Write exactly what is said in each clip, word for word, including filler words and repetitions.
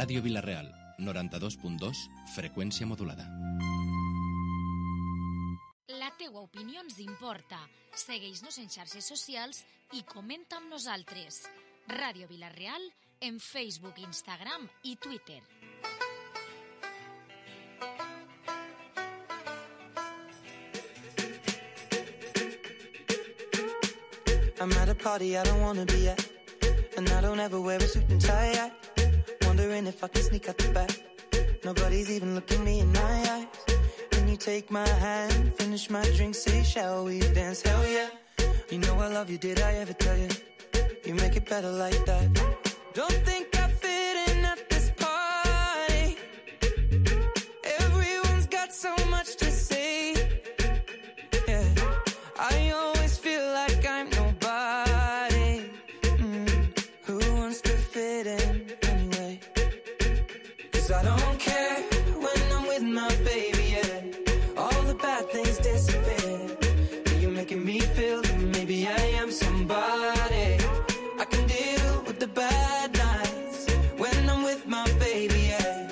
Ràdio Vila-real, noranta-dos punt dos, freqüència modulada. La teua opinió ens importa. Segueix-nos en xarxes socials i comenta amb nosaltres. Ràdio Vila-real en Facebook, Instagram i Twitter. I'm at a party I don't wanna be at, and I don't ever wear a suit and tie. I wondering if I can sneak out the back. Nobody's even looking me in my eyes. When you take my hand, finish my drink, say shall we dance? Hell yeah. You know I love you, did I ever tell you? You make it better like that. Don't think I fit in at this party. Everyone's got so much to say. Yeah, I always feel like I'm nobody. Mm. Who wants to fit in anyway? 'Cause I don't care when I'm with my baby, yeah. All the bad things disappear. You're making me feel that maybe I am somebody. I can deal with the bad nights when I'm with my baby, yeah.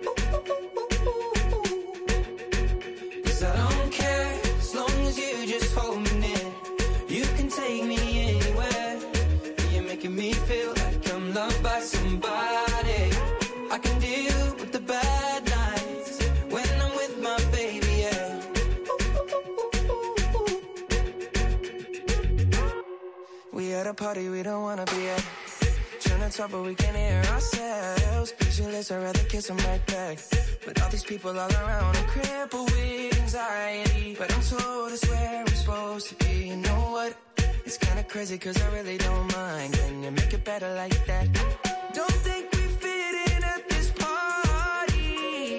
'Cause I don't care as long as you just hold me near. You can take me anywhere. You're making me feel like I'm loved by somebody. I can deal with the bad nights when I'm with my baby, yeah. We at a party we don't wanna be at. Trying to talk but we can't hear ourselves. Pictureless, I'd rather kiss them right back. But all these people all around are crippled with anxiety. But I'm told it's where I'm supposed to be. You know what? It's kinda crazy 'cause I really don't mind. Can you make it better like that? Don't think we fit in at this party.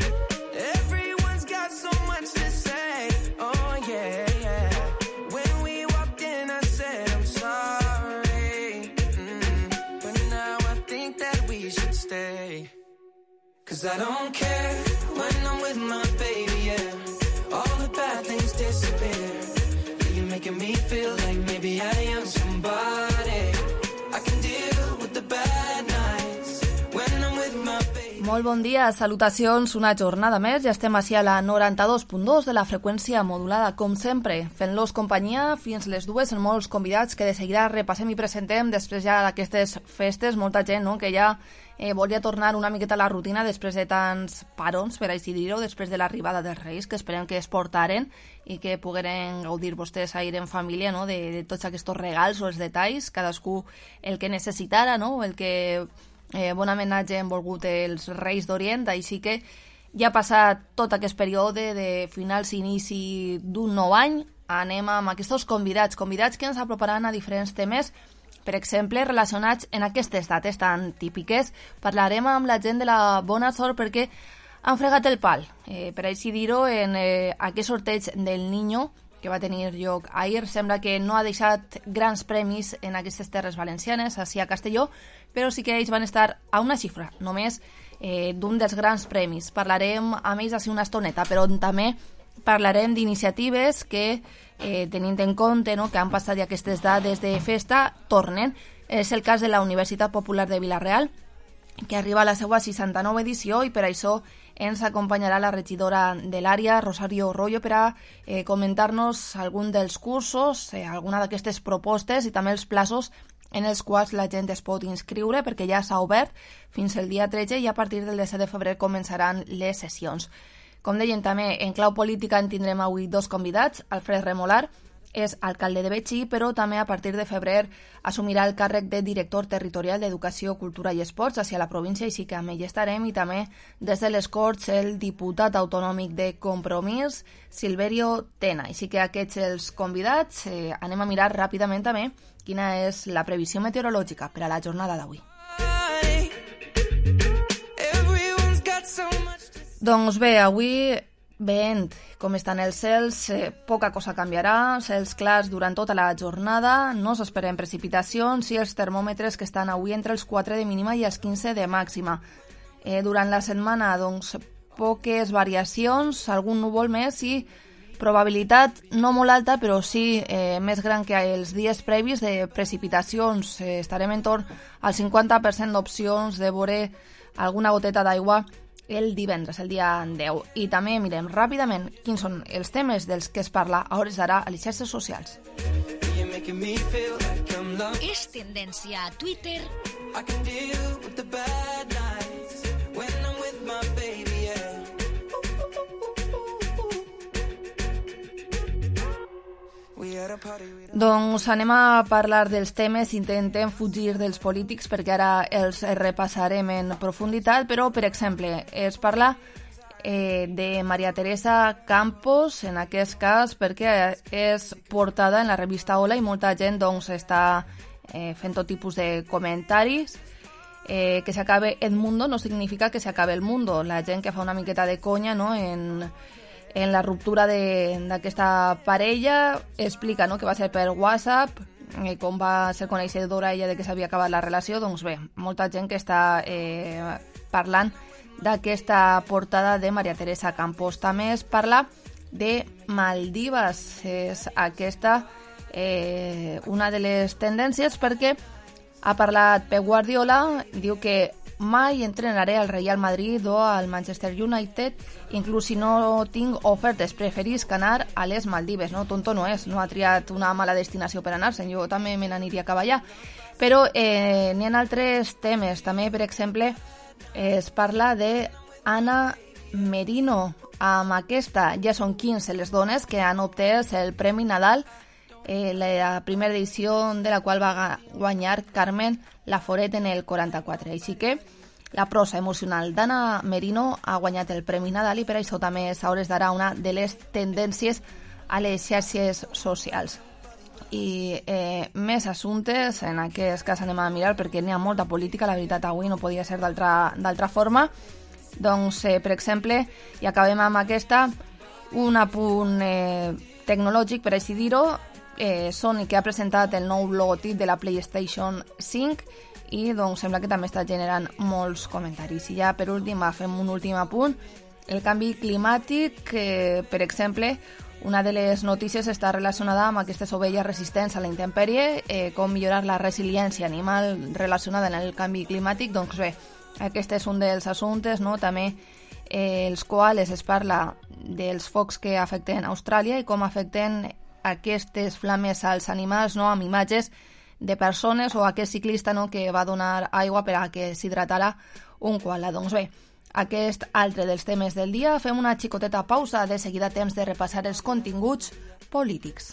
Everyone's got so much to say. Oh yeah, yeah. When we walked in I said I'm sorry. Mm. But now I think that we should stay. 'Cause I don't care when I'm with my baby, yeah. All the bad things disappear. You're making me feel like maybe I am somebody. I can deal with the bad nights when I'm with my baby. Molt bon dia, salutacions, una jornada més. Ja estem així a la noranta-dos punt dos de la freqüència modulada, com sempre, fent-los companyia fins les dues en molts convidats que de seguida repassem i presentem després ja d'aquestes festes. Molta gent, no?, que ja eh, volia tornar una miqueta a la rutina després de tants parons, per així dir-ho, després de l'arribada dels Reis, que esperem que es portaren i que pogueren gaudir vostès ahir en família, no?, de, de tots aquests regals o els detalls, cadascú el que necessitara, no?, el que eh, bon homenatge han volgut els Reis d'Orient. Així que ja ha passat tot aquest període de finals i inici d'un nou any. Anem amb aquests convidats, convidats que ens aproparan a diferents temes, per exemple, relacionats en aquestes dates tan típiques. Parlarem amb la gent de la Bona Sort perquè han fregat el pal, eh, per així dir-ho, en eh, aquest sorteig del Niño que va tenir lloc ahir. Sembla que no ha deixat grans premis en aquestes terres valencianes, així a Castelló, però sí que ells van estar a una xifra només eh, d'un dels grans premis. Parlarem amb ells així una estoneta, però també parlarem d'iniciatives que, eh, tenint en compte, no?, que han passat ja aquestes dades de festa, tornen. És el cas de la Universitat Popular de Vila-real, que arriba a la seva seixanta-nova edició, i per això ens acompanyarà la regidora de l'àrea, Rosario Royo, per a eh, comentar-nos algun dels cursos, eh, alguna d'aquestes propostes i també els plaços en els quals la gent es pot inscriure, perquè ja s'ha obert fins el dia tretze i a partir del disset de febrer començaran les sessions. Com deien, també en clau política en tindrem avui dos convidats. Alfred Remolar és alcalde de Betxí, però també a partir de febrer assumirà el càrrec de director territorial d'Educació, Cultura i Esports hacia la província, així que amb ell estarem. I també des de les Corts el diputat autonòmic de Compromís, Silverio Tena. Així que aquests els convidats. Eh, anem a mirar ràpidament també quina és la previsió meteorològica per a la jornada d'avui. Doncs bé, avui veient com estan els cels, eh, poca cosa canviarà, cels clars durant tota la jornada, no s'esperen precipitacions i els termòmetres que estan avui entre els quatre de mínima i els quinze de màxima. Eh, durant la setmana, doncs, poques variacions, algun núvol més i probabilitat no molt alta, però sí eh, més gran que els dies previs de precipitacions. Eh, estarem entorn al cinquanta per cent d'opcions de veure alguna goteta d'aigua el divendres, el dia deu. I també mirem ràpidament quins són els temes dels que es parla a hores d'ara a les xarxes socials. És tendència a Twitter. Doncs anem a parlar dels temes, intentem fugir dels polítics perquè ara els repassarem en profunditat, però, per exemple, es parla eh, de Maria Teresa Campos, en aquest cas, perquè és portada en la revista Hola i molta gent doncs, està eh, fent tot tipus de comentaris. Eh, que s'acabe el mundo no significa que s'acabe el mundo. La gent que fa una miqueta de conya, no?, en... en la ruptura d'aquesta parella, explica, no?, que va ser per WhatsApp, eh, com va ser coneixedora ella de que s'havia acabat la relació. Doncs bé, molta gent que està eh, parlant d'aquesta portada de Maria Teresa Campos. També es parla de Maldivas, és aquesta eh, una de les tendències, perquè ha parlat Pep Guardiola, diu que mai entrenaré al Real Madrid o al Manchester United, inclús si no tinc ofertes, preferisc anar a les Maldives, no? Tonto no és, no ha triat una mala destinació per anar-se'n, jo també me n'aniria cap allà. Però eh, n'hi ha altres temes, també, per exemple, es parla de Ana Merino. Amb aquesta ja són quinze les dones que han obtès el Premi Nadal, eh, la primera edició de la qual va guanyar Carmen Laforet en el quaranta-quatre. Així que la prosa emocional d'Anna Merino ha guanyat el Premi Nadal i per això també és a hores d'ara una de les tendències a les xarxes socials. I eh, més assumptes, en aquest cas anem a mirar perquè n'hi ha molta política, la veritat avui no podia ser d'altra forma. Doncs, eh, per exemple, i acabem amb aquesta, un apunt eh, tecnològic, per així dir-ho, eh, Sony, que ha presentat el nou logotip de la PlayStation cinc i doncs sembla que també està generant molts comentaris. I ja per últim fem un últim apunt, el canvi climàtic, que per exemple una de les notícies està relacionada amb aquestes ovelles resistents a la intempèrie, eh, com millorar la resiliència animal relacionada amb el canvi climàtic. Doncs bé, aquest és un dels assumptes, no? També eh, els koales, es parla dels focs que afecten Austràlia i com afecten aquestes flames als animals, no?, amb imatges de persones o aquest ciclista, no?, que va donar aigua per a que s'hidratara un koala. Doncs bé, aquest altre dels temes del dia. Fem una xicoteta pausa, de seguida temps de repassar els continguts polítics.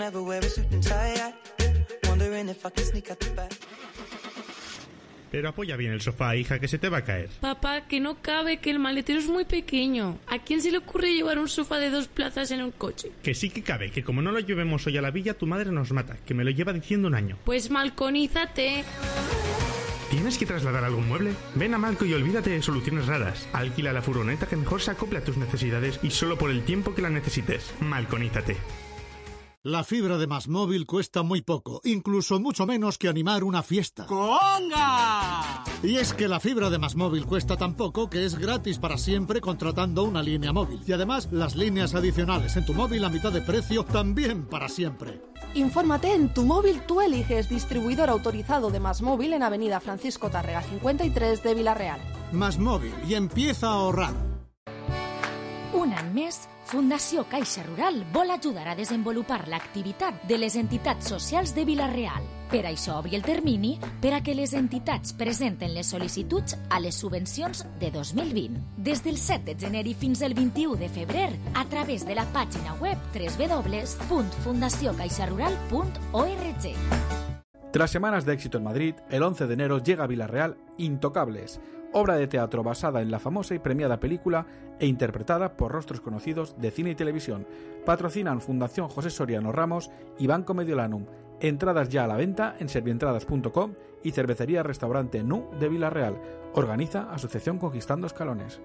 Pero apoya bien el sofá, hija, que se te va a caer. Papá, que no cabe, que el maletero es muy pequeño. ¿A quién se le ocurre llevar un sofá de dos plazas en un coche? Que sí que cabe, que como no lo llevemos hoy a la villa, tu madre nos mata, que me lo lleva diciendo un año. Pues malconízate. ¿Tienes que trasladar algún mueble? Ven a Malco y olvídate de soluciones raras. Alquila la furgoneta que mejor se acople a tus necesidades y solo por el tiempo que la necesites. Malconízate. La fibra de MásMóvil cuesta muy poco, incluso mucho menos que animar una fiesta. ¡Conga! Y es que la fibra de MásMóvil cuesta tan poco que es gratis para siempre contratando una línea móvil. Y además, las líneas adicionales en tu móvil a mitad de precio también para siempre. Infórmate en Tu Móvil Tú Eliges, distribuidor autorizado de MásMóvil en Avenida Francisco Tárrega cincuenta y tres de Vila-real. MásMóvil, y empieza a ahorrar. Un any més, Fundació Caixa Rural vol ajudar a desenvolupar l'activitat de les entitats socials de Vila-real. Per això obri el termini per a que les entitats presenten les sol·licituds a les subvencions de dos mil vint. Des del set de gener i fins al vint-i-u de febrer, a través de la pàgina web doble u doble u doble u punt fundació caixa rural punt org. Tras semanas de éxito en Madrid, el once de enero llega a Vila-real Intocables, obra de teatro basada en la famosa y premiada película e interpretada por rostros conocidos de cine y televisión. Patrocinan Fundación José Soriano Ramos y Banco Mediolanum. Entradas ya a la venta en servientradas punto com y Cervecería Restaurante Nu de Vila-real. Organiza Asociación Conquistando Escalones.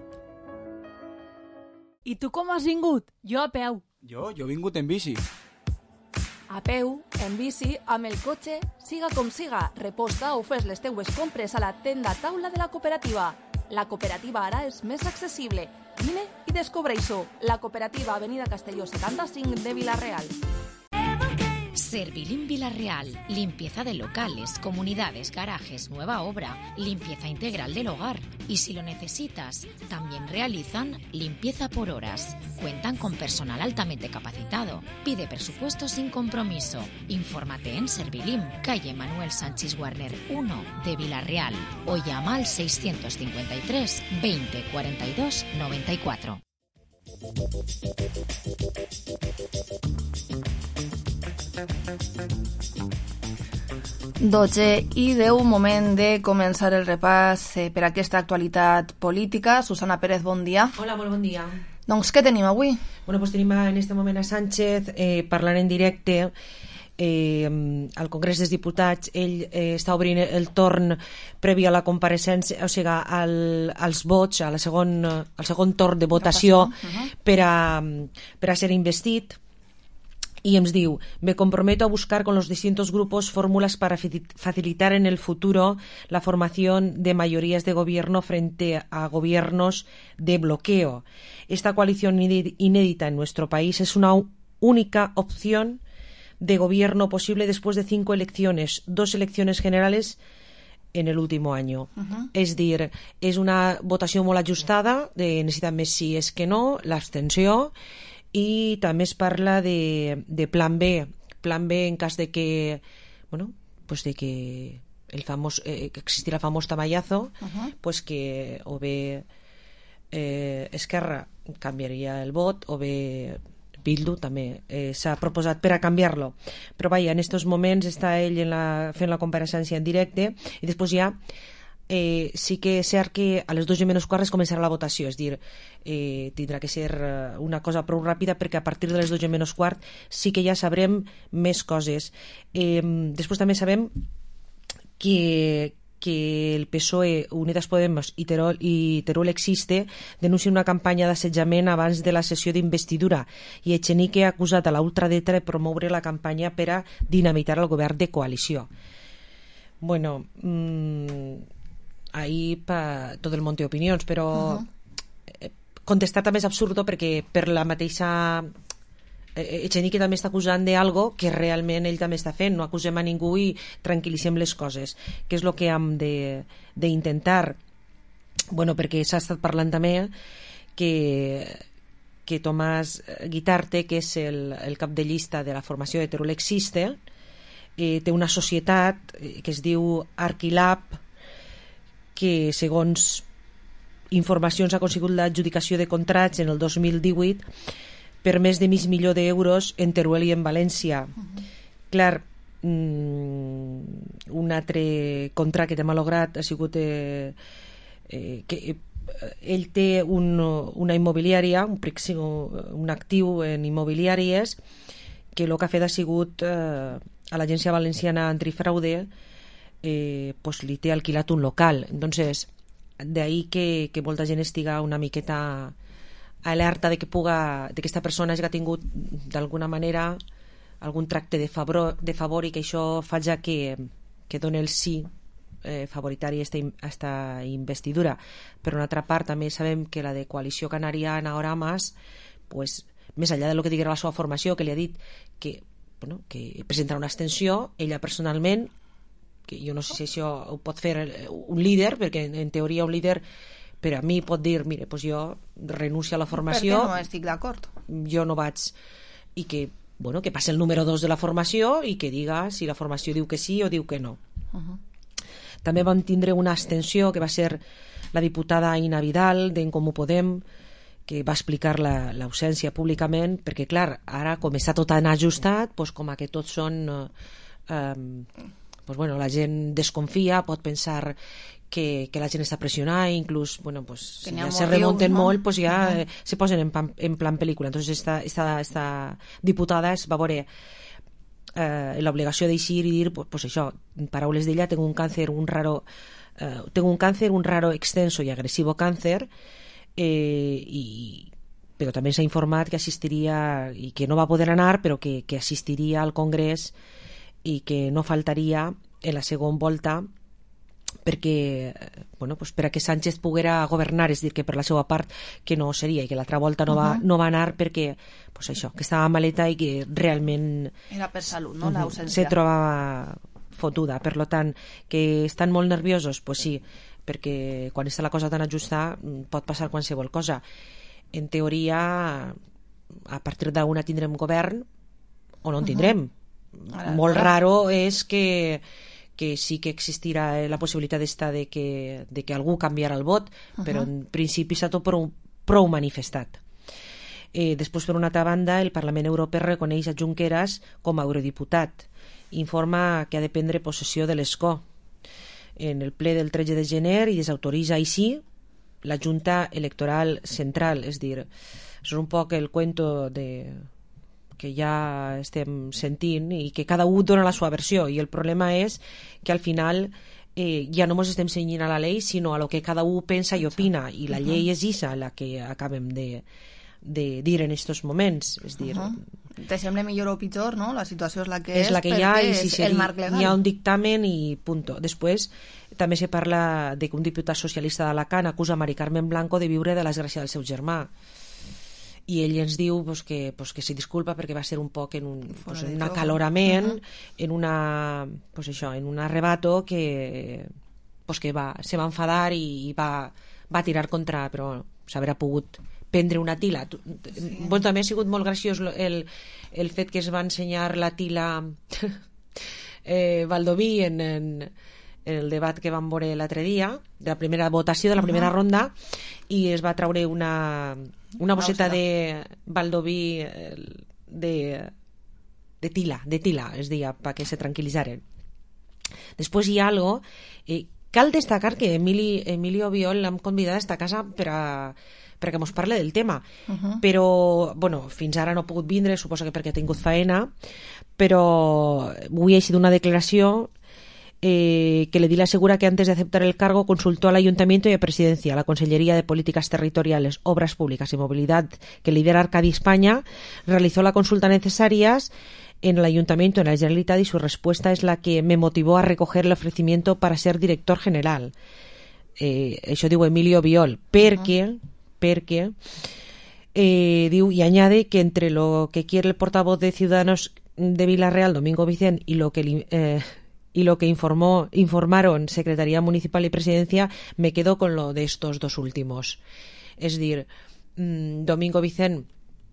I tu com has vingut? Jo a peu. Jo, jo he vingut en bici. A peu, en bici, amb el cotxe, siga com siga, reposta o fes les teues compres a la tenda taula de la cooperativa. La cooperativa ara és més accessible. Vine i descobreix-ho. La cooperativa Avenida Castelló setanta-cinc de Vila-real. Servilim Villarreal, limpieza de locales, comunidades, garajes, nueva obra, limpieza integral del hogar. Y si lo necesitas, también realizan limpieza por horas. Cuentan con personal altamente capacitado. Pide presupuesto sin compromiso. Infórmate en Servilim, calle Manuel Sánchez Warner uno de Villarreal, o llama al seiscientos cincuenta y tres veinte cuarenta y dos noventa y cuatro. dotze i deu, moment de començar el repàs eh, per aquesta actualitat política. Susana Pérez, bon dia. Hola, molt bon dia. Doncs què tenim avui? Bueno, pues tenim en este moment a Sánchez eh, parlant en directe eh, al Congrés dels Diputats. Ell eh, està obrint el torn previ a la compareixença, o sigui, al, als vots, a la segon, al segon torn de votació uh-huh. per, a, per a ser investit. Y ens diu, me comprometo a buscar con los distintos grupos fórmulas para facilitar en el futuro la formación de mayorías de gobierno frente a gobiernos de bloqueo. Esta coalición inédita en nuestro país es una única opción de gobierno posible después de cinco elecciones, dos elecciones generales en el último año. Uh-huh. És dir, és una votació molt ajustada, de necessitat més sí és que no, l'abstenció, i també es parla de, de plan B, plan B en cas de que, bueno, pues de que el famós, eh, que existirà el famós tamallazo, uh-huh. pues que o bé eh, Esquerra canviaria el vot, o bé Bildu també eh, s'ha proposat per a canviar-lo. Però vaja, en aquests moments està ell en la, fent la compareixença en directe, i després ja Eh, sí que és cert que a les dos i menys quart es començarà la votació, és dir, eh, tindrà que ser una cosa prou ràpida perquè a partir de les dos i menys quart sí que ja sabrem més coses. Eh, després també sabem que, que el P S O E, Unidas Podemos i Teruel, i Teruel Existe denuncien una campanya d'assetjament abans de la sessió d'investidura, i Echenique ha acusat a la ultradreta de promoure la campanya per a dinamitar el govern de coalició. Bueno, mmm, ahí pa, tot el món té opinions, però uh-huh. contestar també és absurdo perquè per la mateixa eh, Echenique també està acusant d'algo que realment ell també està fent. No acusem a ningú i tranquil·litzem les coses, que és el que hem d'intentar. Bueno, perquè s'ha estat parlant també que que Tomàs Guitarte, que és el, el cap de llista de la formació de Teruel Existe, eh, té una societat que es diu Arquilab, que segons informacions ha aconseguit l'adjudicació de contrats en el dos mil divuit per més de mig milió d'euros en Teruel i en València. Uh-huh. Clar, mmm, un altre contracte que t'ha malograt ha sigut eh, eh, que eh, ell té un, una immobiliària, un, un actiu en immobiliàries, que el que ha fet ha sigut eh, a l'Agència Valenciana Antifraude Eh, pues li té alquilat un local. Entonces, de ahí que, que molta gent estiga una miqueta alerta de que puga, de que aquesta persona hagi tingut d'alguna manera algun tracte de favor, de favor i que això faci que, que doni el sí eh, favoritari a aquesta investidura. Per una altra part, també sabem que la de Coalició Canària ara més, pues, més enllà de lo que diguera la seva formació, que li ha dit que, bueno, que presentarà una abstenció, ella personalment, que jo no sé si això ho pot fer un líder, perquè en teoria un líder per a mi pot dir, mire, pues jo renuncio a la formació, perquè no estic d'acord, jo no vaig, i que, bueno, que passi el número dos de la formació i que diga si la formació diu que sí o diu que no. Uh-huh. També vam tindre una abstenció que va ser la diputada Aina Vidal d'En Comú Podem, que va explicar l'ausència públicament, perquè clar, ara com està tot tan ajustat, pues, com que tots són eh, eh, pues bueno, la gent desconfia, pot pensar que, que la gent està pressionada, inclús, bueno, pues, si ja se remunten no? molt, pues ja uh-huh. eh, se posen en, pan, en plan pel·lícula. Entonces esta, esta, esta diputada es va veure eh, l'obligació d'eixir i dir, pues, pues això, en paraules d'ella, tengo un cáncer, un raro, eh, tengo un cáncer, un raro, extenso y agresivo cáncer, eh, i però també s'ha informat que assistiria i que no va poder anar, però que, que assistiria al Congrés i que no faltaria en la segona volta perquè bueno, pues per a que Sánchez poguera governar, és dir, que per la seva part que no seria i que l'altra volta no va, uh -huh. no va anar perquè pues això, que estava maleta i que realment era per salut, no? Uh -huh, L'ausència se trobava fotuda, per lo tant que estan molt nerviosos, pues sí, perquè quan està la cosa tan ajustada pot passar qualsevol cosa. En teoria a partir d'una tindrem govern o no en tindrem. Uh-huh. Molt raro és que que sí que existirà la possibilitat d'esta de que, de que algú canviarà el vot, uh-huh. però en principi està tot prou, prou manifestat. Eh, després, per una altra banda, el Parlament Europeu reconeix a Junqueras com a eurodiputat. Informa que ha de prendre possessió de l'escó en el ple del tretze de gener i desautoritza així la Junta Electoral Central. És dir, és un poc el cuento de que ja estem sentint i que cada un dona la seva versió, i el problema és que al final eh, ja no ens estem cenyint a la llei sinó a lo que cada un pensa i opina, i la llei és issa la que acabem de, de dir en aquests moments. És dir, uh -huh. te sembla millor o pitjor, no? La situació és la que és, és la que hi ha, i si el marc legal. Hi ha un dictamen i punto. Després també se parla de que un diputat socialista d'Alacant acusa Mari Carmen Blanco de viure de la desgràcia del seu germà, i ell ens diu pues, que, pues, que se disculpa perquè va ser un poc en un, pues, en un acalorament, uh -huh. en una pues, això, en un arrebato que, pues, que va, se va enfadar i, i va, va tirar contra, però s'haurà pogut prendre una tila. Sí. Bon, també ha sigut molt graciós el, el fet que es va ensenyar la tila eh, Baldoví en, en, en el debat que vam veure l'altre dia, de la primera votació, de la primera uh -huh. ronda, i es va traure una una bosseta de Baldoví de, de tila, de tila, es deia, perquè se tranquil·litzaren. Després hi ha algo, eh, cal destacar que Emili, Emilio Biol l'hem convidat a esta casa per a perquè mos parle del tema, uh -huh. però bueno, fins ara no ha pogut vindre, suposo que perquè ha tingut faena, però avui ha eixit una declaració Eh, que l'edil asegura que antes de aceptar el cargo consultó al Ayuntamiento y a Presidencia, a la Consellería de Políticas Territoriales, Obras Públicas y Movilidad que lidera Arcadi España, realizó la consulta necesarias en el Ayuntamiento, en la Generalitat, y su respuesta es la que me motivó a recoger el ofrecimiento para ser director general. Eh, això diu Emilio Biol, perquè, uh-huh. perquè eh, diu y añade que entre lo que quiere el portavoz de Ciudadanos de Vila-real, Domingo Vicent, y lo que... Eh, y lo que informó, informaron Secretaría Municipal y Presidencia, me quedo con lo de estos dos últimos. És dir, Domingo Vicent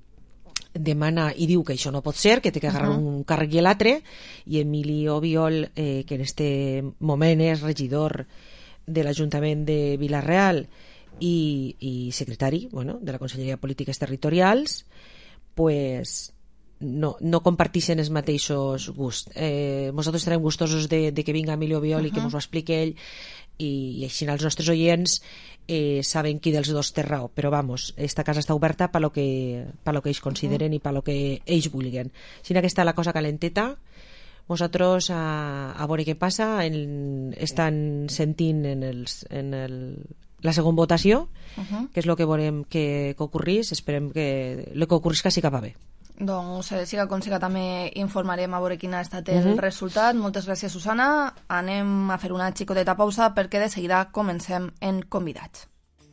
demana i diu que això no pot ser, que té que agarrar uh-huh. un càrrec i l'altre, i Emilio Biol, eh, que en este moment és regidor de l'Ajuntament de Vila-real i, i secretari, bueno, de la Conselleria de Polítiques Territorials, pues... no, no compartixen els mateixos gusts. Eh, nosaltres estarem gustosos de, de que vinga Emilio Biol uh-huh. i que ens ho expliqui ell, i, i així els nostres oients eh, saben qui dels dos té raó, però vamos, esta casa està oberta per lo que, per lo que ells consideren uh-huh. i per lo que ells vulguen. Si no, que està la cosa calenteta, nosaltres a, a veure què passa, en, estan sentint en, els, en el, la segona votació, uh-huh. que és el que veurem que, que ocorrís, esperem que el que ocorrisca sí que va bé. Doncs, eh, siga com siga, també informarem a veure quin ha estat el uh-huh. resultat. Moltes gràcies, Susana. Anem a fer una xicoteta pausa perquè de seguida comencem en convidats.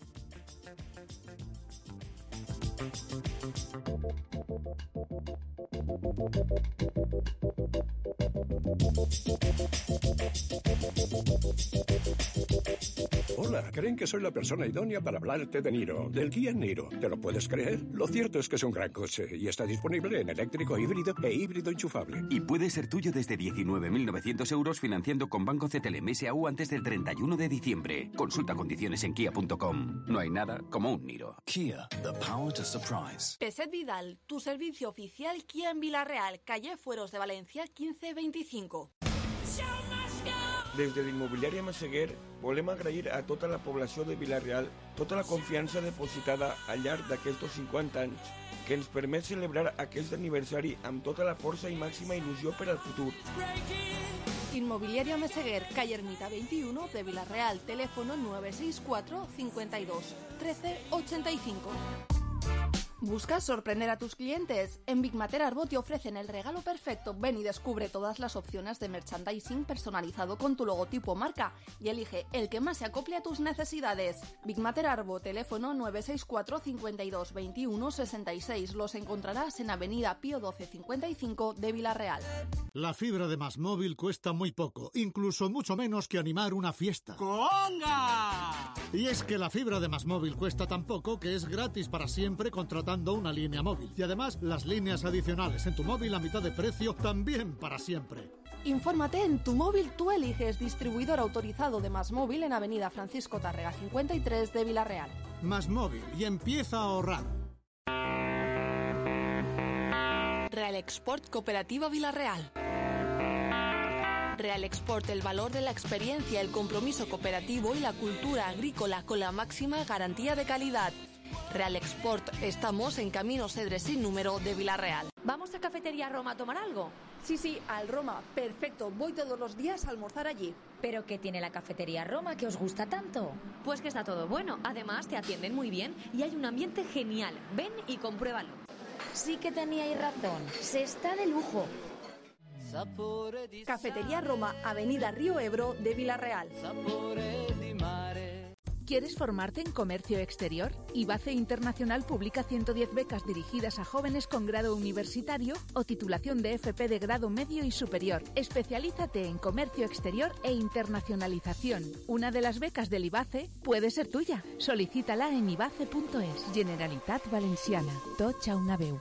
Hola, creen que soy la persona idónea para hablarte de Niro, del Kia Niro. ¿Te lo puedes creer? Lo cierto es que es un gran coche y está disponible en eléctrico híbrido e híbrido enchufable. Y puede ser tuyo desde diecinueve mil novecientos euros financiando con Banco C T L M S A U antes del treinta y uno de diciembre. Consulta condiciones en kia punto com. No hay nada como un Niro. Kia, the power to surprise. Peset Vidal, tu servicio oficial Kia en Vila-real, calle Fueros de Valencia quinze veinticinco. Des de l'Immobiliària Massaguer volem agrair a tota la població de Vila-real tota la confiança depositada al llarg d'aquests cinquanta anys que ens permet celebrar aquest aniversari amb tota la força i màxima il·lusió per al futur. Inmobiliaria Meseguer, calle Ermita veintiuno de Vila-real, teléfono nueve seis cuatro cincuenta y dos trece ochenta y cinco. ¿Buscas sorprender a tus clientes? En Big Mater Arbo te ofrecen el regalo perfecto. Ven y descubre todas las opciones de merchandising personalizado con tu logotipo o marca y elige el que más se acople a tus necesidades. Big Mater Arbo, teléfono nueve seis cuatro, cinco dos, veintiuno, sesenta y seis. Los encontrarás en Avenida Pío doce cincuenta y cinco de Villarreal. La fibra de Más Móvil cuesta muy poco, incluso mucho menos que animar una fiesta. ¡Conga! Y es que la fibra de Más Móvil cuesta tan poco que es gratis para siempre contratando una línea móvil. Y además, las líneas adicionales en tu móvil a mitad de precio también para siempre. Infórmate en Tu Móvil Tú Eliges, distribuidor autorizado de Más Móvil en Avenida Francisco Tárrega cincuenta y tres de Villarreal. Más Móvil, y empieza a ahorrar. Real Export Cooperativa Villarreal. Real Export, el valor de la experiencia, el compromiso cooperativo y la cultura agrícola con la máxima garantía de calidad. Real Export, estamos en Camino Cedres sin número de Villarreal. ¿Vamos a Cafetería Roma a tomar algo? Sí, sí, al Roma. Perfecto, voy todos los días a almorzar allí. ¿Pero qué tiene la Cafetería Roma que os gusta tanto? Pues que está todo bueno. Además, te atienden muy bien y hay un ambiente genial. Ven y compruébalo. Sí que teníais razón. Se está de lujo. Cafetería Roma, Avenida Río Ebro de Villarreal. ¿Quieres formarte en comercio exterior? IBACE Internacional publica ciento diez becas dirigidas a jóvenes con grado universitario o titulación de F P de grado medio y superior. Especialízate en comercio exterior e internacionalización. Una de las becas del IBACE puede ser tuya. Solicítala en ibace punto es. Generalitat Valenciana. Tots a una veu.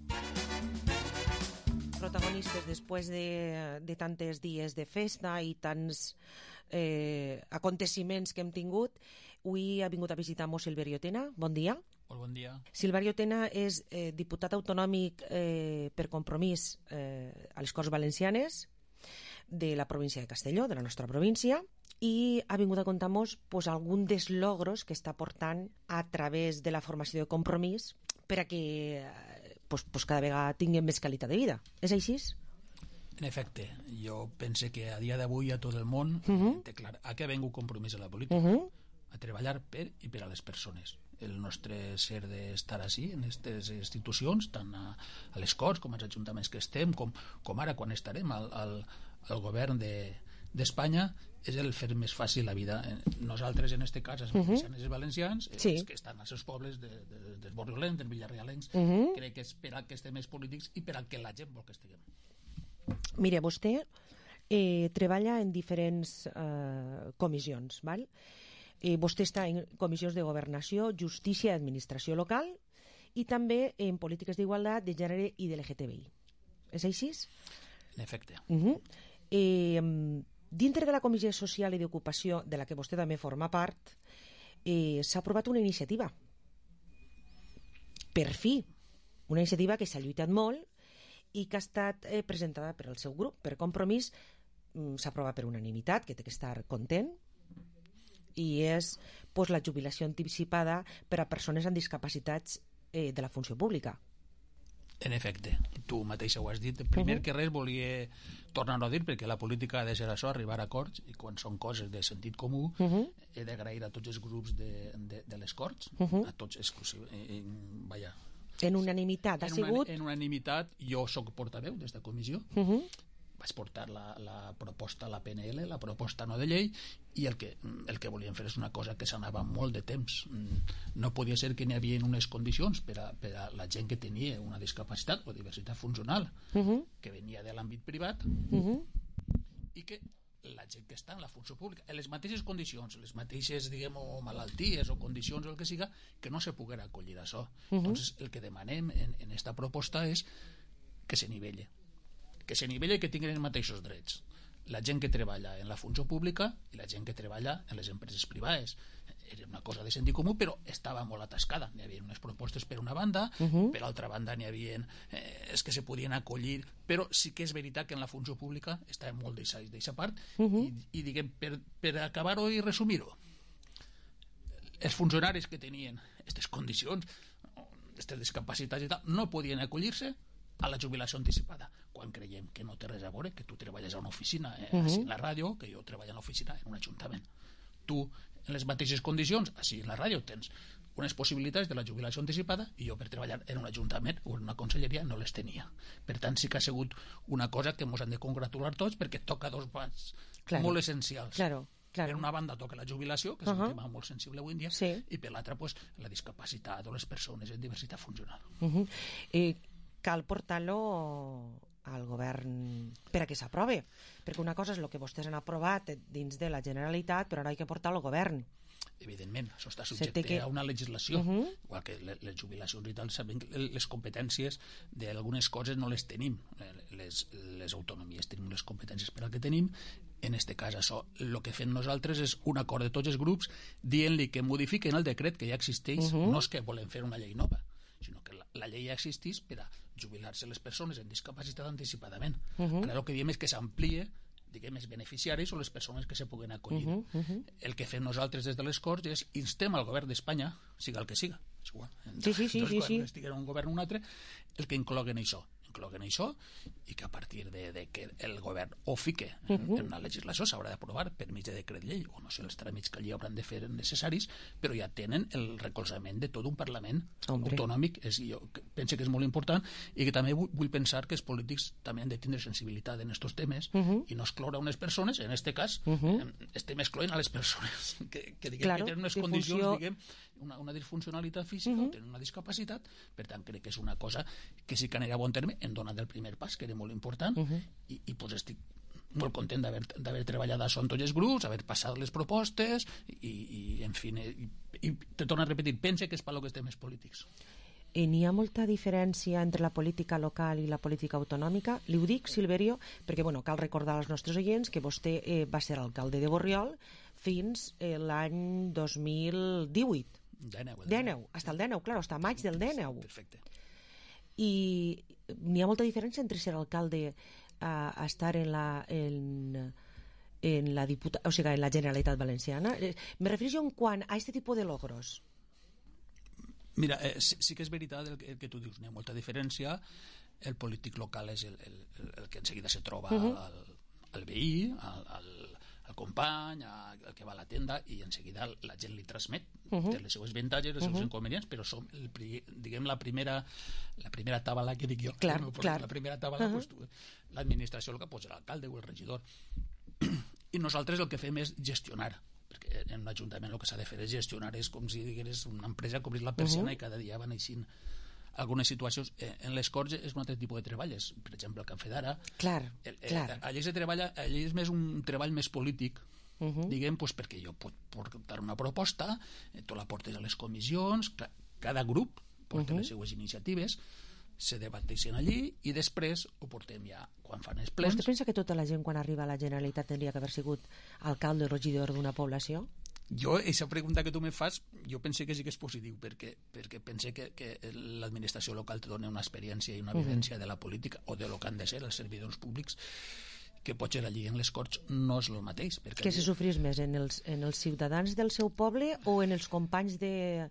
Protagonistes després de, de tantes dies de festa i tants eh, aconteciments que hem tingut. Avui ha vingut a visitar-nos Silverio Tena. Bon dia. Molt bon dia. Silverio Tena és eh, diputat autonòmic eh, per compromís eh, a les Corts Valencianes de la província de Castelló, de la nostra província, i ha vingut a contar-nos pues, algun dels logros que està portant a través de la formació de compromís per a que pues, pues cada vegada tinguem més qualitat de vida. És així? En efecte, jo pense que a dia d'avui a tot el món uh -huh. té clar a què ha vingut compromís a la política, uh -huh. a treballar per i per a les persones. El nostre ser d'estar així en aquestes institucions, tant a, a les Corts com als ajuntaments que estem, com, com ara quan estarem al, al, al govern de d'Espanya, és el fer més fàcil la vida. Nosaltres, en aquest cas, els uh -huh. valencians i valencians, sí. els que estan als seus pobles de, de, dels borriolents, dels villarrealencs, uh -huh. crec que és per al que estem més polítics i per al que la gent vol que estiguem. Mire, vostè eh, treballa en diferents eh, comissions, val? Eh, vostè està en comissions de governació, justícia i administració local i també en polítiques d'igualtat, de gènere i de l'L G T B I. És així? En efecte. Uh -huh. eh, dintre de la Comissió Social i d'Ocupació, de la que vostè també forma part, eh, s'ha aprovat una iniciativa. Per fi. Una iniciativa que s'ha lluitat molt i que ha estat eh, presentada per al seu grup, per Compromís. mm, s'ha aprovat per unanimitat, que té que estar content, i és pues, la jubilació anticipada per a persones amb discapacitats eh, de la funció pública. En efecte, tu mateixa ho has dit. Primer uh -huh. que res volia tornar a dir, perquè la política ha de ser això, arribar a acords, i quan són coses de sentit comú, uh -huh. he d'agrair a tots els grups de, de, de les Corts, uh -huh. a tots exclusivament, vaja, en unanimitat ha en sigut... Una, en unanimitat, jo sóc portaveu d'esta comissió, uh -huh. vaig portar la, la proposta, la P N L, la proposta no de llei, i el que, el que volíem fer és una cosa que s'anava molt de temps. No podia ser que n'hi havia unes condicions per a, per a la gent que tenia una discapacitat o diversitat funcional, uh -huh. que venia de l'àmbit privat, uh -huh. i que la gent que està en la funció pública, en les mateixes condicions, les mateixes, diguem, o malalties o condicions o el que siga, que no se poguera acollir a això. Uh -huh. Entonces, el que demanem en, en esta proposta és que se nivelle que se nivelle i que tinguin els mateixos drets la gent que treballa en la funció pública i la gent que treballa en les empreses privades. Era una cosa de sentit comú, però estava molt atascada. N'hi havia unes propostes per una banda, uh -huh. per altra banda n'hi havia eh, és que se podien acollir, però sí que és veritat que en la funció pública estava molt deixat d'aquesta part, uh -huh. i, i diguem, per, per acabar-ho i resumir-ho, els funcionaris que tenien aquestes condicions, aquestes discapacitats i tal, no podien acollir-se a la jubilació anticipada, quan creiem que no té res a veure, que tu treballes a una oficina eh, uh -huh. així en la ràdio, que jo treballo a una oficina en un ajuntament. Tu, en les mateixes condicions, així en la ràdio tens unes possibilitats de la jubilació anticipada i jo per treballar en un ajuntament o en una conselleria no les tenia. Per tant, sí que ha sigut una cosa que ens han de congratular tots perquè toca dos vats claro. molt essencials. Claro. Claro. Per una banda toca la jubilació, que és uh-huh. un tema molt sensible avui en dia, sí. i per l'altra pues, la discapacitat o les persones en diversitat funcional. Uh-huh. I cal portar-lo al govern per a que s'aprovi, perquè una cosa és el que vostès han aprovat dins de la Generalitat, però ara hi ha que portar-lo al govern. Evidentment, això està subjecte que... a una legislació, uh-huh. igual que les jubilacions i tal, sabem que les competències d'algunes coses no les tenim, les, les autonomies tenim les competències per al que tenim. En este cas, això, el que fem nosaltres és un acord de tots els grups dient-li que modifiquen el decret que ja existeix, uh-huh. no és que volem fer una llei nova, sinó que la, la llei ja existeix per a jubilar-se les persones en discapacitat anticipadament. Uh-huh. Ara el que diem és que s'amplie, diguem, els beneficiaris o les persones que se puguen acollir. Uh-huh, uh-huh. El que fem nosaltres des de les Corts és instem al govern d'Espanya, siga el que siga, és igual, sí, sí, sí, sí, sí. estiguin un govern o un altre, el que incloguen això, incloguen això i que a partir de, de que el govern ho fique en, uh-huh. en una legislació s'haurà d'aprovar per mig de decret llei o no sé els tràmits que allí hauran de fer necessaris, però ja tenen el recolzament de tot un Parlament Hombre. autonòmic. És, jo penso que és molt important i que també vull, vull pensar que els polítics també han de tindre sensibilitat en aquests temes uh-huh. i no excloure unes persones, en aquest cas uh-huh. estem excloent a les persones que, que, diguem, claro, que tenen unes condicions funció... diguem, una, una disfuncionalitat física uh-huh. o tenen una discapacitat, per tant crec que és una cosa que sí que anirà a bon terme hem donat el primer pas, que era molt important uh-huh. i, i pues estic molt content d'haver treballat això en tots els grups, haver passat les propostes i, i en fi, i, i te torno a repetir, pense que és per lo que estem els polítics. I n'hi ha molta diferència entre la política local i la política autonòmica. Li ho dic, Silverio, perquè bueno, cal recordar als nostres oients que vostè eh, va ser alcalde de Borriol fins eh, l'any dos mil divuit. dinou. dinou, hasta el dinou, claro, hasta maig del dinou. Perfecte. I n'hi ha molta diferència entre ser alcalde a, a estar en la en, en la diputa, o sigui, en la Generalitat Valenciana. Me refereixo en quant a aquest tipus de logros. Mira, eh, sí, sí que és veritat el que, el que tu dius, n'hi ha molta diferència. El polític local és el, el, el que en seguida se troba uh-huh. al, al veí, al, al, al company, al que va a la tenda, i en seguida la gent li transmet uh-huh. té les seues avantatges, els seus uh-huh. inconvenients, però som el, diguem la primera la primera tabala que dic jo, clar, no? clar. La primera tabala uh-huh. pues, l'administració local, pues, l'alcalde o el regidor, i nosaltres el que fem és gestionar, perquè en un ajuntament el que s'ha de fer és gestionar, és com si digueres una empresa que obrís la persiana uh-huh. i cada dia van així algunes situacions. En les Corts és un altre tipus de treball, és, per exemple, el que han fet ara. Clar, el, el, clar. Allí se treballa, allí és més un treball més polític, uh-huh. diguem, pues, perquè jo pot portar una proposta, tu la portes a les comissions, cada grup porta uh-huh. les seues iniciatives, se debateixen allí i després ho portem ja quan fan els plens. Vostè pensa que tota la gent quan arriba a la Generalitat tindria que haver sigut alcalde o regidor d'una població? Jo, aquesta pregunta que tu me fas, jo pense que sí que és positiu, perquè, perquè pense que, que l'administració local te dona una experiència i una vivència uh-huh. de la política o de lo que han de ser els servidors públics, que potser allí en les Corts no és el mateix. Què allí... se sofrís més, en els, en els ciutadans del seu poble o en els companys de...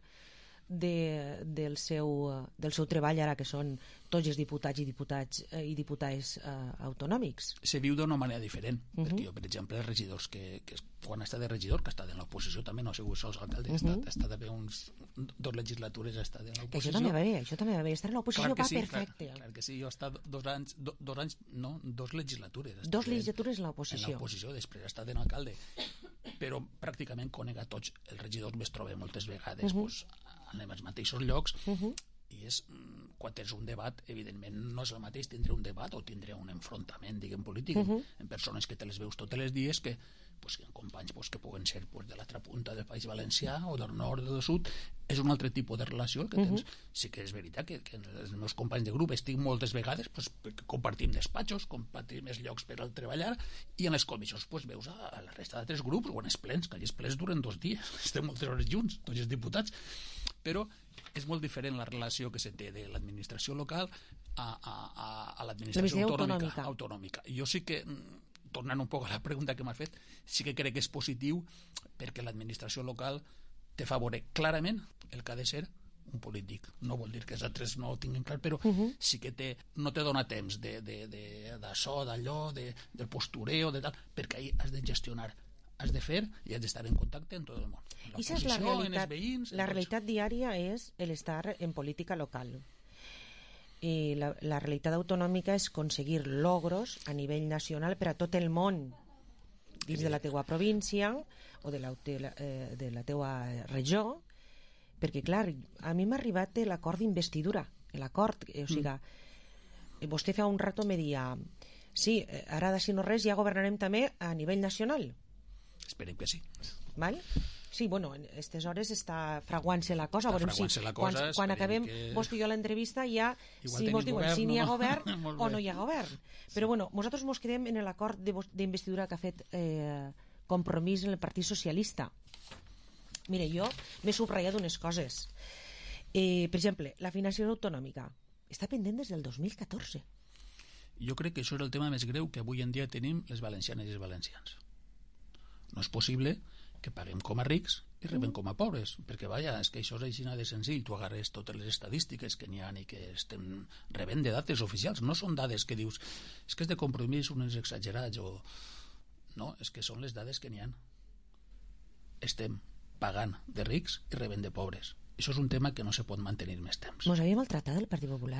De, del, seu, del seu treball ara que són tots els diputats i diputats eh, i diputades eh, autonòmics? Se viu d'una manera diferent, uh-huh. perquè jo, per exemple, els regidors que, que quan està de regidor, que està en l'oposició també, no ha sigut sols alcalde, uh-huh. ha estat d'haver uns dos legislatures, ha estat en l'oposició. Que això també va bé, això també va bé, estar en l'oposició va sí, perfecte. Clar, clar que sí, jo he estat dos anys, do, dos anys, no, dos legislatures. Dos legislatures en l'oposició. En l'oposició, després ha estat en alcalde, però pràcticament conec a tots els regidors, més trobem moltes vegades, uh-huh. pues, anem als mateixos llocs uh-huh. i és, quan tens un debat evidentment no és el mateix tindre un debat o tindre un enfrontament, diguem, polític uh-huh. en persones que te les veus tots els dies que, pues, que en companys pues, que puguen ser pues, de l'altra punta del País Valencià o del nord o del sud, és un altre tipus de relació el que tens. Uh-huh. Sí que és veritat que, que els meus companys de grup estic moltes vegades pues, compartim despatxos, compartim els llocs per al treballar i en les comissions pues, veus a, a la resta d'altres grups o en els plens, que allà els plens duren dos dies estem moltes hores junts, tots els diputats, però és molt diferent la relació que se té de l'administració local a, a, a, a l'administració autonòmica, autonòmica. Jo sí que, tornant un poc a la pregunta que m'has fet, sí que crec que és positiu perquè l'administració local te favoreix clarament el que ha de ser un polític. No vol dir que els altres no ho tinguin clar, però uh-huh. sí que te, no te dona temps d'això, d'allò, de, del postureo, de tal, perquè ahir has de gestionar has de fer i has d'estar en contacte en tot el món. I és la realitat, veïns, la realitat diària és l'estar en política local. I la, la realitat autonòmica és aconseguir logros a nivell nacional per a tot el món, dins de la teua província o de la, de la, eh, de la teua regió, perquè clar, a mi m'ha arribat l'acord d'investidura, l'acord, eh, o sigui, mm. vostè fa un rato me dia sí, ara de si no res ja governarem també a nivell nacional. Esperem que sí. Val? Sí, bueno, en aquestes hores està fraguant-se la cosa, està fraguant-se si, la cosa, quan, quan acabem que... vostè i jo l'entrevista ja igual si mos diuen govern, si n'hi ha no? govern o no hi ha govern. Sí. Però bueno, nosaltres mos quedem en l'acord d'investidura que ha fet eh, Compromís en el Partit Socialista. Mire, jo m'he subratllat unes coses. Eh, per exemple, la financiació autonòmica està pendent des del dos mil catorze. Jo crec que això és el tema més greu que avui en dia tenim les valencianes i els valencians. No és possible que paguem com a rics i rebem com a pobres, perquè vaja, és que això és així de senzill. Tu agarres totes les estadístiques que n'hi ha i que estem rebent de dades oficials, no són dades que dius és que és de Compromís uns exagerats o... no, és que són les dades que n'hi ha. Estem pagant de rics i rebent de pobres. Això és un tema que no se pot mantenir més temps. Mos havíem maltratat el Partit Popular?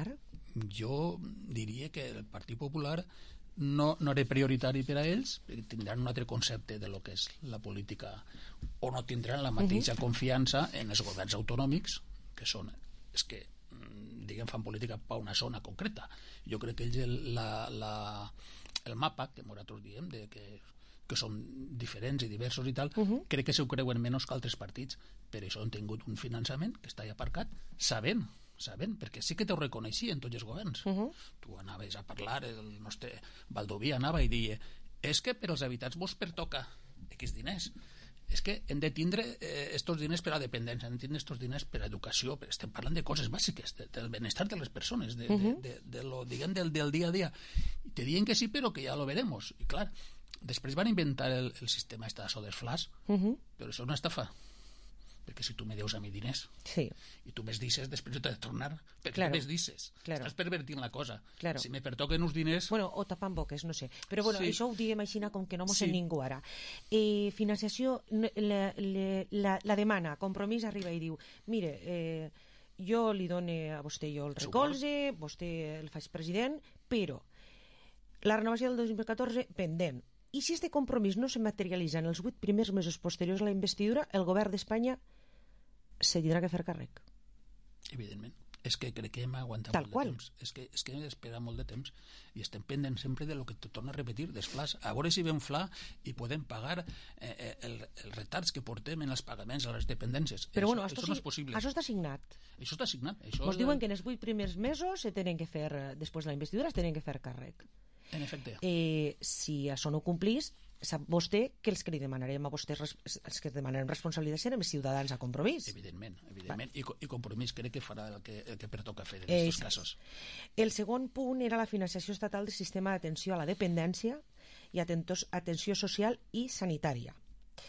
Jo diria que el Partit Popular no, no era prioritari per a ells, perquè tindran un altre concepte de lo que és la política, o no tindran la mateixa uh-huh. confiança en els governs autonòmics, que són, és que diguem, fan política per una zona concreta. Jo crec que ells el, la, la, el mapa que nosaltres diem de que que són diferents i diversos i tal, uh-huh. crec que s'ho creuen menys que altres partits. Per això han tingut un finançament que està aparcat, sabent, sabent, perquè sí que t'ho reconeixia en tots els governs. Uh-huh. Tu anaves a parlar, el nostre Baldoví anava i deia, és que per als habitants vos pertoca X diners. És que hem de tindre eh, estos diners per a dependència, hem de tindre estos diners per a educació, però estem parlant de coses bàsiques, de, del benestar de les persones, de, uh-huh. de, de, de lo, diguem, del, del dia a dia. I te diuen que sí, però que ja lo veremos. I clar, després van inventar el, el sistema este de sodes flash, uh-huh. però això és una estafa, perquè si tu me deus a mi diners sí. i tu me'ls dices, després jo t'he de tornar perquè claro. tu me'ls dices, claro. estàs pervertint la cosa, claro. si me pertoquen uns diners bueno, o tapant boques, no sé, però bueno, sí. això ho diem així com que no mos sí. en ningú ara. Eh, financiació la, la, la, la demana, Compromís arriba i diu mire, eh, jo li done a vostè jo el recolze, vostè el faig president, però la renovació del dos mil catorze pendent. I si este compromís no se materialitza en els vuit primers mesos posteriors a la investidura, el govern d'Espanya se tindrà que fer càrrec. Evidentment. És que crec que hem aguantat Tal molt qual. de temps. És que, és que hem d'esperar molt de temps i estem pendents sempre de lo que te torna a repetir, dels flas. A veure si vam fla i podem pagar eh, el, els retards que portem en els pagaments a les dependències. Però això, bueno, això sí, no és possible. Això està signat. Això està signat. Això Ens és... diuen que en els vuit primers mesos se tenen que fer, després de la investidura, es tenen que fer càrrec. En efecte. Eh, si això no complís, sap vostè que els que li demanarem a vostès, els que demanarem responsabilitat serem els ciutadans a Compromís. Evidentment, evidentment. I, I Compromís crec que farà el que, el que pertoca fer en eh, aquests casos. El segon punt era la financiació estatal del sistema d'atenció a la dependència i atenció social i sanitària.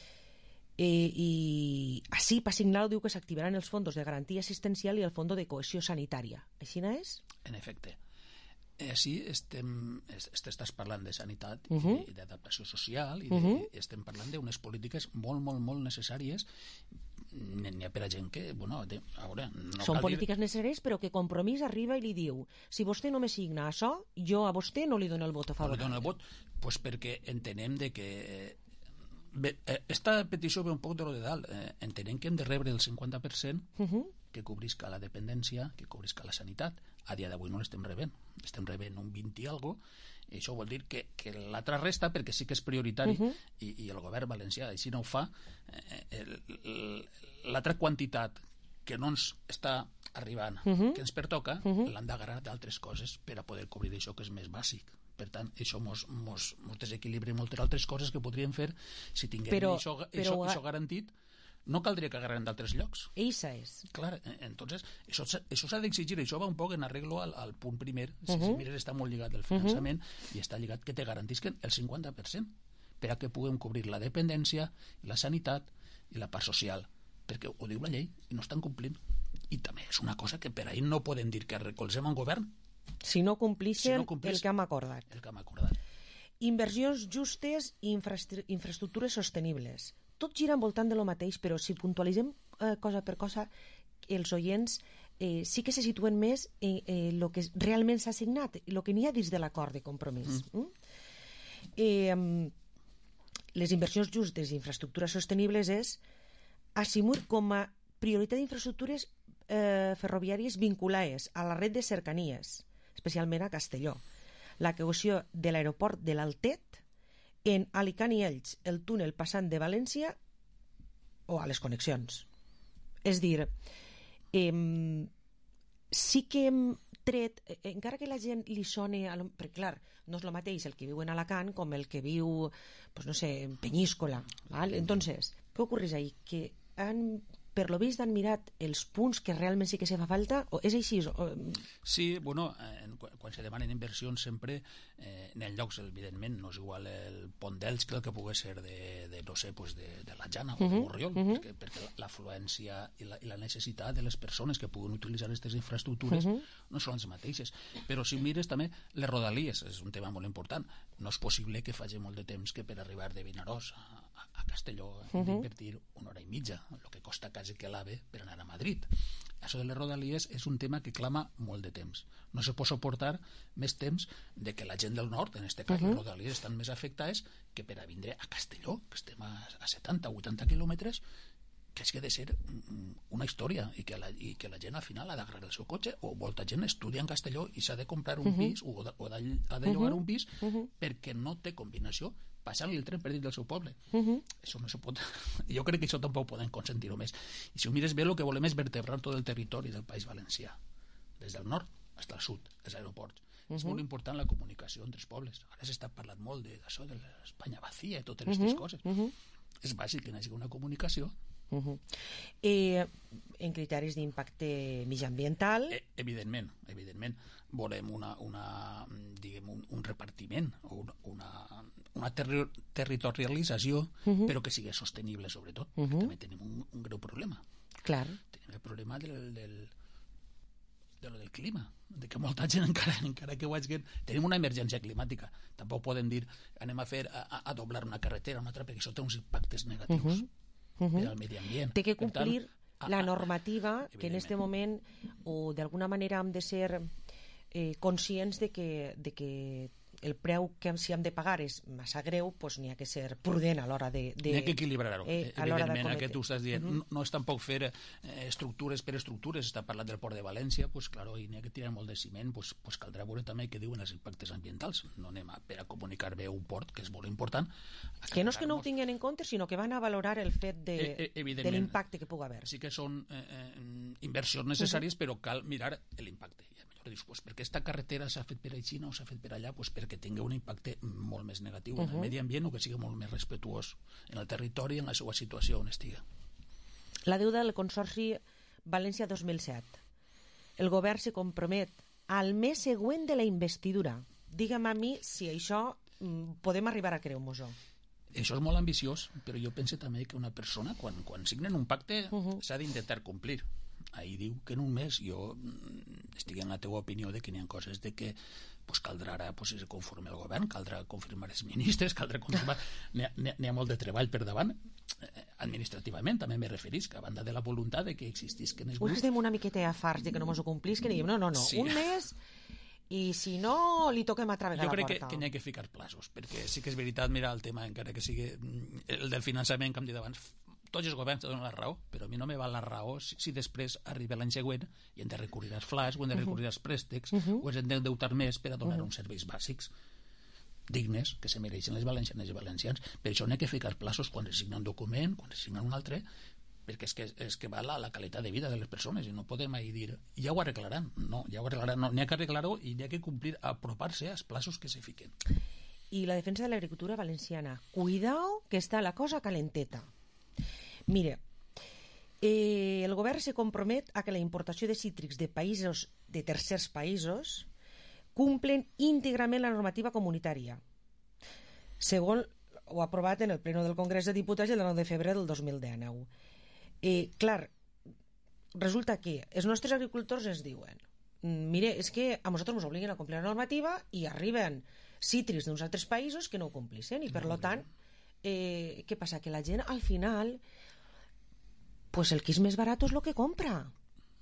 Eh, I així, pa signar-ho, diu que s'activaran els fondos de garantia assistencial i el fondo de cohesió sanitària. Així no és? En efecte. Eh, sí, estem, estàs parlant de sanitat uh-huh. i d'adaptació social i de, uh-huh. estem parlant d'unes polítiques molt, molt, molt necessàries. N'hi ha per a gent que, bueno, de, a veure, no són cal polítiques dir... necessàries, però que Compromís arriba i li diu si vostè no me signa això, jo a vostè no li dono el vot a favor. No li dono el vot, pues perquè entenem de que bé, esta petició ve un poc de lo de dalt. Eh, entenem que hem de rebre el cinquanta per cent uh-huh. que cobrisca la dependència, que cobrisca la sanitat. A dia d'avui no l'estem rebent. Estem rebent un vint i algo, i això vol dir que, que l'altra resta, perquè sí que és prioritari, uh-huh. i, i el govern valencià així no ho fa, eh, l'altra quantitat que no ens està arribant, uh-huh. que ens pertoca, uh-huh. l'han d'agarrar d'altres coses per a poder cobrir això que és més bàsic. Per tant, això mos, mos, mos desequilibra moltes altres coses que podríem fer si tinguem però, això, però, això, això garantit. No caldria que agarren d'altres llocs. Eixa és. Clar, entonces, això, això s'ha d'exigir, això va un poc en arreglo al, al punt primer. Si, uh-huh. si mires, està molt lligat el finançament uh-huh. i està lligat que te garantisquen el cinquanta per cent per a que puguem cobrir la dependència, la sanitat i la part social. Perquè ho diu la llei i no estan complint. I també és una cosa que per ahir no podem dir que recolzem un govern si no complixen si no complís el que hem acordat. El que hem acordat. inversions justes i infrastru- infraestructures sostenibles. Tot gira envoltant de lo mateix, però si puntualitzem eh, cosa per cosa, els oients eh, sí que se situen més en eh, el que realment s'ha signat, el que n'hi ha dins de l'acord de compromís. Mm. Mm? Eh, les inversions justes i infraestructures sostenibles és assumir com a prioritat d'infraestructures eh, ferroviàries vinculades a la red de cercanies, especialment a Castelló, la creació de l'aeroport de l'Altet, en Alicant i Elx, el túnel passant de València o a les connexions. És dir, eh, sí que hem tret, eh, encara que la gent li soni, perquè clar, no és el mateix el que viu en Alacant com el que viu, pues no sé, en Peñíscola. ¿Vale? Entonces, què ocorre ahí? Que han, per lo vist han mirat els punts que realment sí que se fa falta, o és així? O... Sí, bueno, eh, quan se demanen inversions sempre eh, en llocs, evidentment, no és igual el pont d'Elx que el que pugui ser de, de no sé, pues de, de la Jana o uh -huh, de Borriol, uh -huh. perquè, perquè l'afluència i la, i la necessitat de les persones que puguen utilitzar aquestes infraestructures uh -huh. no són les mateixes. Però si mires també les rodalies, és un tema molt important. No és possible que faci molt de temps que per arribar de Vinaròs a, a Castelló hem uh -huh. d'invertir una hora i mitja, el que costa quasi que l'AVE per anar a Madrid. Això de les rodalies és un tema que clama molt de temps. No se pot suportar més temps de que la gent del nord, en aquest cas uh -huh. les rodalies estan més afectades que per a vindre a Castelló, que estem a, a setanta o vuitanta quilòmetres, que és que ha de ser una història i que la, i que la gent al final ha d'agarrar el seu cotxe, o molta gent estudia en Castelló i s'ha de comprar un uh -huh. pis o, de, o de, ha de llogar uh -huh. un pis uh -huh. perquè no té combinació passant-li el tren per dins del seu poble. Uh -huh. Això no se pot... Jo crec que això tampoc poden consentir-ho més. I si ho mires bé, el que volem és vertebrar tot el territori del País Valencià, des del nord fins al sud, els aeroports. Uh -huh. És molt important la comunicació entre els pobles. Ara s'està parlant molt d'això de l'Espanya vacía i totes aquestes uh -huh. coses. Uh -huh. És bàsic que hi hagi una comunicació. Uh -huh. eh, en criteris d'impacte mitjanambiental eh, evidentment, evidentment volem una, una, diguem, un, un repartiment o una, una, una terri territorialització uh -huh. però que sigui sostenible sobretot, uh -huh. perquè també tenim un, un greu problema. Clar. Tenim el problema del, del de lo del clima, de que molta gent encara, encara que ho hagin... Tenim una emergència climàtica, tampoc podem dir anem a fer a, a doblar una carretera una altra, perquè això té uns impactes negatius uh -huh. Uh -huh. per al medi ambient. Té que complir tant, la normativa que en este moment, o d'alguna manera hem de ser eh, conscients de que, de que el preu que si hem de pagar és massa greu, doncs n'hi ha que ser prudent a l'hora de... de n'hi ha que equilibrar-ho, eh, evidentment, el que tu estàs dient. Uh -huh. no, no és tampoc fer eh, estructures per estructures, està parlant del port de València, doncs claro, i n'hi ha que tirar molt de ciment, doncs, doncs caldrà veure també què diuen els impactes ambientals. No anem a, per a comunicar bé un port, que és molt important. Que no és que no ho tinguin en compte, sinó que van a valorar el fet de, eh, eh, de l'impacte que pugui haver. Sí que són eh, eh, inversions necessàries, uh -huh. però cal mirar l'impacte. I millor dius, pues, perquè aquesta carretera s'ha fet per a Xina o s'ha fet per allà, pues, perquè tingui un impacte molt més negatiu uh -huh. en el medi ambient o que sigui molt més respetuós en el territori i en la seva situació on estiga. La deuda del Consorci València dos mil set. El govern se compromet al mes següent de la investidura. Digue'm a mi si això podem arribar a creure-nos-ho. Això és molt ambiciós, però jo penso també que una persona, quan, quan signen un pacte, uh -huh. s'ha d'intentar complir. Ahir diu que en un mes, jo estic en la teva opinió de que n'hi ha coses de que pues, caldrà ara pues, conforme el govern, caldrà confirmar els ministres, caldrà confirmar... N'hi ha, n'hi ha molt de treball per davant, eh, administrativament, també me referís, que a banda de la voluntat de que existisquen els grups... Estem una miqueta a farts de que no mos ho complís, que diguem, no, no, no, sí. un mes... i si no, li toquem a travegar la porta. Jo crec que, que n'hi ha que ficar plaços, perquè sí que és veritat, mira, el tema, encara que sigui el del finançament, que hem dit abans, tots els governs donen la raó, però a mi no me val la raó si, si després arriba l'any següent i hem de recurrir als flash, o hem de recurrir als préstecs, uh -huh. o ens hem d'endeutar més per a donar uh -huh. uns serveis bàsics dignes que se mereixen les valencianes i valencians. Per això n'hi ha que ficar plaços quan es signa un document, quan es signa un altre, perquè és que, és que va la, la qualitat de vida de les persones i no podem ahir dir, ja ho arreglaran. No, ja ho arreglaran, no, n'hi ha que arreglar-ho i n'hi ha que complir, apropar-se als plaços que se fiquen. I la defensa de l'agricultura valenciana. Cuidao, que està la cosa calenteta. Mire, eh, el govern se compromet a que la importació de cítrics de països, de tercers països, cumplen íntegrament la normativa comunitària, segons ho aprovat en el pleno del Congrés de Diputats el nou de febrer del dos mil dinou. Eh, clar, resulta que els nostres agricultors ens diuen, mire, és que a nosaltres ens obliguen a complir la normativa i arriben cítrics d'uns altres països que no ho complissin, i per no, tant eh, què passa? Que la gent al final pues el que és més barat és el que compra.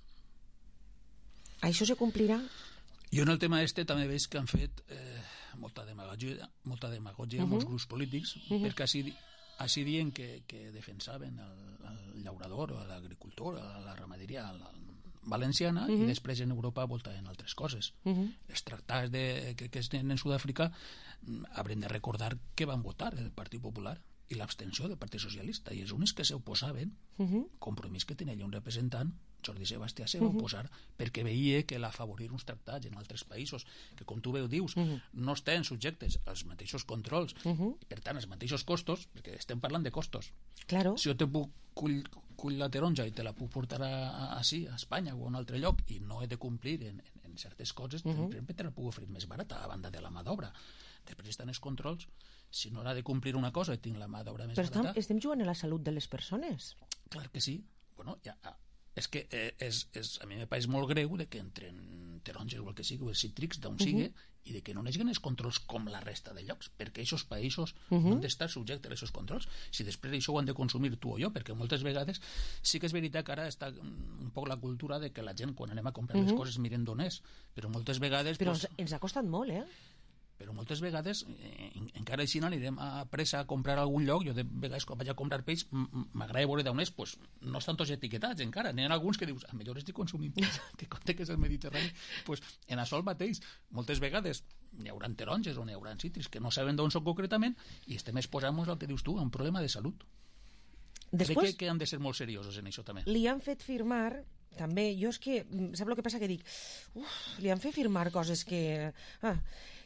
Això se complirà? Jo en el tema este també veig que han fet eh, molta demagogia, molta demagogia uh -huh. molts grups polítics, uh -huh. perquè així, així diuen que, que defensaven el, el llaurador, l'agricultor, la ramaderia la valenciana, uh -huh. i després en Europa voltaven altres coses. Uh -huh. Els tractats de, que, que es tenen en Sud-àfrica haurem de recordar que van votar el Partit Popular i l'abstenció del Partit Socialista, i els únics que s'oposaven, uh -huh. compromís que tenia un representant, Jordi Sebastià, se va oposar uh -huh. perquè veia que l'afavorir uns tractats en altres països que, com tu veu dius, uh -huh. no estan subjectes als mateixos controls uh -huh. i per tant als mateixos costos, perquè estem parlant de costos. Claro. Si jo te puc cull, cull la taronja i te la puc portar a, a, a Espanya o a un altre lloc i no he de complir en, en, en certes coses, uh -huh. per te la puc oferir més barata a banda de la mà d'obra. Després estan els controls. Si no ha de complir una cosa i tinc la mà d'obra més Però barata... Però estem jugant a la salut de les persones. Clar que sí. Bueno, ja, és que eh, és, és, a mi me pareix molt greu de que entren taronges o el que sigui, o els cítrics d'on uh -huh. sigui, i de que no n'hi els controls com la resta de llocs, perquè aquests països uh -huh. no han d'estar subjectes a aquests controls. Si després això ho han de consumir tu o jo, perquè moltes vegades sí que és veritat que ara està un poc la cultura de que la gent, quan anem a comprar uh -huh. les coses, miren d'on és, però moltes vegades... Però pues, ens, ens ha costat molt, eh? però moltes vegades eh, encara així anirem a pressa a comprar a algun lloc. Jo de vegades quan vaig a comprar peix m'agrada veure d'on és, pues, no estan tots etiquetats encara, n'hi ha alguns que dius a millor estic consumint peix que compte que és el Mediterrani. Pues, en això el mateix, moltes vegades n'hi haurà taronges o n'hi haurà cítrics que no saben d'on són concretament i estem exposant-nos al que dius tu, a un problema de salut. Després, crec que, que han de ser molt seriosos en això també. Li han fet firmar també, jo és que sap el que passa que dic uf, li han fet firmar coses que ah,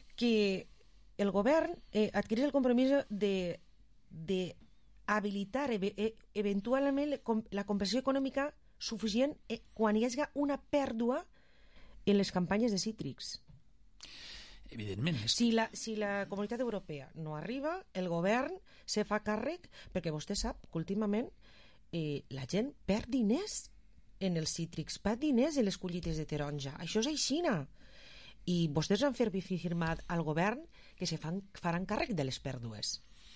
que el govern eh, adquirís el compromís de, de habilitar e, eventualment la compensació econòmica suficient eh, quan hi hagi una pèrdua en les campanyes de cítrics. Evidentment. És... Si, la, si la Comunitat Europea no arriba, el govern se fa càrrec, perquè vostè sap que últimament eh, la gent perd diners en els cítrics, perd diners en les collites de taronja. Això és aixina. I vostès han firmat al govern que se fan, faran càrrec de les pèrdues.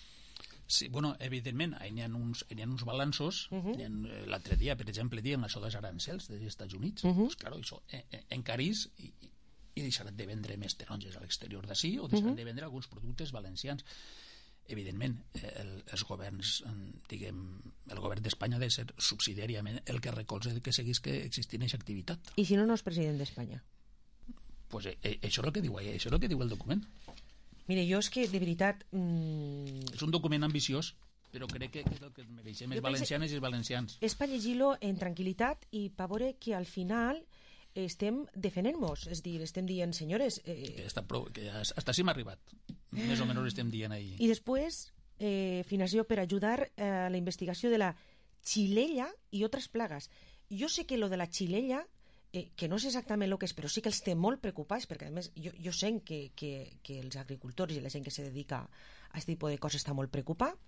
Sí, bueno, evidentment, hi ha uns, hi ha uns balanços. Uh -huh. L'altre dia, per exemple, diem això dels arancels dels Estats Units. Uh -huh. Pues, claro, això eh, encarís i, i deixaran de vendre més taronges a l'exterior d'ací o deixaran uh -huh. de vendre alguns productes valencians. Evidentment, el, els governs, diguem, el govern d'Espanya ha de ser subsidiàriament el que recolza que seguís que existint aquesta activitat. I si no, no és president d'Espanya? Pues eh, eh, això és el que diu això és el que diu el document. Mire, jo és que de veritat mmm... és un document ambiciós, però crec que, que és el que mereixem els valencianes i els valencians. És per llegir-lo en tranquil·litat i per veure que al final estem defenent-nos, és dir, estem dient senyores... Eh... Que, està prou, que hasta així m'ha arribat, més o menys estem dient ahir. I després eh, financiació per ajudar a la investigació de la xilella i altres plagues. Jo sé que lo de la xilella Eh, que no sé exactament el que és, però sí que els té molt preocupats, perquè a més jo, jo sé que, que, que els agricultors i la gent que se dedica a aquest tipus de coses està molt preocupada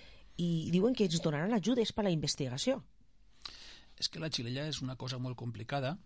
i diuen que ens donaran ajudes per a la investigació. És que la xilella és una cosa molt complicada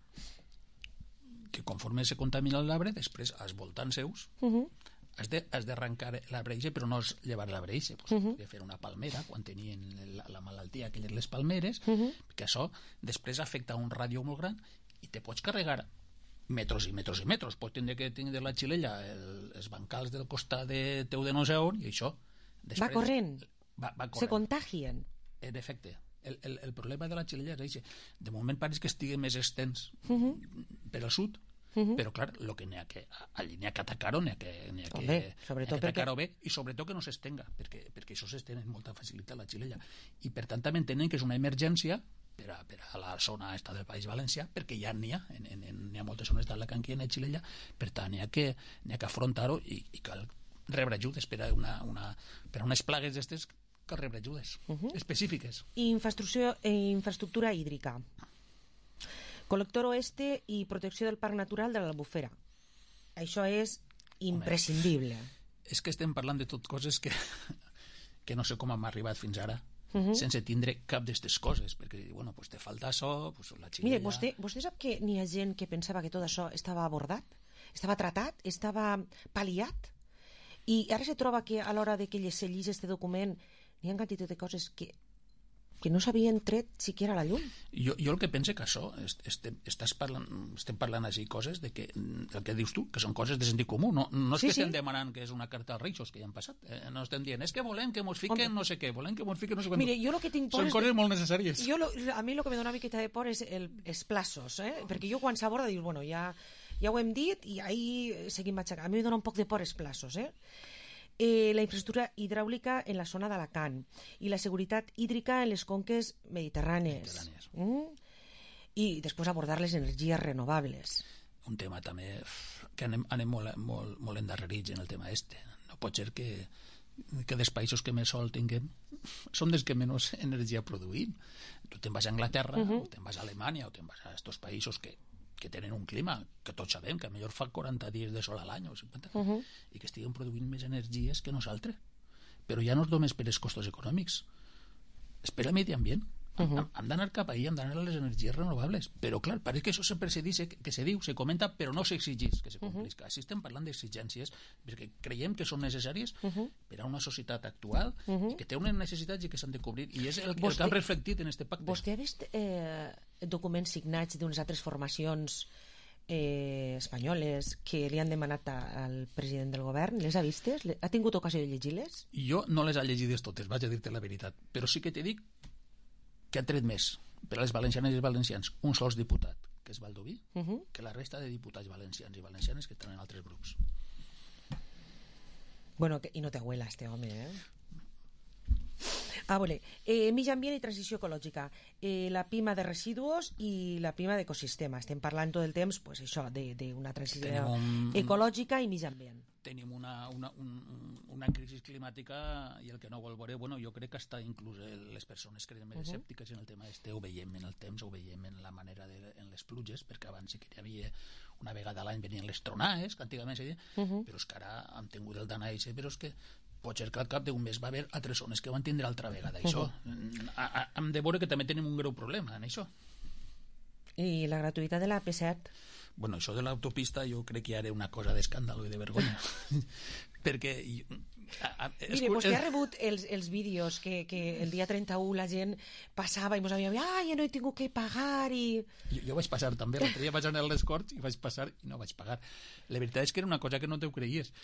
que conforme se contamina l'arbre, després als voltants seus uh -huh. has de, has d'arrencar l'arbre eixe, però no és llevar l'arbre eixe, pues, uh -huh. de fer una palmera quan tenien la, la malaltia aquelles les palmeres, uh -huh. que això després afecta un ràdio molt gran i te pots carregar metros i metros i metros. Pots tindre que tenir de la xilella el, els bancals del costat de teu de no sé on i això després, va corrent, va, va corrent. Se contagien. En efecte, el, el, el problema de la xilella és això. De moment pareix que estigui més extens uh -huh. per al sud, uh -huh. però clar, lo que n'hi ha que allí n'hi ha que atacar-ho, n'hi ha que, n'hi ha que, Home, sobretot que atacar-ho perquè... bé, i sobretot que no s'estenga, perquè, perquè això s'estén amb molta facilitat la xilella, i per tant també entenen que és una emergència per a, per a la zona esta del País Valencià, perquè ja n'hi ha, en, en, en, n'hi ha moltes zones d'Alacant que hi ha xilella, per tant n'hi ha que, n'hi ha que afrontar-ho i, i cal rebre ajudes per a, una, una, per a unes plagues d'estes, cal rebre ajudes uh -huh. específiques. Infraestructura, eh, infraestructura hídrica, col·lector oeste i protecció del parc natural de l'Albufera. Això és imprescindible. Home, és que estem parlant de tot coses que, que no sé com hem arribat fins ara Uh -huh. sense tindre cap d'aquestes coses, perquè bueno, pues te falta això, pues la xilella... Mire, vostè, vostè sap que n'hi ha gent que pensava que tot això estava abordat, estava tratat, estava pal·liat, I ara se troba que a l'hora de que se llegís este document n'hi ha quantitat de coses que que no s'havien tret siquiera a la llum. Jo, jo el que pense que això, estem, estàs parlant, estem parlant així coses de que, el que dius tu, que són coses de sentit comú, no, no és sí, que estem sí. demanant que és una carta als Reixos que ja han passat, eh? No estem dient, és que volem que mos fiquen Hombre. no sé què, volem que mos fiquen no sé què. Mire, jo lo que tinc por són és coses que... molt necessàries. Jo lo, a mi el que me dona una miqueta de por és el, els plaços, eh? Perquè jo quan s'aborda dius, bueno, ja, ja ho hem dit i ahí seguim matxacant. A mi me dona un poc de por els plaços, eh? Eh, la infraestructura hidràulica en la zona d'Alacant i la seguretat hídrica en les conques mediterrànies, mediterrànies. Mm? I després abordar les energies renovables. Un tema també que anem, anem molt, molt, molt endarrerits en el tema este. No pot ser que, que dels països que més sol tinguem som dels que menys energia produïm. Tu te'n vas a Anglaterra, uh -huh. o te'n vas a Alemanya, o te'n vas a estos països que que tenen un clima, que tots sabem que millor fa quaranta dies de sol a l'any o cinquanta, uh -huh. i que estiguen produint més energies que nosaltres. Però ja no és només per els costos econòmics, és per al medi ambient. Uh -huh. Hem d'anar cap ahí, hem d'anar a les energies renovables. Però clar, pareix que això sempre se diu, que se diu, se comenta, però no s'exigís que se complisca. Uh -huh. Així estem parlant d'exigències perquè creiem que són necessàries uh -huh. per a una societat actual uh -huh. i que té unes necessitats i que s'han de cobrir. I és el, vostè, el que hem reflectit en este pacte. Vostè ha vist eh, documents signats d'unes altres formacions eh, espanyoles que li han demanat a, al president del govern? Les ha vistes? Ha tingut ocasió de llegir-les? Jo no les he llegides totes, vaig a dir-te la veritat, però sí que t'he dit que ha tret més per a les valencianes i els valencians un sols diputat, que és Baldoví, uh -huh. que la resta de diputats valencians i valencianes que estan en altres grups. Bueno, que, i no té abuela este home, eh? Ah, vale. Eh, Mig ambient i transició ecològica. Eh, la pima de residus i la pima d'ecosistema. Estem parlant tot el temps, pues, això, d'una transició un... ecològica i mig ambient. Tenim una, una, un, una crisi climàtica i el que no vol veure, bueno, jo crec que està inclús les persones que eren més uh -huh. escèptiques en el tema este, ho veiem en el temps, ho veiem en la manera de, en les pluges, perquè abans sí que hi havia una vegada a l'any venien les tronades, que antigament se deia, uh -huh. però és que ara hem tingut el danaixe, però és que pot ser que al cap d'un mes va haver altres zones que van tindre altra vegada això. Uh -huh. Hem de veure que també tenim un greu problema en això. I la gratuïtat de la P set? Bueno, això de l'autopista jo crec que ara una cosa d'escàndalo i de vergonya. Perquè... A, a, Mire, vostè ha rebut els, els vídeos que, que el dia trenta-u la gent passava i mos havia dit, ah, ja no he tingut que pagar i... Jo, jo vaig passar també, l'altre dia vaig anar a les Corts i vaig passar i no vaig pagar. La veritat és que era una cosa que no t'ho creies.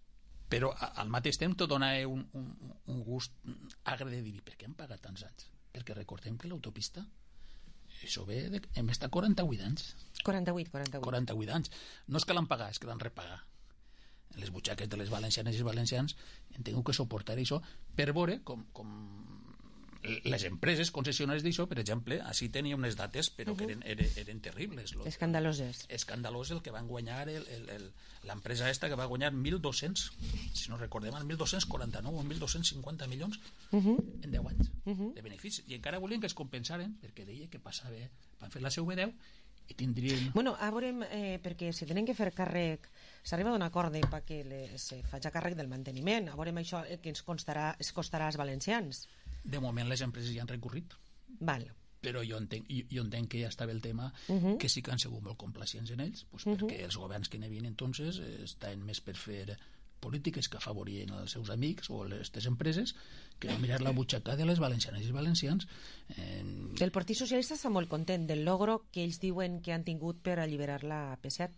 Però al mateix temps t'ho dona un, un, un gust agre de dir, per què hem pagat tants anys? Perquè recordem que l'autopista això ve de... hem estat quaranta-vuit anys. quaranta-vuit, quaranta-vuit. quaranta-vuit anys. No és que l'han pagat, és que l'han repagat. En les butxaques de les valencianes i els valencians hem tingut que suportar això per veure com, com les empreses concessionàries d'això, per exemple, així tenia unes dates però uh -huh. que eren, eren, eren terribles. Lo, escandaloses. Escandalós el que van guanyar el, el, el, l'empresa esta que va guanyar mil dos-cents, si no recordem, mil dos-cents quaranta-nou o mil dos-cents cinquanta milions uh -huh. en deu anys uh -huh. de beneficis. I encara volien que es compensaren perquè deia que passava, van fer la seu B deu i tindrien... Bueno, a veurem, eh, perquè si tenen que fer càrrec, s'arriba a un acord perquè le, se faci càrrec del manteniment, a veurem això eh, que ens costarà, es costarà als valencians. De moment les empreses ja han recorrit. Val. Però jo entenc, jo, jo entenc que ja estava el tema uh -huh. que sí que han sigut molt complacients en ells, pues, uh -huh. perquè els governs que n'hi havia entonces eh, estaven més per fer polítiques que afavorien els seus amics o les empreses que no mirar la butxaca de les valencianes i valencians. Eh... El Partit Socialista està molt content del logro que ells diuen que han tingut per alliberar la P set.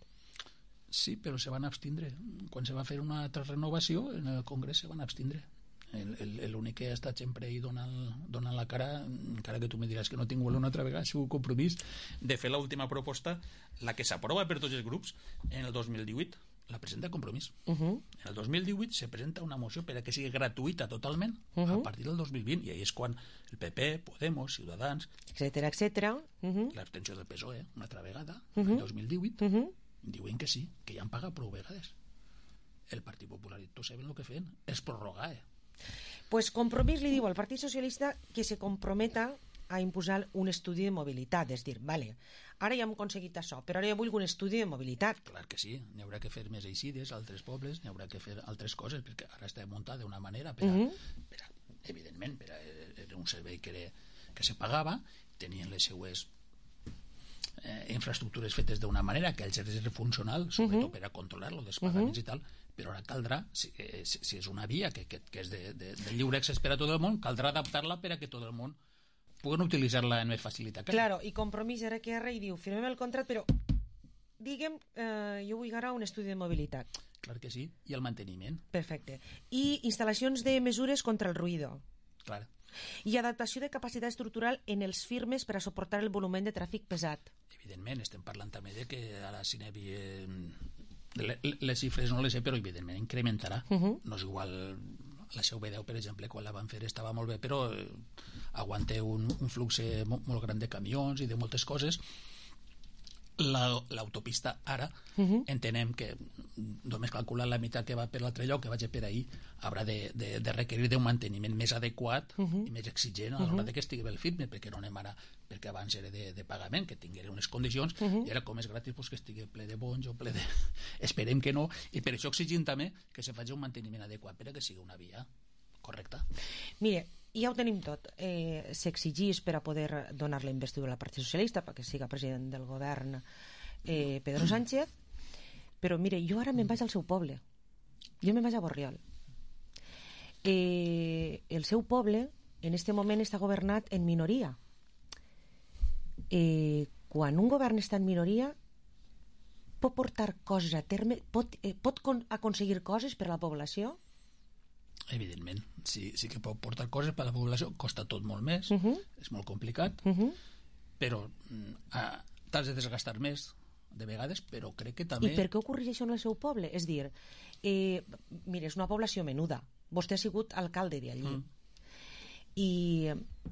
Sí, però se van abstindre. Quan se va fer una altra renovació, en el Congrés se van abstindre. L'únic que ha estat sempre ahí donant, donant la cara, encara que tu me diràs que no tinc una altra vegada, ha sigut compromís de fer l'última proposta, la que s'aprova per tots els grups en el dos mil divuit, la presenta Compromís. Uh -huh. En el dos mil divuit se presenta una moció per a que sigui gratuïta totalment uh -huh. a partir del dos mil vint, i ahí és quan el P P, Podemos, Ciutadans, etcètera, etcètera, uh -huh. l'abstenció del P S O E, una altra vegada, uh -huh. el dos mil divuit, uh -huh. diuen que sí, que ja han pagat prou vegades. El Partit Popular i tots saben el que feien, és prorrogar, eh? Pues Compromís li diu al Partit Socialista que se comprometa a imposar un estudi de mobilitat, és dir, vale, ara ja hem aconseguit això, però ara ja vull un estudi de mobilitat. Clar que sí, n'hi haurà que fer més eixides a altres pobles, n'hi haurà que fer altres coses, perquè ara està muntat d'una manera per a, uh -huh. per a, evidentment, per a, era un servei que, era, que se pagava, tenien les seues eh, infraestructures fetes d'una manera que els és funcional, sobretot uh -huh. per a controlar-lo dels pagaments uh -huh. i tal, però ara caldrà, si, eh, si, si és una via que, que, que és de, de, de lliure accés per a tot el món, caldrà adaptar-la per a que tot el món puguen utilitzar-la amb més facilitat. Claro, i Compromís ara que arre i diu, firmem el contracte, però diguem, eh, jo vull ara un estudi de mobilitat. Clar que sí, i el manteniment. Perfecte. I instal·lacions de mesures contra el ruïdo. Clar. I adaptació de capacitat estructural en els firmes per a suportar el volumen de tràfic pesat. Evidentment, estem parlant també de que ara si n'hi havia... Les xifres no les sé, però evidentment incrementarà. Uh -huh. No és igual... La C V deu, per exemple, quan la van fer estava molt bé, però eh, aguanta un, un flux molt, molt gran de camions i de moltes coses. L'autopista la, ara uh -huh. entenem que només calculant la meitat que va per l'altre lloc, que vaig per ahir, haurà de, de, de requerir d'un manteniment més adequat uh -huh. i més exigent a l'hora uh -huh. de que estigui bé el firme, perquè no anem ara, perquè abans era de, de pagament, que tinguera unes condicions, uh -huh. i ara com és gratis pues, que estigui ple de bons o ple de... Esperem que no, i per això exigim també que se faci un manteniment adequat per a que sigui una via correcta. Mire, ja ho tenim tot. Eh, S'exigís per a poder donar la investidura al Partit Socialista perquè siga president del govern eh, Pedro Sánchez, però mire, jo ara me'n vaig al seu poble. Jo me'n vaig a Borriol. Eh, el seu poble en este moment està governat en minoria. Eh, quan un govern està en minoria pot portar coses a terme, pot, eh, pot aconseguir coses per a la població? Evidentment, sí, sí que pot portar coses per a la població, costa tot molt més, uh -huh. és molt complicat, uh -huh. però uh, t'has de desgastar més de vegades, però crec que també... I per què ocorre això en el seu poble? És dir, eh, mira, és una població menuda, vostè ha sigut alcalde d'allí, uh -huh. i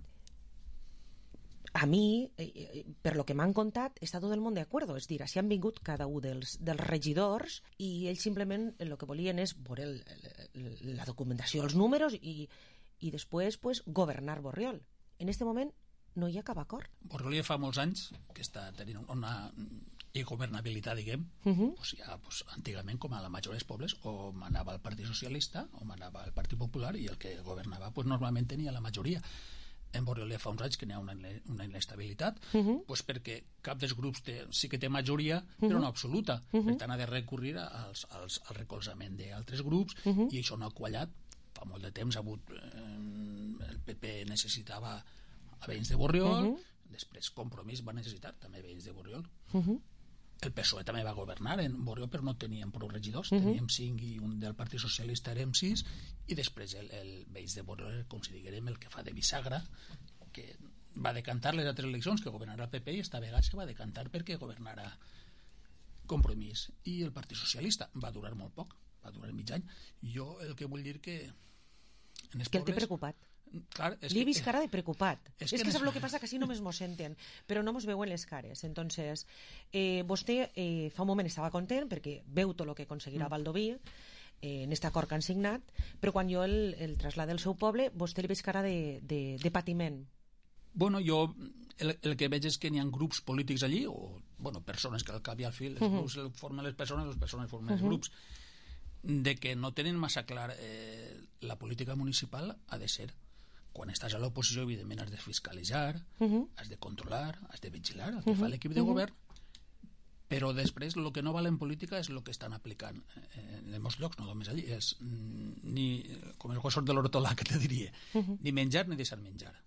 a mi, eh, per lo que m'han contat, està tot el món d'acord, és dir, així han vingut cada un dels, dels regidors i ells simplement el que volien és veure el, el, la documentació, els números i, i després pues, governar Borriol. En aquest moment no hi ha cap acord. Borriol ja fa molts anys que està tenint una governabilitat, diguem, uh -huh. pues ja, pues, antigament, com a la majoria dels pobles, o manava el Partit Socialista o manava el Partit Popular i el que governava pues, normalment tenia la majoria. En Borriol ja fa uns anys que n'hi ha una, una inestabilitat, uh -huh. pues perquè cap dels grups té, sí que té majoria, uh -huh. però no absoluta. Uh -huh. Per tant, ha de recurrir als, als, al recolzament d'altres grups, uh -huh. i això no ha quallat. Fa molt de temps ha hagut... Eh, el P P necessitava a veïns de Borriol, uh -huh. després Compromís va necessitar també veïns de Borriol. Uh -huh. El P S O E també va governar en Borriol, però no teníem prou regidors, uh -huh. teníem cinc i un del Partit Socialista érem sis, i després el, el veïns de Borriol, com si diguérem, el que fa de bisagra, que va decantar les altres eleccions que governarà el P P, i esta vegada se va decantar perquè governarà Compromís, i el Partit Socialista va durar molt poc, va durar mig any. Jo el que vull dir que en els que pobles... el té preocupat. Clar, és Li he que, vist cara de preocupat. És és que, que sap el que passa, que així només mos senten, però no mos veuen les cares. Entonces, eh, vostè eh, fa un moment estava content perquè veu tot el que aconseguirà Baldoví eh, en aquest acord que han signat, però quan jo el, el traslada al seu poble, vostè li veig cara de, de, de patiment. Bueno, jo el, el que veig és que n'hi ha grups polítics allí, o bueno, persones que al cap i al fil, els uh -huh. grups el formen les persones, les persones formen els uh -huh. grups, de que no tenen massa clar eh, la política municipal ha de ser, quan estàs a l'oposició, evidentment has de fiscalitzar, uh -huh. has de controlar, has de vigilar el que uh -huh. fa l'equip de uh -huh. govern, però després el que no val en política és el que estan aplicant eh, en molts llocs, no només allí, és ni, com els gossos de l'hortolà, que te diria, uh -huh. ni menjar ni deixar menjar.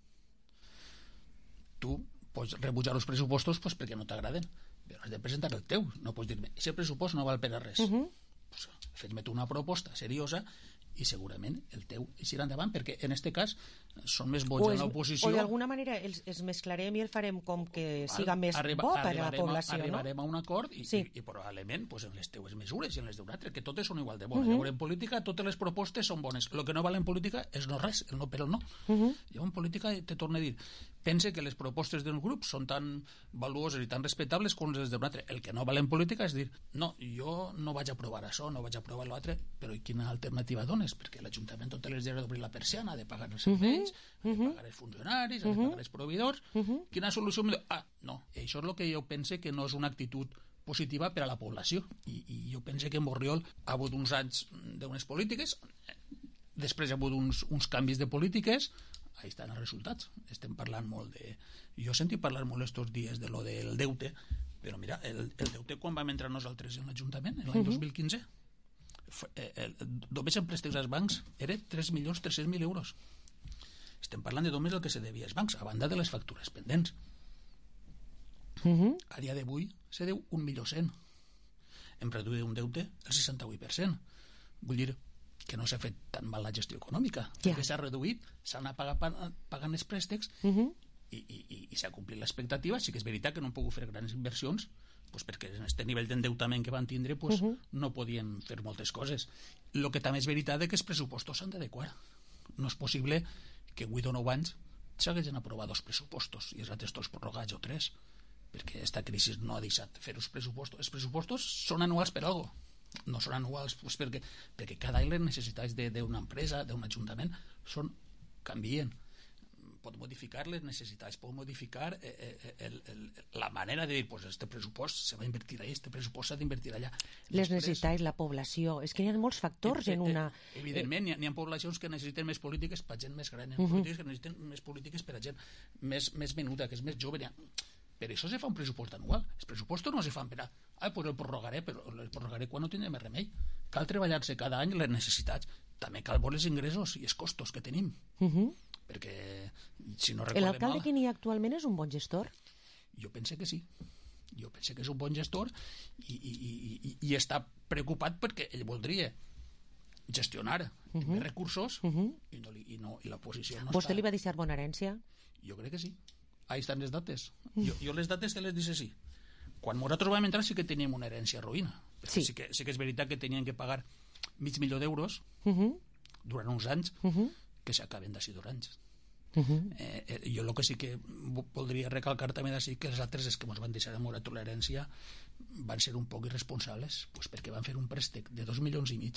Tu pots rebutjar els pressupostos pues, perquè no t'agraden, però has de presentar el teu, no pots dir-me, aquest pressupost no val per a res. Uh -huh. Pues, fes-me tu una proposta seriosa i segurament el teu eixirà endavant, perquè en aquest cas són més boig en l'oposició. O d'alguna manera els, els mesclarem i el farem com que siga més Arriba, bo per a la població, a, arribarem no? a un acord i, sí. i, i probablement pues, en les teues mesures i en les d'un altre, que totes són igual de bones. Uh -huh. Llavors, en política totes les propostes són bones. El que no val en política és no res, el no per el no. Uh -huh. Llavors, en política, te torno a dir, pense que les propostes d'un grup són tan valuoses i tan respectables com les d'un altre. El que no val en política és dir, no, jo no vaig aprovar això, no vaig aprovar l'altre, però i quina alternativa dones? Perquè l'Ajuntament totes les dies ha d'obrir la persiana, ha de pagar els serveis, uh -huh. ha de pagar els funcionaris, ha de pagar els proveïdors. Uh -huh. Quina solució? Ah, no, això és el que jo pense que no és una actitud positiva per a la població. I, i jo pense que en Borriol ha hagut uns anys d'unes polítiques, després ha hagut uns, uns canvis de polítiques, ahí estan els resultats. Estem parlant molt de... Jo he sentit parlar molt estos dies de lo del deute, però mira, el, el deute quan vam entrar nosaltres en l'Ajuntament, l'any uh -huh. dos mil quinze, el, el, només en préstecs als bancs era tres milions tres-cents mil euros. Estem parlant de només el que se devia als bancs, a banda de les factures pendents. Uh -huh. A dia d'avui se deu un milió cent. Hem reduït un deute el seixanta-vuit per cent. Vull dir que no s'ha fet tan mal la gestió econòmica, yeah. que s'ha reduït, s'han anat pagant, pagant els préstecs uh -huh. i, i, i s'ha complit l'expectativa. Sí que és veritat que no han pogut fer grans inversions, pues perquè en aquest nivell d'endeutament que van tindre pues, uh -huh. no podien fer moltes coses. El que també és veritat és que els pressupostos s'han d'adequar. No és possible que vuit o nou anys s'haguessin aprovat dos pressupostos i els altres dos prorrogats o tres, perquè aquesta crisi no ha deixat fer els pressupostos. Els pressupostos són anuals per alguna cosa. No són anuals pues, perquè, perquè cada any les necessitats d'una empresa, d'un ajuntament, són, canvien. Pot modificar les necessitats, pot modificar eh, el, el, la manera de dir, pues, este pressupost se va invertir allà, este pressupost s'ha d'invertir allà. Les necessitats, la població, és que hi ha molts factors eh, eh, en una... Evidentment, hi ha, hi ha poblacions que necessiten més polítiques per gent més gran, hi ha uh -huh. polítiques que necessiten més polítiques per a gent més, més menuda, que és més jove. Ha... Per això se fa un pressupost anual. Els pressupostos no se fan per a... Ah, pues el prorrogaré, però el prorrogaré quan no tindrem més remei. Cal treballar-se cada any les necessitats. També cal veure els ingressos i els costos que tenim. Uh -huh. Perquè, si no recordem... L'alcalde que n'hi ha actualment és un bon gestor? Jo pense que sí. Jo pense que és un bon gestor i, i, i, i, i està preocupat perquè ell voldria gestionar uh -huh. més recursos uh -huh. i, no, i, no, i la posició no Vostè està... li va deixar bona herència? Jo crec que sí. Ahí estan les dates. Jo, jo les dates te les dice sí. Quan nosaltres vam entrar sí que teníem una herència ruïna. Sí. Sí, que, sí que és veritat que tenien que pagar mig milió d'euros uh -huh. durant uns anys uh -huh. que s'acaben d'ací dos anys. Uh -huh. eh, eh, jo el que sí que voldria recalcar també d'ací que els altres és que ens van deixar de morar tota l'herència van ser un poc irresponsables pues perquè van fer un préstec de dos milions i mig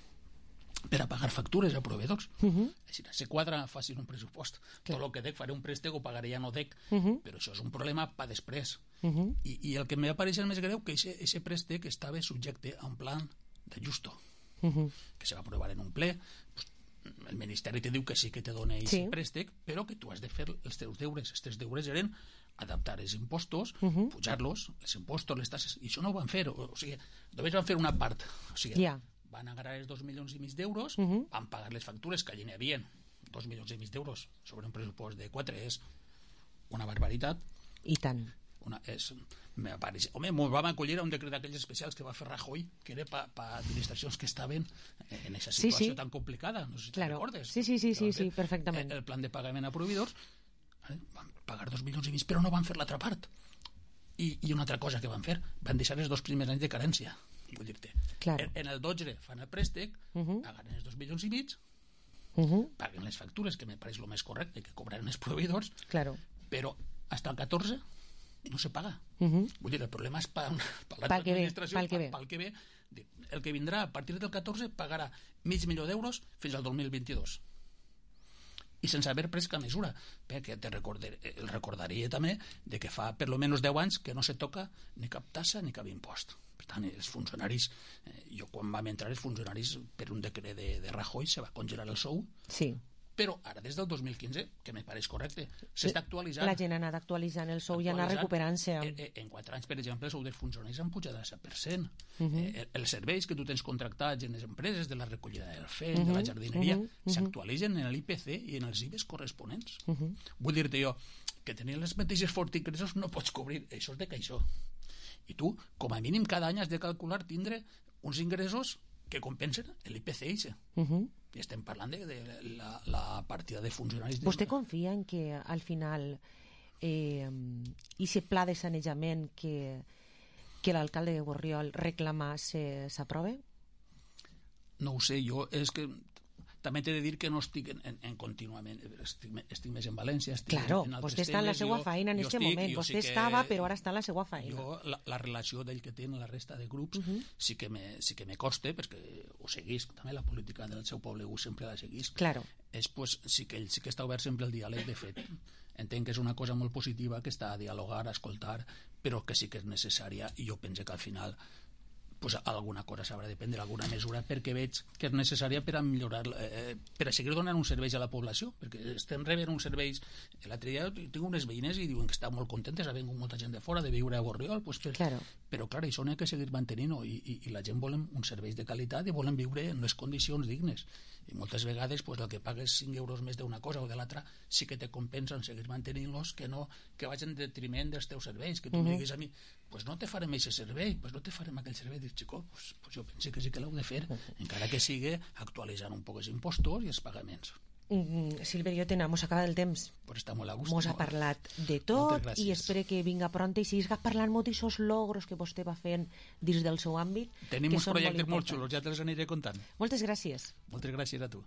per a pagar factures a proveedors. Uh -huh. Així, se quadra facin un pressupost. Clar. Tot el que dec faré un préstec o pagaré ja no dec. Uh -huh. Però això és un problema per després. Uh -huh. I, I el que m'ha pareixet més greu que aquest préstec estava subjecte a un plan d'ajusto uh -huh. que se va aprovar en un ple. Pues, el Ministeri te diu que sí que te dona aquest sí. préstec, però que tu has de fer els teus deures. Els teus deures eren adaptar els impostos, uh -huh. pujar-los, els impostos, les tasses, i això no ho van fer. O, o sigui, només van fer una part. O sigui, yeah. van agarrar els dos milions i mig d'euros, uh -huh. van pagar les factures, que allí n'hi havia dos milions i mig d'euros sobre un pressupost de quatre, és una barbaritat. I tant. Una, és, home, m'ho vam acollir a un decret d'aquells especials que va fer Rajoy, que era per pa administracions que estaven en aquesta situació sí, sí. tan complicada, no sé si claro. te'n recordes. Sí, sí, sí, sí, sí, perfectament. El, el plan de pagament a proveïdors, eh, van pagar dos milions i mig, però no van fer l'altra part. I, I una altra cosa que van fer, van deixar els dos primers anys de carència. Vull dir-te, claro. en, en el dotze fan el préstec, uh -huh. paguen els dos milions i mig, uh -huh. paguen les factures, que me pareix el més correcte, que cobraran els proveïdors, claro. però fins al catorze no se paga. Uh -huh. Vull dir, el problema és per l'administració, pel que ve. pel que ve. El que vindrà a partir del catorze pagarà mig milió d'euros fins al dos mil vint-i-dos. I sense haver pres cap mesura, perquè te recordaré, el recordaria també de que fa per lo menys deu anys que no se toca ni cap tassa ni cap impost. Per tant, els funcionaris, eh, jo quan vam entrar els funcionaris per un decret de, de Rajoy se va congelar el sou, sí. però ara des del dos mil quinze, que me pareix correcte, s'està actualitzant. La gent ha anat actualitzant el sou i ha anat recuperant-se. En, en quatre anys, per exemple, el sou dels funcionaris han pujat al set per cent. Uh -huh. eh, els serveis que tu tens contractats en les empreses, de la recollida del F E M, uh -huh. de la jardineria, uh -huh. s'actualitzen en l'I P C i en els I B E S corresponents. Uh -huh. Vull dir-te jo que tenir les mateixes forts ingressos no pots cobrir, això és de caixó. I tu, com a mínim, cada any has de calcular tindre uns ingressos que compensen l'I P C I. Uh -huh. I estem parlant de, de la, la partida de funcionaris. Vostè confia en que al final eh, ese pla de sanejament que, que l'alcalde de Borriol reclama s'aprove? No ho sé, jo és que també t'he de dir que no estic en, en, en contínuament, estic, estic més en València, estic claro, en altres vostè està en la seva feina en aquest moment, vostè sí estava però ara està en la seva feina. Jo, la, la relació d'ell que té amb la resta de grups uh -huh. sí que me, sí que me costa, perquè ho seguís, també la política del seu poble ho sempre la seguís. Claro. És, pues, sí que ell sí que està obert sempre al diàleg, de fet, entenc que és una cosa molt positiva, que està a dialogar, a escoltar, però que sí que és necessària, i jo penso que al final pues alguna cosa s'haurà de prendre, alguna mesura, perquè veig que és necessària per a millorar, eh, per a seguir donant uns serveis a la població, perquè estem rebent uns serveis. L'altre dia tinc unes veïnes i diuen que estan molt contentes, ha vingut molta gent de fora de viure a Borriol, pues, per... claro. Però clar, això n'hi ha que seguir mantenint-ho, i, i, i la gent volem uns serveis de qualitat i volen viure en les condicions dignes, i moltes vegades pues, el que pagues cinc euros més d'una cosa o de l'altra sí que te compensen seguir mantenint-los, que no que vagin en detriment dels teus serveis, que tu uh-huh. diguis a mi, pues no te farem aquest servei, pues no te farem aquell servei. Dic, xico, pues, pues jo penso que sí que l'heu de fer, uh-huh. encara que sigui actualitzant un poc els impostos i els pagaments. Mm, Silver, jo tenen, mos acaba el temps. Pues està molt a gust. Mos ha parlat de tot i espero que vinga pronta i siguis parlant molt d'aquests logros que vostè va fent dins del seu àmbit. Tenim uns projectes molt xulos, ja te'ls aniré contant. Moltes gràcies. Moltes gràcies a tu.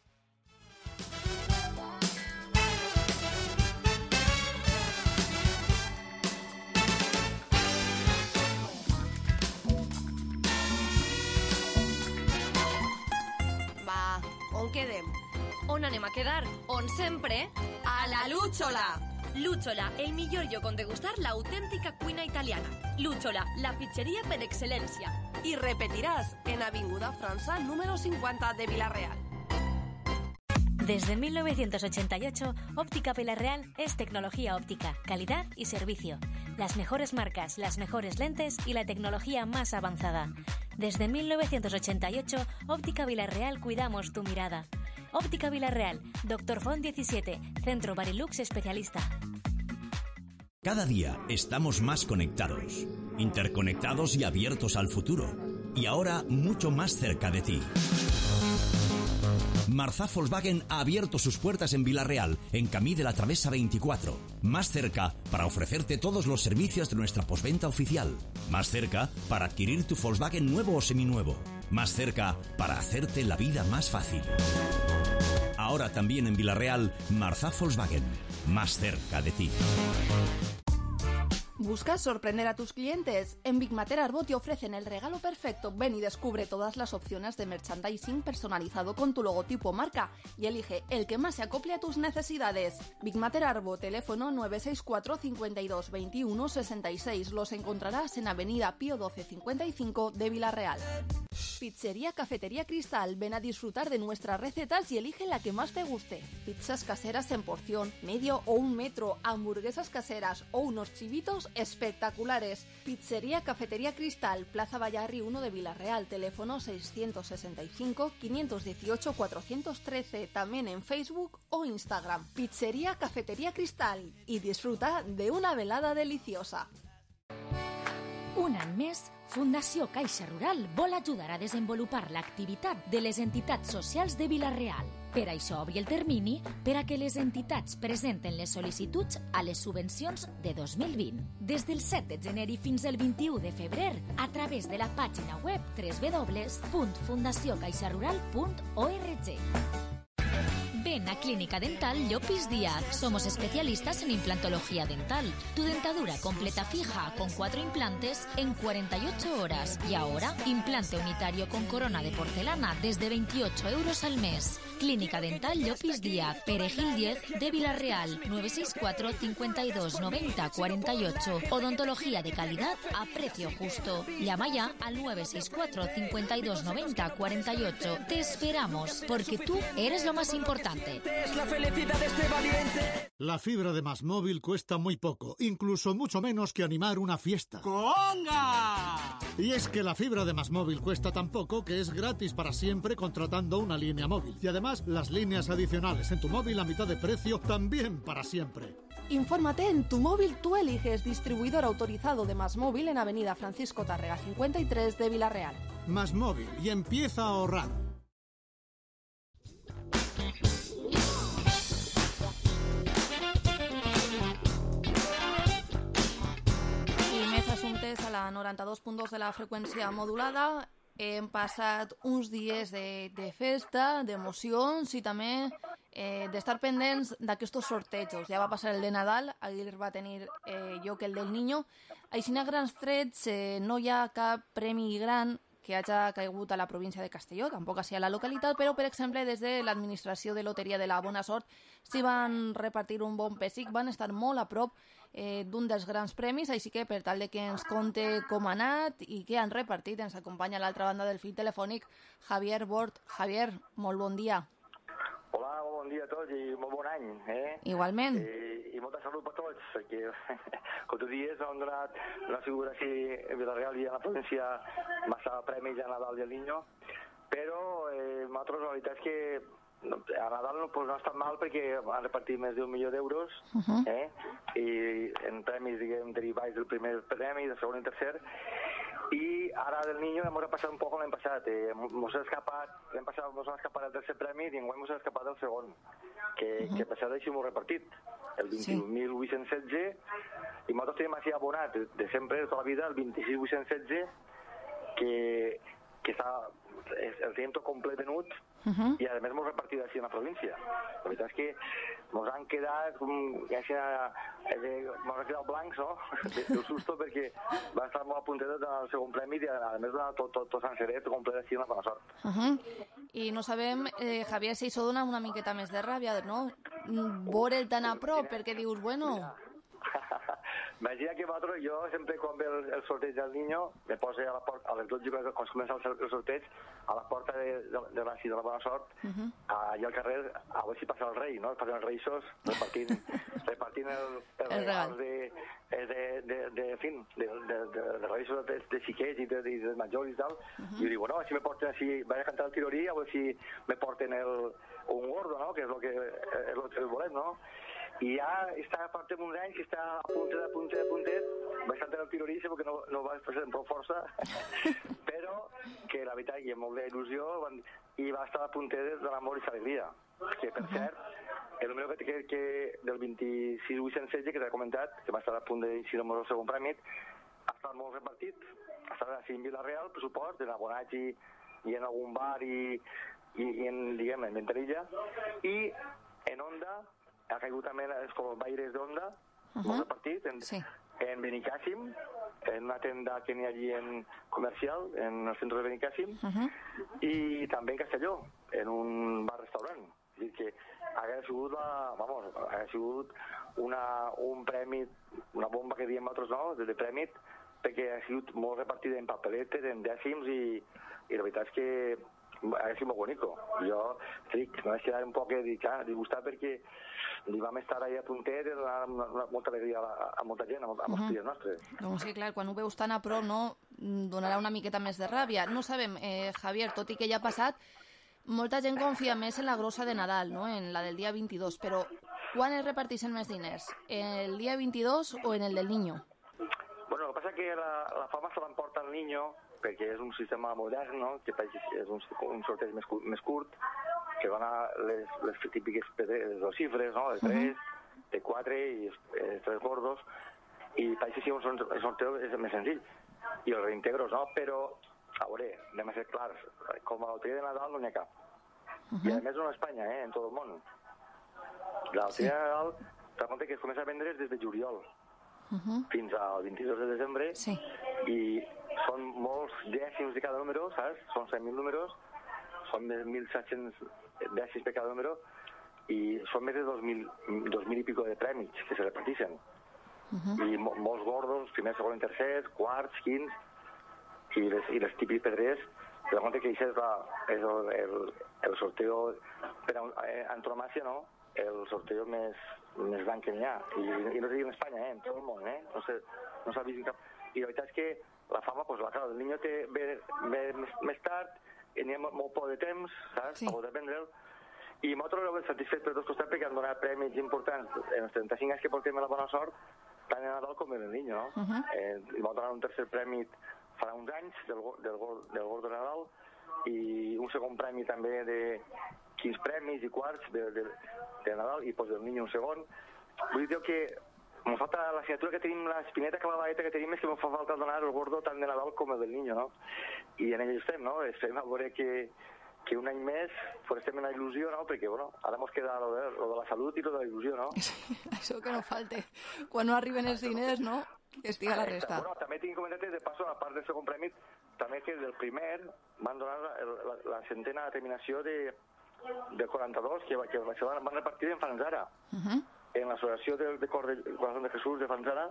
Va, on quedem? On anem a quedar? On sempre? A la Lúchola! Lúchola, el millor lloc on degustar l'autèntica cuina italiana. Lúchola, la pizzeria per excel·lència. I repetiràs en Avinguda França, número cincuenta de Vila-real. Desde mil novecientos ochenta y ocho, Óptica Vila-real es tecnología óptica, calidad y servicio. Las mejores marcas, las mejores lentes y la tecnología más avanzada. Desde mil novecientos ochenta y ocho, Óptica Vila-real cuidamos tu mirada. Óptica Vila-real, Doctor Font diecisiete, Centro Barilux Especialista. Cada día estamos más conectados, interconectados y abiertos al futuro. Y ahora mucho más cerca de ti. Marzá Volkswagen ha abierto sus puertas en Vila-real, en Camí de la Travesa veinticuatro. Más cerca para ofrecerte todos los servicios de nuestra postventa oficial. Más cerca para adquirir tu Volkswagen nuevo o seminuevo. Más cerca para hacerte la vida más fácil. Ahora también en Vila-real, Marzá Volkswagen. Más cerca de ti. ¿Buscas sorprender a tus clientes? En Big Mater Arbo te ofrecen el regalo perfecto. Ven y descubre todas las opciones de merchandising personalizado con tu logotipo marca y elige el que más se acople a tus necesidades. Big Mater Arbo, teléfono nueve seis cuatro, cinco dos, veintiuno, sesenta y seis. Los encontrarás en Avenida Pío doce cincuenta y cinco de Vila-real. Pizzería Cafetería Cristal. Ven a disfrutar de nuestras recetas y elige la que más te guste. Pizzas caseras en porción, medio o un metro, hamburguesas caseras o unos chivitos espectaculares. Pizzería Cafetería Cristal, Plaza Vallarri uno de Vila-real, teléfono seiscientos sesenta y cinco, quinientos dieciocho, cuatrocientos trece, también en Facebook o Instagram. Pizzería Cafetería Cristal y disfruta de una velada deliciosa. Un any més, Fundació Caixa Rural vol ajudar a desenvolupar l'activitat de les entitats socials de Vila-real. Per això obri el termini per a que les entitats presenten les sol·licituds a les subvencions de dos mil vint. Des del set de gener i fins al vint-i-u de febrer, a través de la pàgina web w w w punt fundació caixa rural punt org. Ven a Clínica Dental Llopis Díaz. Somos especialistas en implantología dental. Tu dentadura completa fija con cuatro implantes en cuarenta y ocho horas. Y ahora, implante unitario con corona de porcelana desde veintiocho euros al mes. Clínica Dental Llopis Díaz, Perejil diez de Vila-real, nueve seis cuatro, cinco dos, noventa, cuarenta y ocho. Odontología de calidad a precio justo. Llama ya al nueve seis cuatro, cinco dos, noventa, cuarenta y ocho. Te esperamos, porque tú eres lo más importante. Es la felicidad de este valiente. La fibra de Más Móvil cuesta muy poco, incluso mucho menos que animar una fiesta. ¡Conga! Y es que la fibra de Más Móvil cuesta tan poco que es gratis para siempre contratando una línea móvil. Y además, las líneas adicionales en tu móvil a mitad de precio también para siempre. Infórmate en Tu Móvil, tú eliges, distribuidor autorizado de Más Móvil en Avenida Francisco Tárrega cincuenta y tres de Vila-real. Más Móvil, y empieza a ahorrar. Assumptes a la noranta-dos punt dos de la freqüència modulada. Hem passat uns dies de, de festa, d'emocions i també eh, d'estar pendents d'aquests sortejos. Ja va passar el de Nadal, ahir va tenir eh, lloc el del Niño. Així a grans trets eh, no hi ha cap premi gran que hagi caigut a la província de Castelló, tampoc així a la localitat, però, per exemple, des de l'administració de loteria de la Bona Sort s'hi van repartir un bon pessic, van estar molt a prop eh, d'un dels grans premis, així que per tal de que ens conte com ha anat i què han repartit, ens acompanya a l'altra banda del fil telefònic Javier Bort. Javier, molt bon dia. Hola, molt bon dia a tots i molt bon any. Eh? Igualment. I, i molta salut per tots, perquè, com tu dius, han donat una figura així a Vila-real i a la província massa premis a Nadal i al Niño, però eh, nosaltres la veritat és que a Nadal no, pues, no ha estat mal perquè han repartit més d'un milió d'euros uh -huh. eh? i en premis, diguem, derivats del primer premi, del segon i tercer, i ara del Niño hemos passat un poc l'any passat, eh? Mos ha escapat, l'any passat mos ha escapat el tercer premi i enguany mos ha escapat el segon, que, uh -huh. que passat així m'ho repartit, el vint-i-un mil vuit-cents setze, i nosaltres tenim així abonat de, de sempre, de tota la vida, el vint-i-sis mil vuit-cents setze, que, que està, el tenim tot complet venut, Uh -huh. i a més m'ho repartit així en la província. La veritat és que ens han quedat ja m'han quedat blancs, no? Del susto, perquè va estar molt a puntetes del segon premi i a més tot, tot, tot senceret, tot complet així, una bona sort. Uh -huh. I no sabem, eh, Javier, si això dona una miqueta més de ràbia, no? Veure'l tan a prop, perquè dius, bueno... Imagina que vosaltres, jo sempre quan ve el, el sorteig del Niño me posa a la porta, a les dotze quan comença el, el sorteig, a la porta de, de, de, la, de la bona sort, uh -huh. allà al carrer, a veure si passa el rei, no? Passen els reixos repartint, repartint el, el, el regal de, de, de, de, de, en fin, de, de, de, de reixos de, de xiquets i de, de, de majors i tal, uh -huh. i dic, bueno, si me porten així, vaig a cantar el tirorí, a veure si me porten el, un gordo, no? Que és el que, és el que volem, no? I ja està a part de uns anys, està a puntet, a puntet, a puntet, vaig cantar el tirorí perquè no, no vaig fer amb prou força, però que la veritat hi ha molta il·lusió i va estar a puntet de l'amor i l'alegria, que per cert, el número que, que, que del vint-i-sis mil vuit-cents setze que t'he comentat, que va estar a punt de si no el segon premi, ha estat molt repartit, ha estat així en Vila-real, per supost, en abonats i, i en algun bar i, i, i en, diguem, en Ventarilla, i en Onda ha caigut també els baires d'Onda, uh -huh. molt repartit, en, sí. en Benicàssim, en una tenda que n'hi ha allí en comercial, en el centre de Benicàssim, uh -huh. i també en Castelló, en un bar-restaurant. És dir, que ha sigut, la, vamos, ha sigut una, un premi, una bomba que diem nosaltres, no?, de, de premi, perquè ha sigut molt repartit en papeletes, en dècims, i, i la veritat és que ha sigut molt bonico. Jo, dic, me vaig quedar un poc disgustat perquè li vam estar allà a puntet i donar molta alegria a, a molta gent, a, a molts fills nostres. Doncs sí, clar, quan ho veus tan a prop, no, donarà una miqueta més de ràbia. No sabem, eh, Javier, tot i que ja ha passat, molta gent confia més en la grossa de Nadal, no?, en la del dia vint-i-dos, però quan es reparteixen més diners? El dia vint-i-dos o en el del Niño? Bueno, el que passa és que la, la fama se l'emporta el Niño, perquè és un sistema modern, no?, que és un, un sorteig més, més curt, que dona les, les típiques les dos xifres, no?, de tres, uh -huh. de quatre i eh, tres gordos, i per això sí, un sorteo és més senzill, i els reintegros, no?, però, a veure, anem a ser clars, com a loteria de Nadal no n'hi ha cap, uh -huh. i a més no a Espanya, eh, en tot el món. La loteria sí. de Nadal, t'ha compte que es comença a vendre des de juliol, Uh -huh. fins al vint-i-dos de desembre, sí. i són molts dècims de cada número, saps? Són cent mil números, són més de mil set-cents dècims per cada número, i són més de dos mil, dos mil i pico de prèmits que se reparteixen. Uh -huh. I mo molts gordos, primer, segon i tercer, quarts, quints, i les, i les típiques pedres, te compte que això és, la, és el, el, el sorteo per a antonomàcia, no?, el sorteo més, més gran que n'hi ha, I, i no es diu en Espanya, eh, en tot el món, eh? No s'ha no vist cap... I la veritat és que la fama, pues, la cara del Niño té, ve, ve més, més tard, i n'hi ha molt, molt poc de temps, saps?, sí. per poder vendre'l, i nosaltres l'hem satisfet per dos costats perquè han donat premis importants en els trenta-cinc anys que portem a la bona sort, tant en Nadal com en el Niño, no? Uh -huh. eh, i vam donar un tercer premi farà uns anys del, del, del Gordo de Nadal, i un segon premi també de quinze premis i quarts de, de, de Nadal, i pues, del Niño un segon. Vull dir que ens falta la signatura que tenim, l'espineta clavadeta que tenim, és que ens fa falta donar el Gordo tant de Nadal com el del Niño, no? I en ell estem, no? Estem a veure que, que un any més pues, estem en la il·lusió, no? Perquè, bueno, ara ens queda lo de, lo de la salut i lo de la il·lusió, no? Això que no falte. Quan no arriben els diners, no?, que estiga la resta. Bueno, també tinc que comentar de passo, a part del segon premi, també que del primer van donar la, la, la centena de terminació de, de quaranta-dos, que, que se van, van repartir en Fanzara. Uh -huh. en l'associació de, de Cor de Corazón de Jesús de Fanzara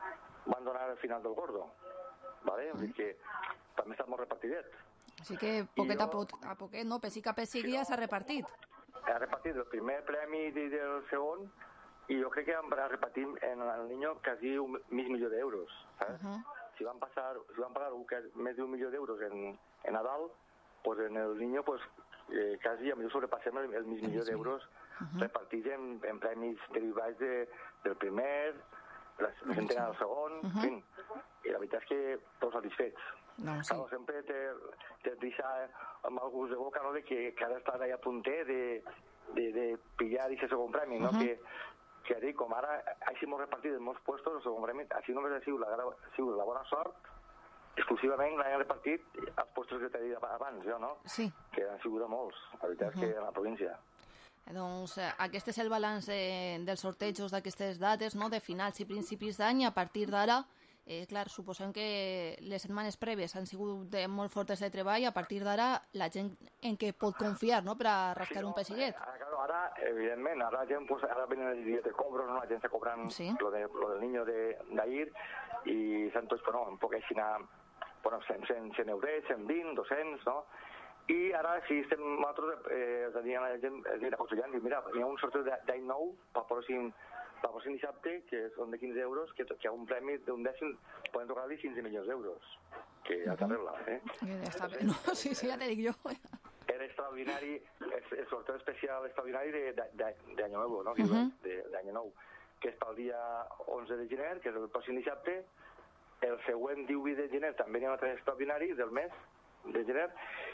van donar el final del gordo, ¿vale? Vull dir que també està molt repartidet. Així que poquet jo, a, poc, a poquet, no? Pessic a pessic ja s'ha repartit. Ha repartit el primer premi i del segon, i jo crec que han repartit en el niño quasi un mig milió d'euros, ¿sabes? Uh -huh. Si van passar, si van pagar més d'un milió d'euros en, en Nadal, pues en el niño, pues eh, quasi a millor sobrepassem el, el mig milió d'euros uh -huh. repartits en, en premis derivats de, del primer, la centena del segon, uh -huh. en fin. I la veritat és que tots satisfets. No, sí. Claro, sempre te, te deixa amb el gust de boca, no?, de que, que ara estàs allà a punter de, de, de pillar aquest segon premi, no? Uh -huh. que, que dic, com ara així m'ho repartit en molts puestos, el segon premi, així només ha sigut la, ha sigut la bona sort, exclusivament l'han repartit als puestos que t'he dit abans, jo, no? Sí. Que han sigut molts, la veritat uh -huh. és que en la província. Doncs eh, aquest és el balanç eh, dels sortejos d'aquestes dates, no?, de finals i principis d'any. A partir d'ara, eh, clar, suposem que les setmanes prèvies han sigut de molt fortes de treball. A partir d'ara, la gent en què pot confiar, no?, per a rascar sí, no, un peixiguet. Ara, claro, ara, evidentment, ara la gent, pues, ara venen els dies de cobros, no?, la gent està cobrant sí. lo, de, lo del niño d'ahir, i s'han tots, bueno, un poc així anar, bueno, cent, cent, cent euros, cent vint, dos-cents, no?, i ara, si estem nosaltres, eh, els diem a la gent, els diem aconsellant, dic, mira, hi ha un sorteig d'any nou pel pròxim, pel pròxim dissabte, que són de quinze euros, que, que hi ha un premi d'un dècim, poden tocar-li quinze milions d'euros, que ja t'arregla, eh? Ja està bé, no? Sí, sí, ja te dic jo. Era extraordinari, el, el sorteig especial extraordinari d'any nou, no?, uh -huh. d'any nou, que és pel dia onze de gener, que és el pròxim dissabte. El següent divuit de gener també hi ha un altre extraordinari del mes de gener,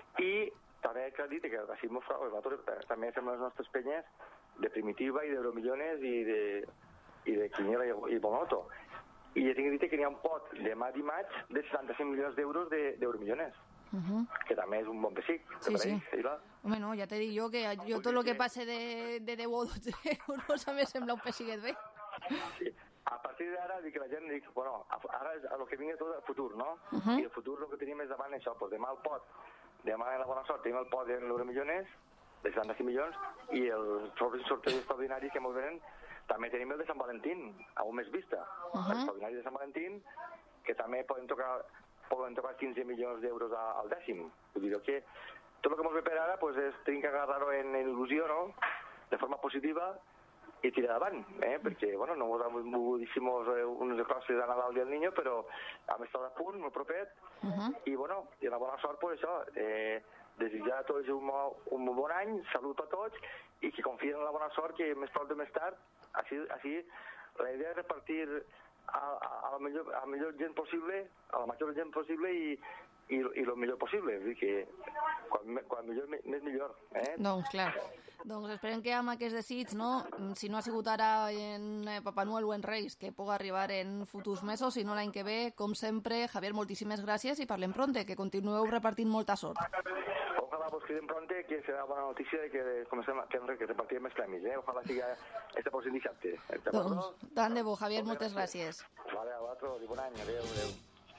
i també cal dir que així nosaltres també fem les nostres penyes de Primitiva i d'Euromillones i de, i de Quiniela i, i Bonoto. I ja tinc dit que n'hi ha un pot de mà i maig de setanta-cinc milions d'euros d'Euromillones, de, uh -huh. que també és un bon pessic. Sí, sí. Home, no, ja te dic jo que jo tot el que passe de, de deu o dotze euros a mi sembla un pessiquet bé. Sí. A partir d'ara, dic que la gent, dic, bueno, ara és el que vingui tot el futur, no? Uh -huh. I el futur el que tenim és davant això, doncs demà el pot, demà en la bona sort tenim el pot en l'Euromillones, de setanta-cinc milions, i el sorteig extraordinari que ens venen, també tenim el de Sant Valentín, a un mes vista, uh -huh. l'extraordinari de Sant Valentín, que també poden tocar, poden tocar quinze milions d'euros al dècim. Vull dir que tot el que ens ve per ara pues, és tenir que agarrar-ho en, en il·lusió, no?, de forma positiva, i tirar davant, eh? Perquè, bueno, no us hem volgut dir unes classes de Nadal del Niño, però hem estat a punt, molt propet, uh -huh. i, bueno, i una bona sort, pues, això, eh, desitjar a tots un, un bon any, salut a tots, i que confien en la bona sort, que més tard o més tard, així, així la idea és repartir a, a, a, la millor, a la millor gent possible, a la major gent possible, i i, i el millor possible, és dir que quan, quan millor, més millor, eh? Doncs clar, doncs esperem que amb aquest desig, no, si no ha sigut ara en Papa Noel o en Reis, que pugui arribar en futurs mesos, si no l'any que ve, com sempre, Javier, moltíssimes gràcies i parlem pronte, que continueu repartint molta sort. Ojalá vos queden pronte, que serà bona notícia de que comencem que, que repartirem més premis, eh? Ojalá siga este pròxim dissabte. Doncs, tant de bo, Javier, moltes gràcies. Vale, a vosaltres, i bon any, adéu, adéu.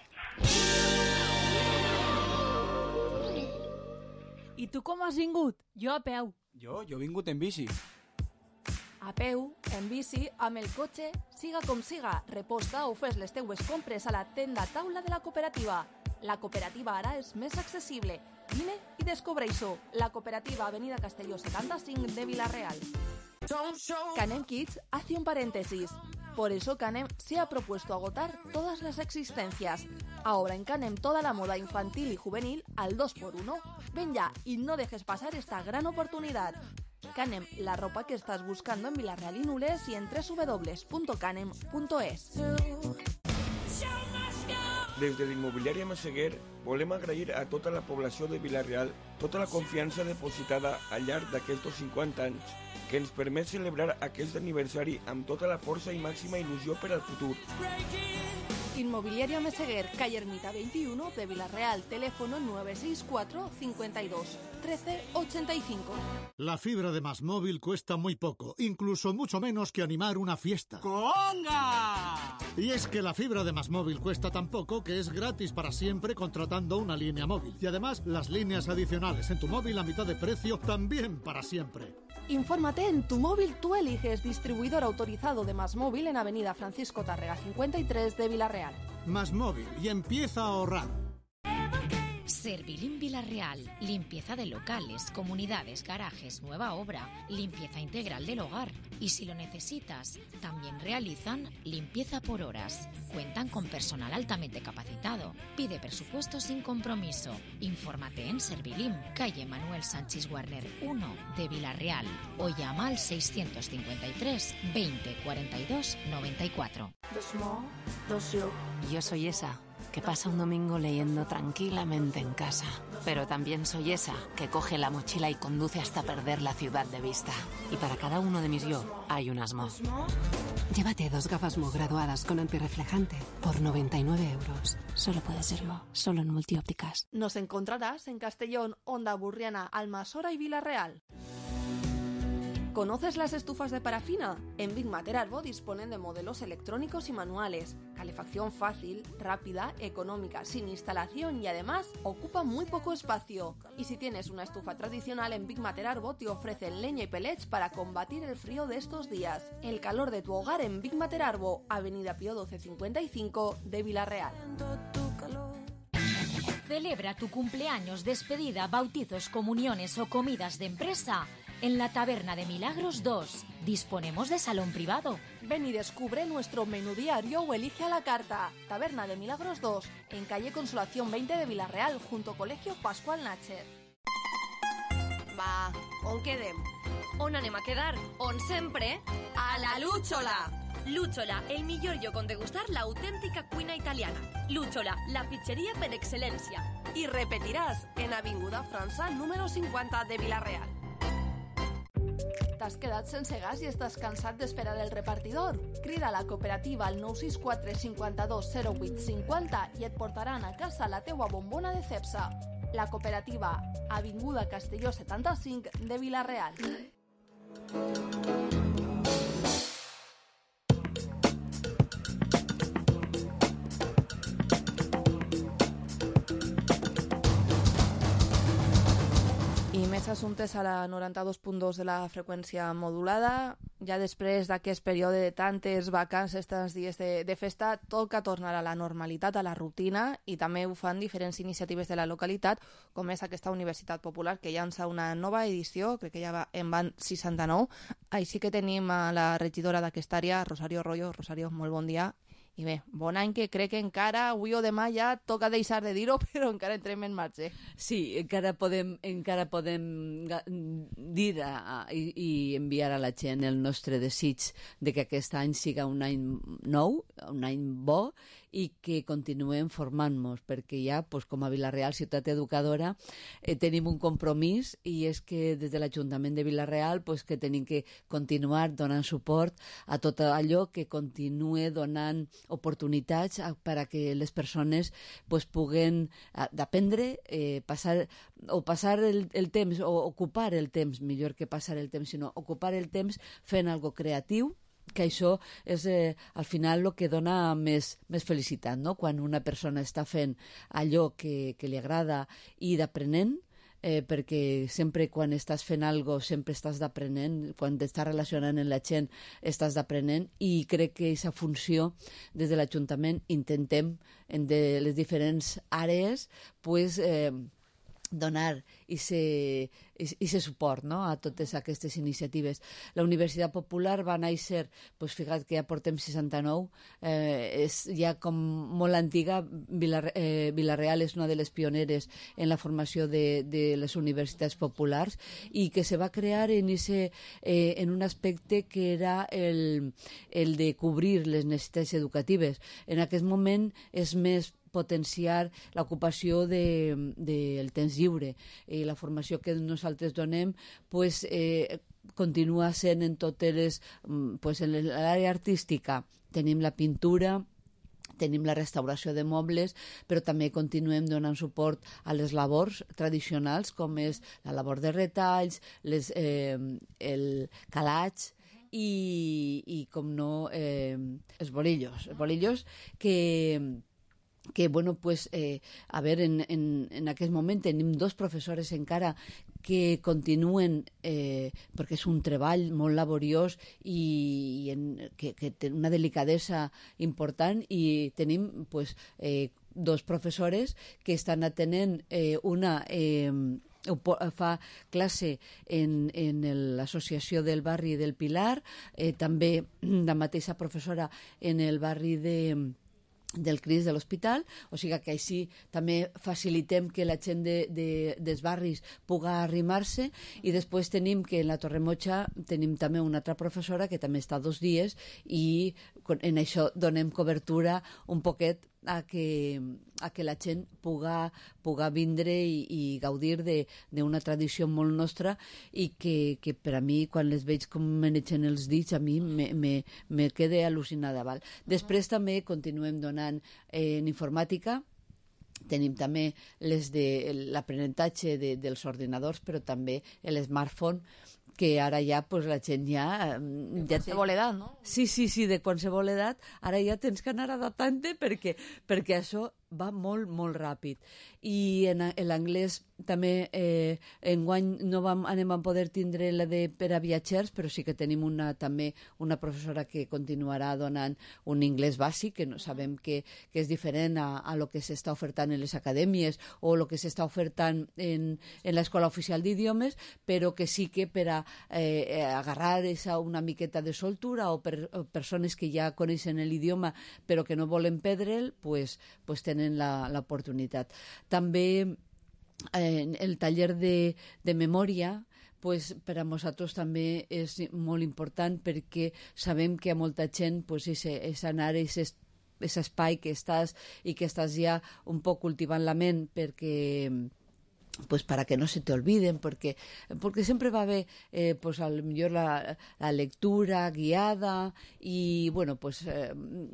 I tu com has vingut? Jo a peu. Jo? Jo he vingut en bici. A peu, en bici, amb el cotxe, siga com siga, reposta o fes les teues compres a la tenda taula de la cooperativa. La cooperativa ara és més accessible. Vine i descobreix-ho. La cooperativa Avenida Castelló setanta-cinc de Vila-real. Canem Kids hace un paréntesis. Por eso Canem se ha propuesto agotar todas las existencias. Ahora en Canem toda la moda infantil y juvenil al dos por uno. Ven ya y no dejes pasar esta gran oportunidad. Canem, la ropa que estás buscando en Vila-real y Nules y en doble u doble u doble u punto canem punto es. Des de l'immobiliària Massaguer volem agrair a tota la població de Vila-real tota la confiança depositada al llarg d'aquests cinquanta anys que ens permet celebrar aquest aniversari amb tota la força i màxima il·lusió per al futur. Inmobiliaria Meseguer, calle Ermita veintiuno de Vila-real, teléfono nueve seis cuatro, cincuenta y dos, trece ochenta y cinco. La fibra de Más Móvil cuesta muy poco, incluso mucho menos que animar una fiesta. ¡Conga! Y es que la fibra de Más Móvil cuesta tan poco que es gratis para siempre contratando una línea móvil. Y además, las líneas adicionales en tu móvil a mitad de precio también para siempre. Infórmate en tu móvil, tú eliges, distribuidor autorizado de Más Móvil en Avenida Francisco Tárrega cincuenta y tres de Villarreal. Más Móvil y empieza a ahorrar. Servilim Villarreal, limpieza de locales, comunidades, garajes, nueva obra, limpieza integral del hogar. Y si lo necesitas, también realizan limpieza por horas. Cuentan con personal altamente capacitado. Pide presupuesto sin compromiso. Infórmate en Servilim, calle Manuel Sánchez Warner uno de Villarreal o llama al seiscientos cincuenta y tres veinte cuarenta y dos noventa y cuatro. Yo soy esa que pasa un domingo leyendo tranquilamente en casa. Pero también soy esa que coge la mochila y conduce hasta perder la ciudad de vista. Y para cada uno de mis yo hay un Asmo. Llévate dos gafas Mo graduadas con antirreflejante por noventa y nueve euros. Solo puede ser Mo, solo en Multiópticas. Nos encontrarás en Castellón, Onda Burriana, Almasora y Villarreal. ¿Conoces las estufas de parafina? En Big Mater Arbo disponen de modelos electrónicos y manuales, calefacción fácil, rápida, económica, sin instalación y además ocupa muy poco espacio. Y si tienes una estufa tradicional, en Big Mater Arbo te ofrecen leña y pellets para combatir el frío de estos días. El calor de tu hogar en Big Mater Arbo, Avenida Pío doce cincuenta y cinco de Villarreal. Celebra tu cumpleaños, despedida, bautizos, comuniones o comidas de empresa en la Taberna de Milagros dos. Disponemos de salón privado. Ven y descubre nuestro menú diario o elige a la carta. Taberna de Milagros dos, en calle Consolación veinte de Villarreal, junto Colegio Pascual Natcher. Va, on quedem? On anem a quedar? On sempre? A la Lúchola! Lúchola, el millor lloc on degustar l'autèntica cuina italiana. Lúchola, la pizzeria per excel·lència. I repetiràs en Avinguda França número cinquanta de Villarreal. T'has quedat sense gas i estàs cansat d'esperar el repartidor? Crida a la cooperativa al nou sis quatre cinquanta-dos zero vuit cinquanta i et portaran a casa la teua bombona de Cepsa. La cooperativa, Avinguda Castelló setanta-cinc de Villarreal. I més assumptes a la noranta-dos punt dos de la freqüència modulada. Ja després d'aquest període de tantes vacances, aquests dies de, de festa, toca tornar a la normalitat, a la rutina, i també ho fan diferents iniciatives de la localitat, com és aquesta Universitat Popular, que llança una nova edició, crec que ja va, en van seixanta-nou. Així que tenim a la regidora d'aquesta àrea, Rosario Royo. Rosario, molt bon dia. I bé, bon any, que crec que encara avui o demà ja toca deixar de dir-ho, però encara entrem en marxa. Sí, encara podem, encara podem dir a, a, i, i enviar a la gent el nostre desig de que aquest any siga un any nou, un any bo, i que continuem formant-nos, perquè ja, pues, com a Villarreal, ciutat educadora, eh, tenim un compromís, i és que des de l'Ajuntament de Villarreal pues, que tenim que continuar donant suport a tot allò que continue donant oportunitats per a que les persones pues, puguen d'aprendre, eh, passar, o passar el, el temps, o ocupar el temps, millor que passar el temps, sinó ocupar el temps fent algo creatiu, que això és eh, al final el que dona més, més felicitat, no? Quan una persona està fent allò que, que li agrada i d'aprenent, eh, perquè sempre quan estàs fent algo sempre estàs d'aprenent, quan t'estàs relacionant amb la gent estàs d'aprenent, i crec que aquesta funció des de l'Ajuntament intentem en de les diferents àrees pues, eh, donar aquest suport, no?, a totes aquestes iniciatives. La Universitat Popular va néixer, pues, fija't que ja portem seixanta-nou, eh, és ja com molt antiga. Vilar, eh, Villarreal és una de les pioneres en la formació de, de les universitats populars, i que se va crear en, ese, eh, en un aspecte que era el, el de cobrir les necessitats educatives. En aquest moment és més potenciar l'ocupació del de, de temps lliure, i la formació que nosaltres donem pues, eh, continua sent en totes les, pues, en l'àrea artística. Tenim la pintura, tenim la restauració de mobles, però també continuem donant suport a les labors tradicionals, com és la labor de retalls, les, eh, el calatge, i, i com no, eh, els bolillos, els bolillos que que, bueno, pues, eh, a veure, en, en, en aquest moment tenim dos professores encara que continuen, eh, perquè és un treball molt laboriós i, i en, que, que té una delicadesa important, i tenim pues, eh, dos professores que estan atenent, eh, una eh, fa classe en, en l'associació del barri del Pilar, eh, també la mateixa professora en el barri de del Cris de l'Hospital, o sigui que així també facilitem que la gent de, de, dels barris puga arrimar-se. I després tenim que en la Torremotxa tenim també una altra professora que també està dos dies, i en això donem cobertura un poquet a que, a que la gent puga, puga vindre i, i gaudir d'una tradició molt nostra, i que, que per a mi, quan les veig com manegen els dits, a mi me, me, me quede al·lucinada. Val? Després també continuem donant eh, en informàtica. Tenim també les de l'aprenentatge de, dels ordinadors, però també l'smartphone, que ara ja pues, la gent ja... De ja qualsevol edat, no? Sí, sí, sí, de qualsevol edat. Ara ja tens que anar adaptant-te perquè, perquè això va molt, molt ràpid. I en, en l'anglès també eh, enguany no vam, anem a poder tindre la de per a viatgers, però sí que tenim una, també una professora que continuarà donant un anglès bàsic, que no, sabem que, que és diferent a, a lo que s'està ofertant en les acadèmies o lo que s'està ofertant en, en l'escola oficial d'idiomes, però que sí que per a eh, agarrar esa una miqueta de soltura, o per o persones que ja coneixen l'idioma però que no volen perdre'l, pues, pues tenen l'oportunitat. També eh, el taller de, de memòria, pues, per a nosaltres també és molt important, perquè sabem que a molta gent pues, és, és anar a aquest espai que estàs i que estàs ja un poc cultivant la ment, perquè pues para que no se te olviden, porque, porque siempre va a haber eh, pues a lo mejor la, la lectura guiada, y bueno, pues eh,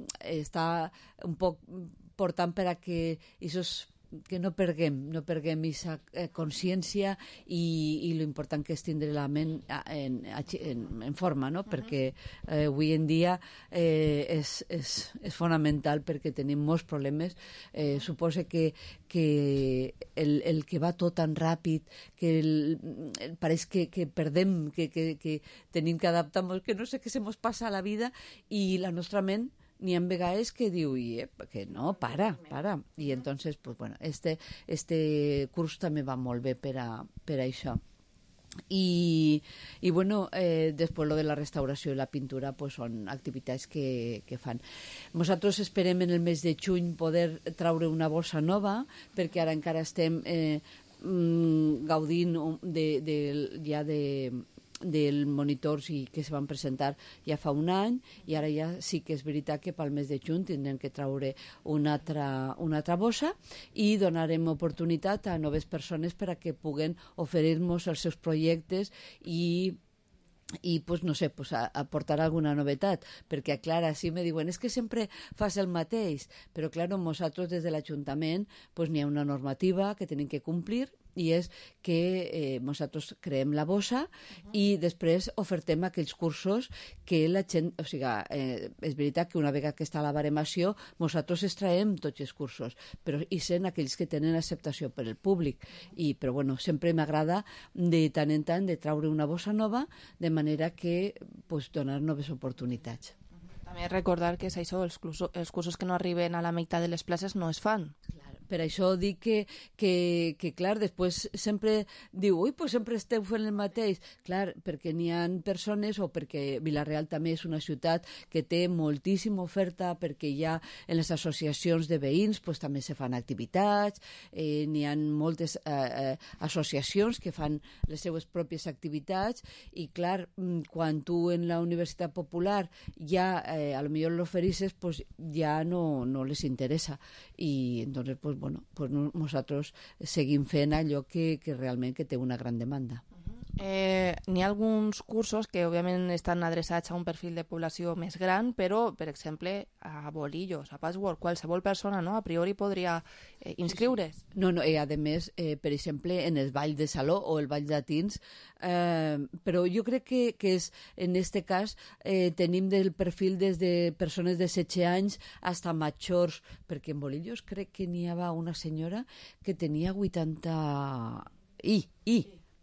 està un poc portant per a que esos que no perguem, no perguem aquesta eh, consciència, i, i lo important que és tindre la ment en, en, en forma, no? Uh-huh. Perquè eh, avui en dia eh, és, és, és fonamental, perquè tenim molts problemes. Eh, suposa que, que el, el que va tot tan ràpid, que el, el, pareix que, que perdem, que, que, que tenim que adaptar-nos, que no sé què se mos passa a la vida, i la nostra ment ni en vegades que diu eh, que no, para, para. I entonces, pues bueno, este, este curs també va molt bé per a, per a això. I, i bueno, eh, després lo de la restauració i la pintura pues són activitats que, que fan. Nosaltres esperem en el mes de juny poder traure una bossa nova, perquè ara encara estem eh, gaudint de, de, ja de del monitors i que es van presentar ja fa un any, i ara ja sí que és veritat que pel mes de juny tindrem que traure una altra, una altra bossa, i donarem oportunitat a noves persones per a que puguen oferir-nos els seus projectes i i pues, no sé, pues, a, a aportar alguna novetat, perquè clar, així me diuen és que sempre fas el mateix, però clar, nosaltres des de l'Ajuntament pues, n'hi ha una normativa que tenim que complir, i és que eh, nosaltres creem la bossa uh-huh. i després ofertem aquells cursos que la gent, o sigui, eh, és veritat que una vegada que està la baremació nosaltres extraem tots els cursos, però hi sent aquells que tenen acceptació per el públic, i, però bueno, sempre m'agrada de tant en tant de traure una bossa nova, de manera que pues, donar noves oportunitats. També recordar que és això, els cursos, els cursos que no arriben a la meitat de les places no es fan. Clar. Per això dic que, que, que, clar, després sempre diu, ui, pues sempre esteu fent el mateix. Clar, perquè n'hi ha persones, o perquè Vila-real també és una ciutat que té moltíssima oferta, perquè ja en les associacions de veïns pues, també se fan activitats, eh, n'hi ha moltes eh, eh, associacions que fan les seues pròpies activitats, i clar, quan tu en la Universitat Popular ja eh, a lo millor l'oferisses, pues, ja no, no les interessa, i entonces pues, bueno, pues nosaltres seguim fent allò que, que realment que té una gran demanda. Eh, n'hi ha alguns cursos que òbviament estan adreçats a un perfil de població més gran, però, per exemple, a bolillos, a patchwork, qualsevol persona, no?, a priori podria eh, inscriure's. No, no, i a més, eh, per exemple, en el ball de saló o el ball de tins, eh, però jo crec que, que és, en este cas, eh, tenim del perfil des de persones de setze anys fins a majors, perquè en bolillos crec que n'hi havia una senyora que tenia vuitanta... I, i,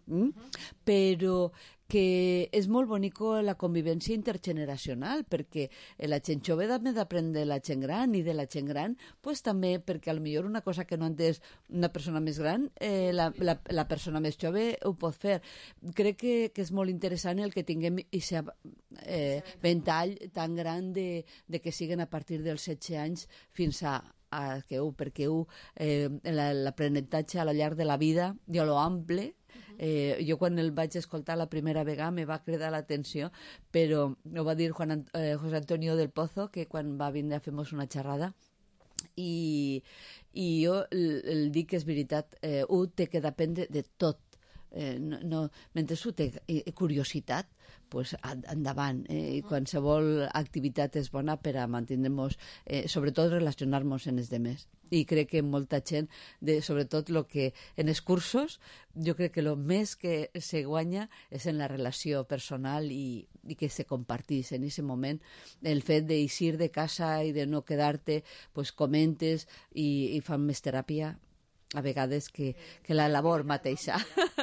Mm? Però que és molt bonico la convivència intergeneracional, perquè la gent jove també d'aprendre de la gent gran, i de la gent gran pues, també, perquè potser una cosa que no ha entès una persona més gran, eh, la, la, la persona més jove ho pot fer. Crec que, que és molt interessant el que tinguem aquest eh, ventall tan gran de, de que siguen a partir dels setze anys fins a a que ho, perquè ho, eh, l'aprenentatge a la llarg de la vida i a lo ample. Eh, jo quan el vaig escoltar la primera vegada me va cridar l'atenció, però ho va dir Juan, eh, José Antonio del Pozo, que quan va vindre a fer-nos una xerrada, i, i jo el, el dic que és veritat, eh, ho té que dependre de tot. Eh, no, no, mentre ho té curiositat, pues, endavant, eh, i qualsevol activitat és bona per a mantenir-nos, eh, sobretot relacionar-nos en els demés. I crec que molta gent, de, sobretot lo que en els cursos, jo crec que el més que se guanya és en la relació personal i, i que se compartís en aquest moment. El fet d'eixir de casa i de no quedar-te, pues, comentes i, i fan més teràpia a vegades que, que la labor mateixa.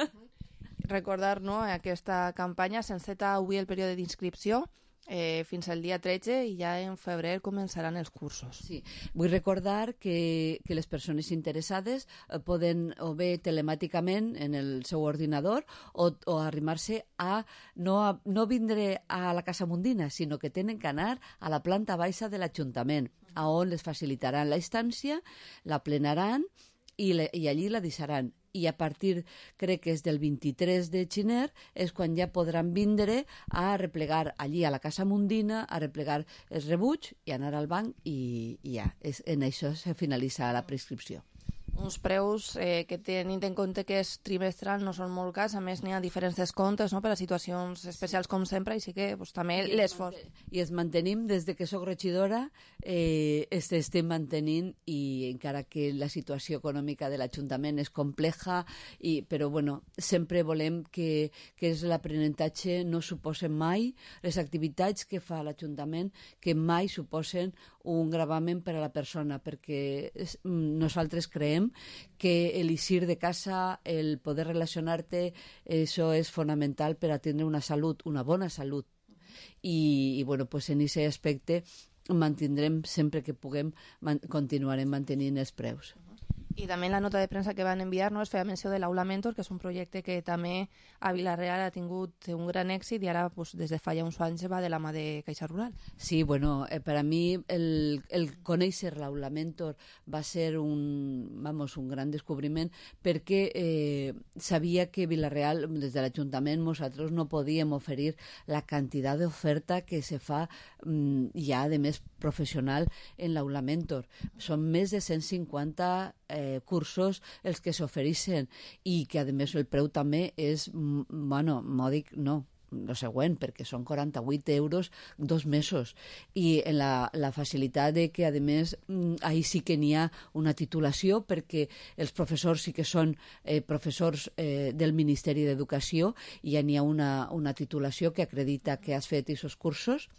Recordar, no, aquesta campanya s'enceta avui el període d'inscripció eh, fins al dia tretze i ja en febrer començaran els cursos. Sí. Vull recordar que, que les persones interessades eh, poden o bé telemàticament en el seu ordinador o, o arrimar-se a no, a no vindre a la Casa Mundina, sinó que tenen que anar a la planta baixa de l'Ajuntament, a on les facilitaran la instància, la plenaran i, le, i allí la deixaran. I a partir, crec que és del vint-i-tres de gener, és quan ja podran vindre a replegar allí a la Casa Mundina, a replegar els rebuig i anar al banc i, i ja, és, en això se finalitza la prescripció. Uns preus eh, que tenint en compte que és trimestral no són molt cars, a més n'hi ha diferents descomptes, no?, per a situacions especials com sempre, i sí que pues, també l'esforç. I es mantenim, des de que soc regidora, eh, es estem mantenint, i encara que la situació econòmica de l'Ajuntament és compleja, i, però bueno, sempre volem que, que l'aprenentatge no suposen mai, les activitats que fa l'Ajuntament, que mai suposen un gravament per a la persona, perquè nosaltres creem que el eixir de casa, el poder relacionar-te, això és fonamental per a tindre una salut, una bona salut. I, i bueno, pues en aquest aspecte mantindrem sempre que puguem, man, continuarem mantenint els preus. I també en la nota de premsa que van enviar, no, es feia menció de l'Aula Mentor, que és un projecte que també a Vila-real ha tingut un gran èxit i ara pues, des de fa ja uns anys va de la mà de Caixa Rural. Sí, bueno, eh, per a mi el, el conèixer l'Aula Mentor va ser un, vamos, un gran descobriment, perquè eh, sabia que Vila-real, des de l'Ajuntament, nosaltres no podíem oferir la quantitat d'oferta que se fa mm, ja de més professional en l'Aula Mentor. Són més de cent cinquanta eh, cursos els que s'ofereixen i que a més el preu també és, bueno, mòdic no, el següent, perquè són quaranta-vuit euros dos mesos, i en la, la facilitat de que a més ahí sí que n'hi ha una titulació, perquè els professors sí que són eh, professors eh, del Ministeri d'Educació i ja n'hi ha una, una titulació que acredita que has fet aquests cursos.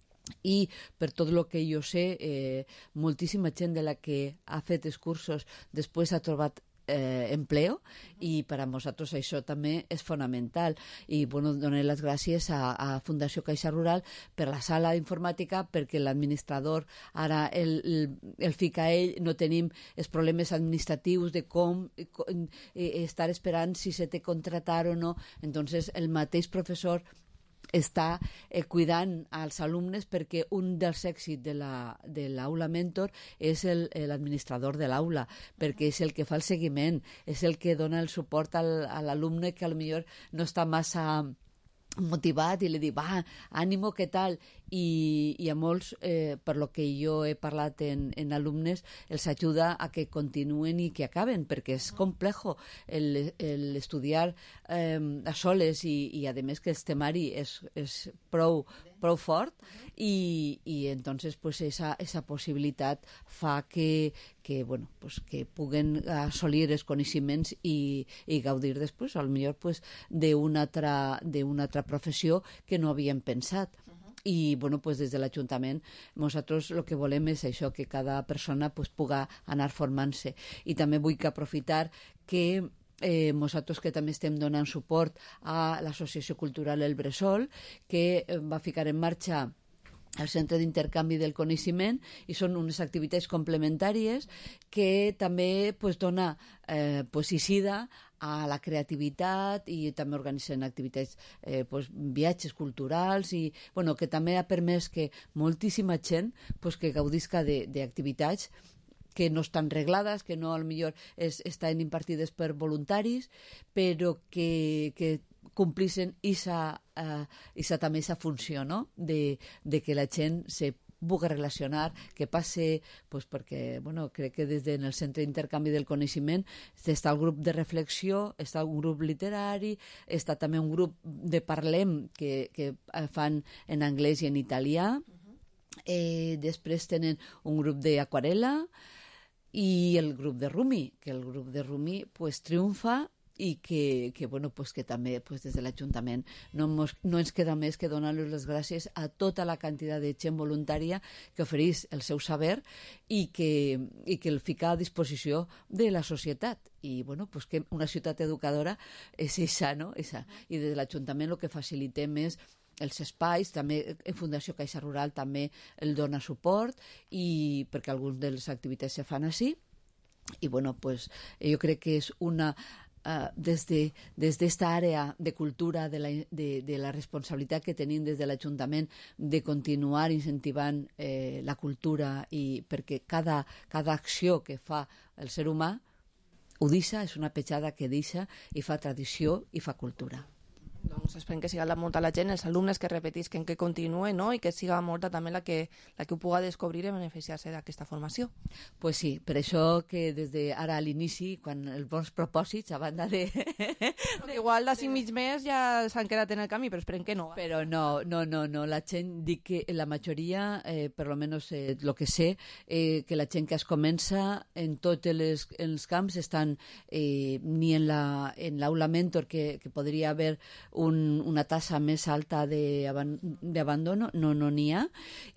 I per tot el que jo sé, eh, moltíssima gent de la que ha fet els cursos després ha trobat eh, empleo, i per a nosaltres això també és fonamental. I bueno, donem les gràcies a, a Fundació Caixa Rural per la sala d'informàtica, perquè l'administrador ara el, el, el fica ell, no tenim els problemes administratius de com, com eh, estar esperant si se té contratar o no. Entonces el mateix professor està eh, cuidant als alumnes, perquè un dels èxits de la, de l'Aula Mentor és el, l'administrador de l'aula, perquè és el que fa el seguiment, és el que dona el suport al, a l'alumne que potser no està massa motivat i li dic, va, ànimo, què tal? I, i a molts, eh, per lo que jo he parlat en, en alumnes, els ajuda a que continuen i que acaben, perquè és complejo el, el estudiar eh, a soles i, i a més que el temari és, és prou, prou fort, i, i entonces pues esa, esa possibilitat fa que, que, bueno, pues que puguen assolir els coneixements i, i gaudir després, potser pues, d'una altra, d'una altra professió que no havíem pensat. I bueno, pues des de l'Ajuntament nosaltres el que volem és això, que cada persona pues, puga anar formant-se. I també vull que aprofitar que eh, nosaltres que també estem donant suport a l'Associació Cultural El Bressol, que va ficar en marxa el Centre d'Intercanvi del Coneixement, i són unes activitats complementàries que també pues, dona eh, pues, icida a la creativitat, i també organitzen activitats, eh, pues, viatges culturals, i bueno, que també ha permès que moltíssima gent pues, que gaudisca d'activitats que no estan reglades, que no potser es, estan impartides per voluntaris, però que, que complixen esa, uh, esa, també esa funció, no? de, de que la gent se pugui relacionar, que passe, pues, perquè bueno, crec que des del Centre d'Intercanvi del Coneixement està el grup de reflexió, està un grup literari, està també un grup de Parlem que, que fan en anglès i en italià, eh, després tenen un grup d'aquarel·la i el grup de Rumi, que el grup de Rumi pues, triomfa, i que, que, bueno, pues que també pues, des de l'Ajuntament no, mos, no ens queda més que donar-los les gràcies a tota la quantitat de gent voluntària que ofereix el seu saber i que, i que el fica a disposició de la societat. I bueno, pues que una ciutat educadora és esa, no? Esa. I des de l'Ajuntament el que facilitem és els espais, també en Fundació Caixa Rural també el dona suport, i perquè algunes de les activitats se fan així. I bueno, pues jo crec que és una Uh, des de, des d'esta àrea de cultura, de la, de, de la responsabilitat que tenim des de l'Ajuntament de continuar incentivant eh, la cultura, i perquè cada, cada acció que fa el ser humà ho deixa, és una petjada que deixa i fa tradició i fa cultura. Doncs esperem que siga molta la gent, els alumnes que repetisquen, que continuen, no? I que siga molta també la que, la que ho puga descobrir i beneficiar-se d'aquesta formació. Pues sí, per això que des d'ara a l'inici, quan els bons propòsits, a banda de... de... Igual d'ací mig mes ja s'han quedat en el camí, però esperem que no. Però no, no, no, no. La gent, dic que la majoria, eh, per lo menos eh, lo que sé, eh, que la gent que es comença en tots els, els camps estan eh, ni en l'aula mentor, que, que podria haver Un, una tassa més alta d'abandono, no no n'hi ha,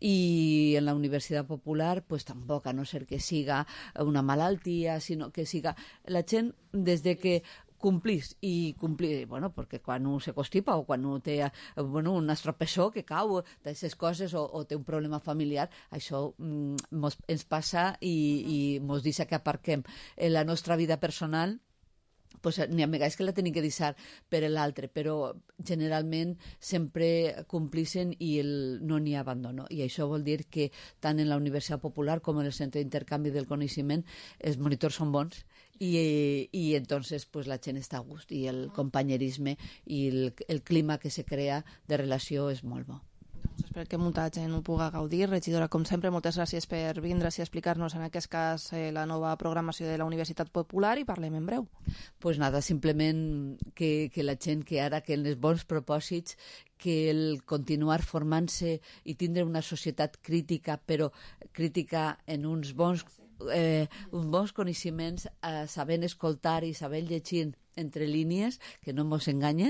i en la Universitat Popular pues tampoc, a no ser que siga una malaltia, sinó que siga la gent des de que complís i complir, bueno, perquè quan un se constipa o quan un té bueno, un estropessó que cau d'aquestes coses, o, o té un problema familiar, això mm, mos, ens passa i, i mos deixa que aparquem en la nostra vida personal. Pues, n'hi ha vegades que la tenim que deixar per l'altre, però generalment sempre complixen i el, no n'hi ha abandono. I això vol dir que tant en la Universitat Popular com en el Centre d'Intercanvi del Coneixement els monitors són bons, i, i entonces pues, la gent està a gust, i el companyerisme i el, el clima que se crea de relació és molt bo. Espero que molta gent ho puga gaudir. Regidora, com sempre, moltes gràcies per vindre i explicar-nos en aquest cas eh, la nova programació de la Universitat Popular, i parlem en breu. Pues nada, simplement que, que la gent que ara, que en els bons propòsits, que el continuar formant-se i tindre una societat crítica, però crítica en uns bons, eh, uns bons coneixements, eh, sabent escoltar i sabent llegir entre línies, que no ens enganyen,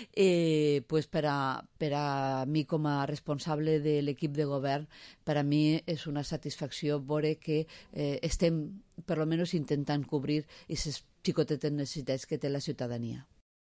eh, pues per, a, per a mi com a responsable de l'equip de govern, per a mi és una satisfacció veure que eh, estem, per almenys, intentant cobrir aquestes xicotetes necessitats que té la ciutadania.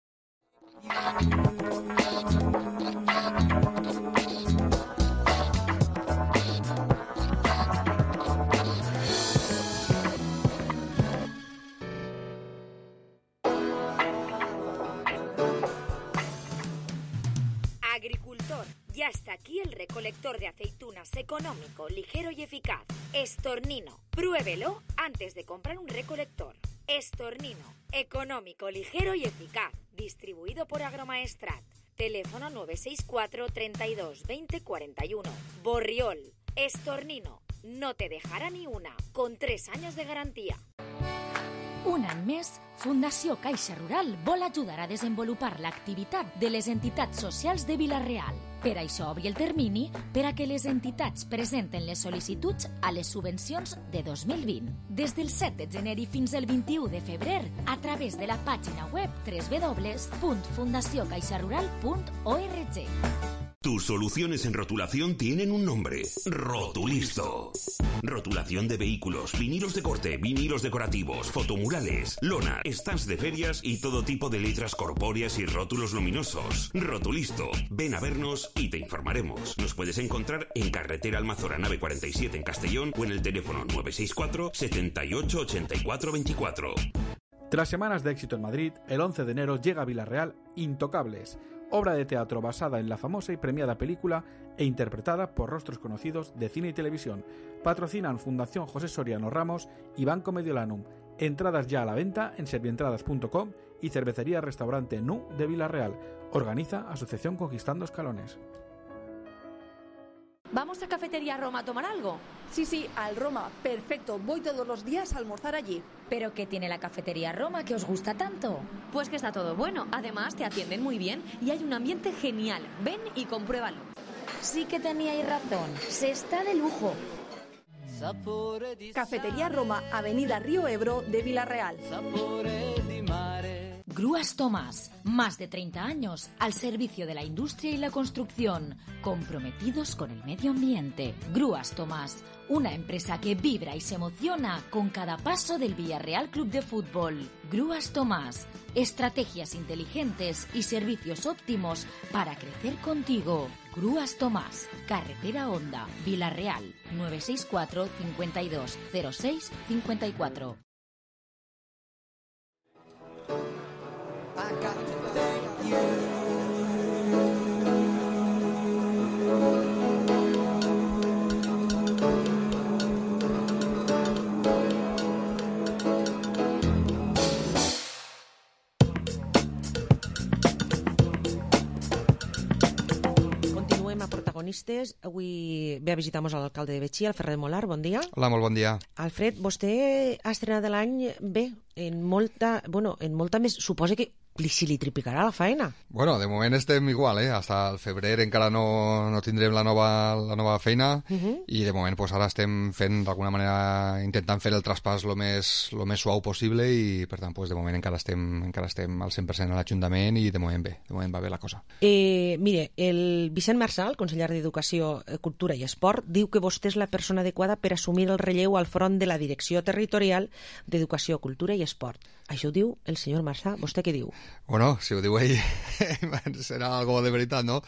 Agricultor, ya está aquí el recolector de aceitunas económico, ligero y eficaz. Estornino, pruébelo antes de comprar un recolector. Estornino, económico, ligero y eficaz. Distribuido por Agromaestrat. Teléfono nueve seis cuatro, treinta y dos, veinte, cuarenta y uno. Borriol, Estornino, no te dejará ni una, con tres años de garantía. Un any més, Fundació Caixa Rural vol ajudar a desenvolupar l'activitat de les entitats socials de Vila-real. Per això obri el termini per a que les entitats presenten les sol·licituds a les subvencions de dos mil vint. Des del set de gener i fins al vint-i-u de febrer, a través de la pàgina web w w w punt fundació caixa rural punt org. Tus soluciones en rotulación tienen un nombre: Rotulisto. Rotulación de vehículos, vinilos de corte, vinilos decorativos, fotomurales, lona, stands de ferias y todo tipo de letras corpóreas y rótulos luminosos. Rotulisto. Ven a vernos y te informaremos. Nos puedes encontrar en carretera Almazora nave cuarenta y siete en Castellón o en el teléfono nueve seis cuatro, setenta y ocho, ochenta y cuatro veinticuatro. Tras semanas de éxito en Madrid, el once de enero llega a Villarreal Intocables, obra de teatro basada en la famosa y premiada película e interpretada por rostros conocidos de cine y televisión. Patrocinan Fundación José Soriano Ramos y Banco Mediolanum. Entradas ya a la venta en servientradas punto com y Cervecería Restaurante Nu de Villarreal. Organiza Asociación Conquistando Escalones. ¿Vamos a Cafetería Roma a tomar algo? Sí, sí, al Roma. Perfecto, voy todos los días a almorzar allí. ¿Pero qué tiene la Cafetería Roma que os gusta tanto? Pues que está todo bueno. Además, te atienden muy bien y hay un ambiente genial. Ven y compruébalo. Sí que teníais razón. Se está de lujo. Cafetería Roma, Avenida Río Ebro de Villarreal. Grúas Tomás, más de treinta años al servicio de la industria y la construcción, comprometidos con el medio ambiente. Grúas Tomás, una empresa que vibra y se emociona con cada paso del Villarreal Club de Fútbol. Grúas Tomás, estrategias inteligentes y servicios óptimos para crecer contigo. Grúas Tomás, Carretera Honda, Villarreal, nueve seis cuatro, cincuenta y dos, cero seis, cincuenta y cuatro. I got to thank you. Continuem a protagonistes. Avui ve a visitar-nos l'alcalde de Betxí, Alfred Molar. Bon dia. Hola, molt bon dia. Alfred, vostè ha estrenat l'any bé, en molta, bueno, en molta més, suposa que li, si li triplicarà la feina. Bueno, de moment estem igual, eh? Hasta el febrer encara no, no tindrem la nova, la nova feina uh -huh. i de moment pues, ara estem fent d'alguna manera, intentant fer el traspàs lo més, lo més suau possible i per tant pues, de moment encara estem, encara estem al cent per cent a l'Ajuntament i de moment bé, de moment va bé la cosa. Eh, mire, el Vicent Marsal, conseller d'Educació, Cultura i Esport, diu que vostè és la persona adequada per assumir el relleu al front de la Direcció Territorial d'Educació, Cultura i Esport. Això ho diu el senyor Marsà. Vostè què diu? Bueno, si ho diu ell, serà algo de veritat, no?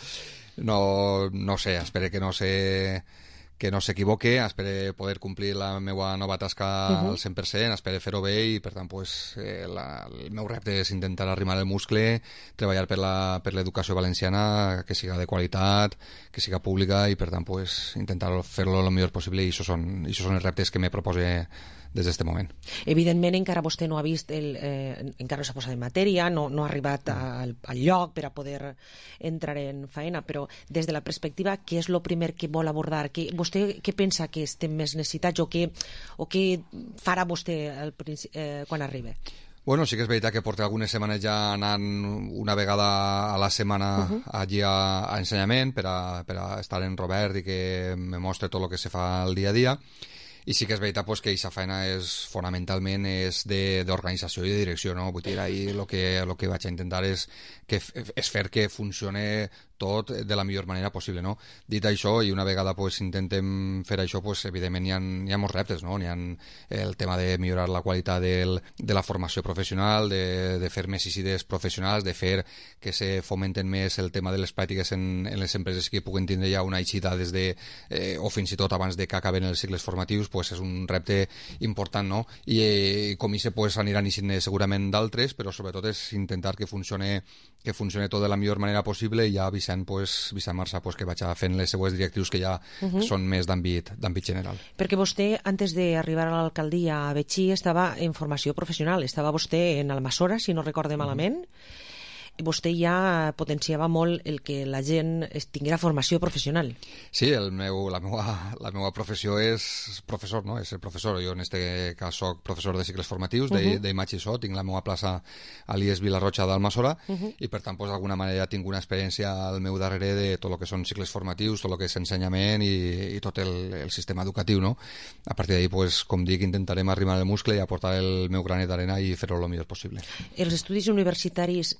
No, no sé, espero que no se... que no s'equivoque, espero poder complir la meva nova tasca uh -huh. al cent per cent, espero fer-ho bé i, per tant, pues, eh, la, el meu repte és intentar arrimar el muscle, treballar per la, per l'educació valenciana, que siga de qualitat, que siga pública i, per tant, pues, intentar fer-lo el millor possible i això són, això són els reptes que me propose des d'aquest moment. Evidentment, encara vostè no ha vist, el, eh, encara no s'ha posat en matèria, no, no ha arribat al, al lloc per a poder entrar en feina, però des de la perspectiva, què és el primer que vol abordar? Que, vostè què pensa que estem més necessitats o què, o què farà vostè el, eh, quan arribi? Bueno, sí que és veritat que porta algunes setmanes ja anant una vegada a la setmana uh -huh. allí a, a ensenyament per a, per a estar en Robert i que me mostre tot el que se fa al dia a dia. I sí que és veritat pues, que aquesta feina és, fonamentalment és d'organització i de direcció, no? Vull dir, ahir el que, el que vaig a intentar és, que, és fer que funcione tot de la millor manera possible, no? Dit això, i una vegada pues, intentem fer això, pues, evidentment hi ha, hi ha molts reptes, no? Hi ha el tema de millorar la qualitat del, de la formació professional, de, de fer més isides professionals, de fer que se fomenten més el tema de les pràctiques en, en les empreses que puguen tindre ja una eixida des de, eh, o fins i tot abans de que acaben els cicles formatius, pues, és un repte important, no? I eh, com i se pues, aniran eixint segurament d'altres, però sobretot és intentar que funcione, que funcione tot de la millor manera possible i ja Vicent, pues, Vicent Marsà, pues, que vaig a fent les seues directrius que ja uh -huh. són més d'àmbit d'àmbit general. Perquè vostè, antes d'arribar a l'alcaldia a Betxí, estava en formació professional, estava vostè en Almassora, si no recorde malament. Uh -huh. Vostè ja potenciava molt el que la gent tinguera formació professional. Sí, el meu, la, meua, la meua professió és professor, no? És ser professor. Jo en este cas soc professor de cicles formatius, uh -huh. d'imatge i so, tinc la meva plaça a l'I E S Vilarrocha d'Almassora uh -huh. i per tant, pues, d'alguna manera tinc una experiència al meu darrere de tot el que són cicles formatius, tot el que és ensenyament i, i tot el, el sistema educatiu, no? A partir d'ahí, pues, com dic, intentarem arrimar el muscle i aportar el meu granet d'arena i fer-ho el millor possible. Els estudis universitaris eh, s'havien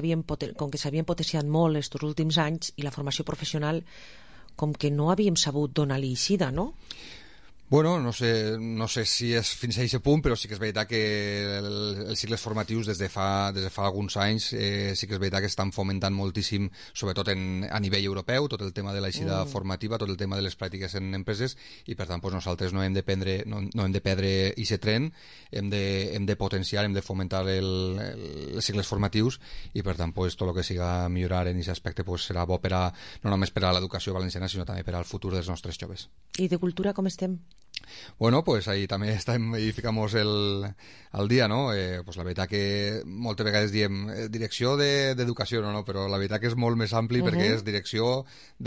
s'havien com que s'havien potenciat molt estos últims anys i la formació professional com que no havíem sabut donar-li eixida, no? Bueno, no sé, no sé si és fins a aquest punt, però sí que és veritat que el, els cicles formatius des de fa, des de fa alguns anys eh, sí que és veritat que estan fomentant moltíssim, sobretot en, a nivell europeu, tot el tema de l'eixida mm. formativa, tot el tema de les pràctiques en empreses, i per tant pues, nosaltres no hem de prendre, no, no hem de perdre aquest tren, hem de, hem de potenciar, hem de fomentar el, el, els cicles formatius, i per tant pues, tot el que siga millorar en aquest aspecte pues, serà bo per a, no només per a l'educació valenciana, sinó també per al futur dels nostres joves. I de cultura com estem? Bueno, pues ahí també estem i ficamos el, el dia, no? Eh, pues la veritat que moltes vegades diem eh, direcció d'educació, de, no, no, però la veritat que és molt més ampli uh -huh. perquè és direcció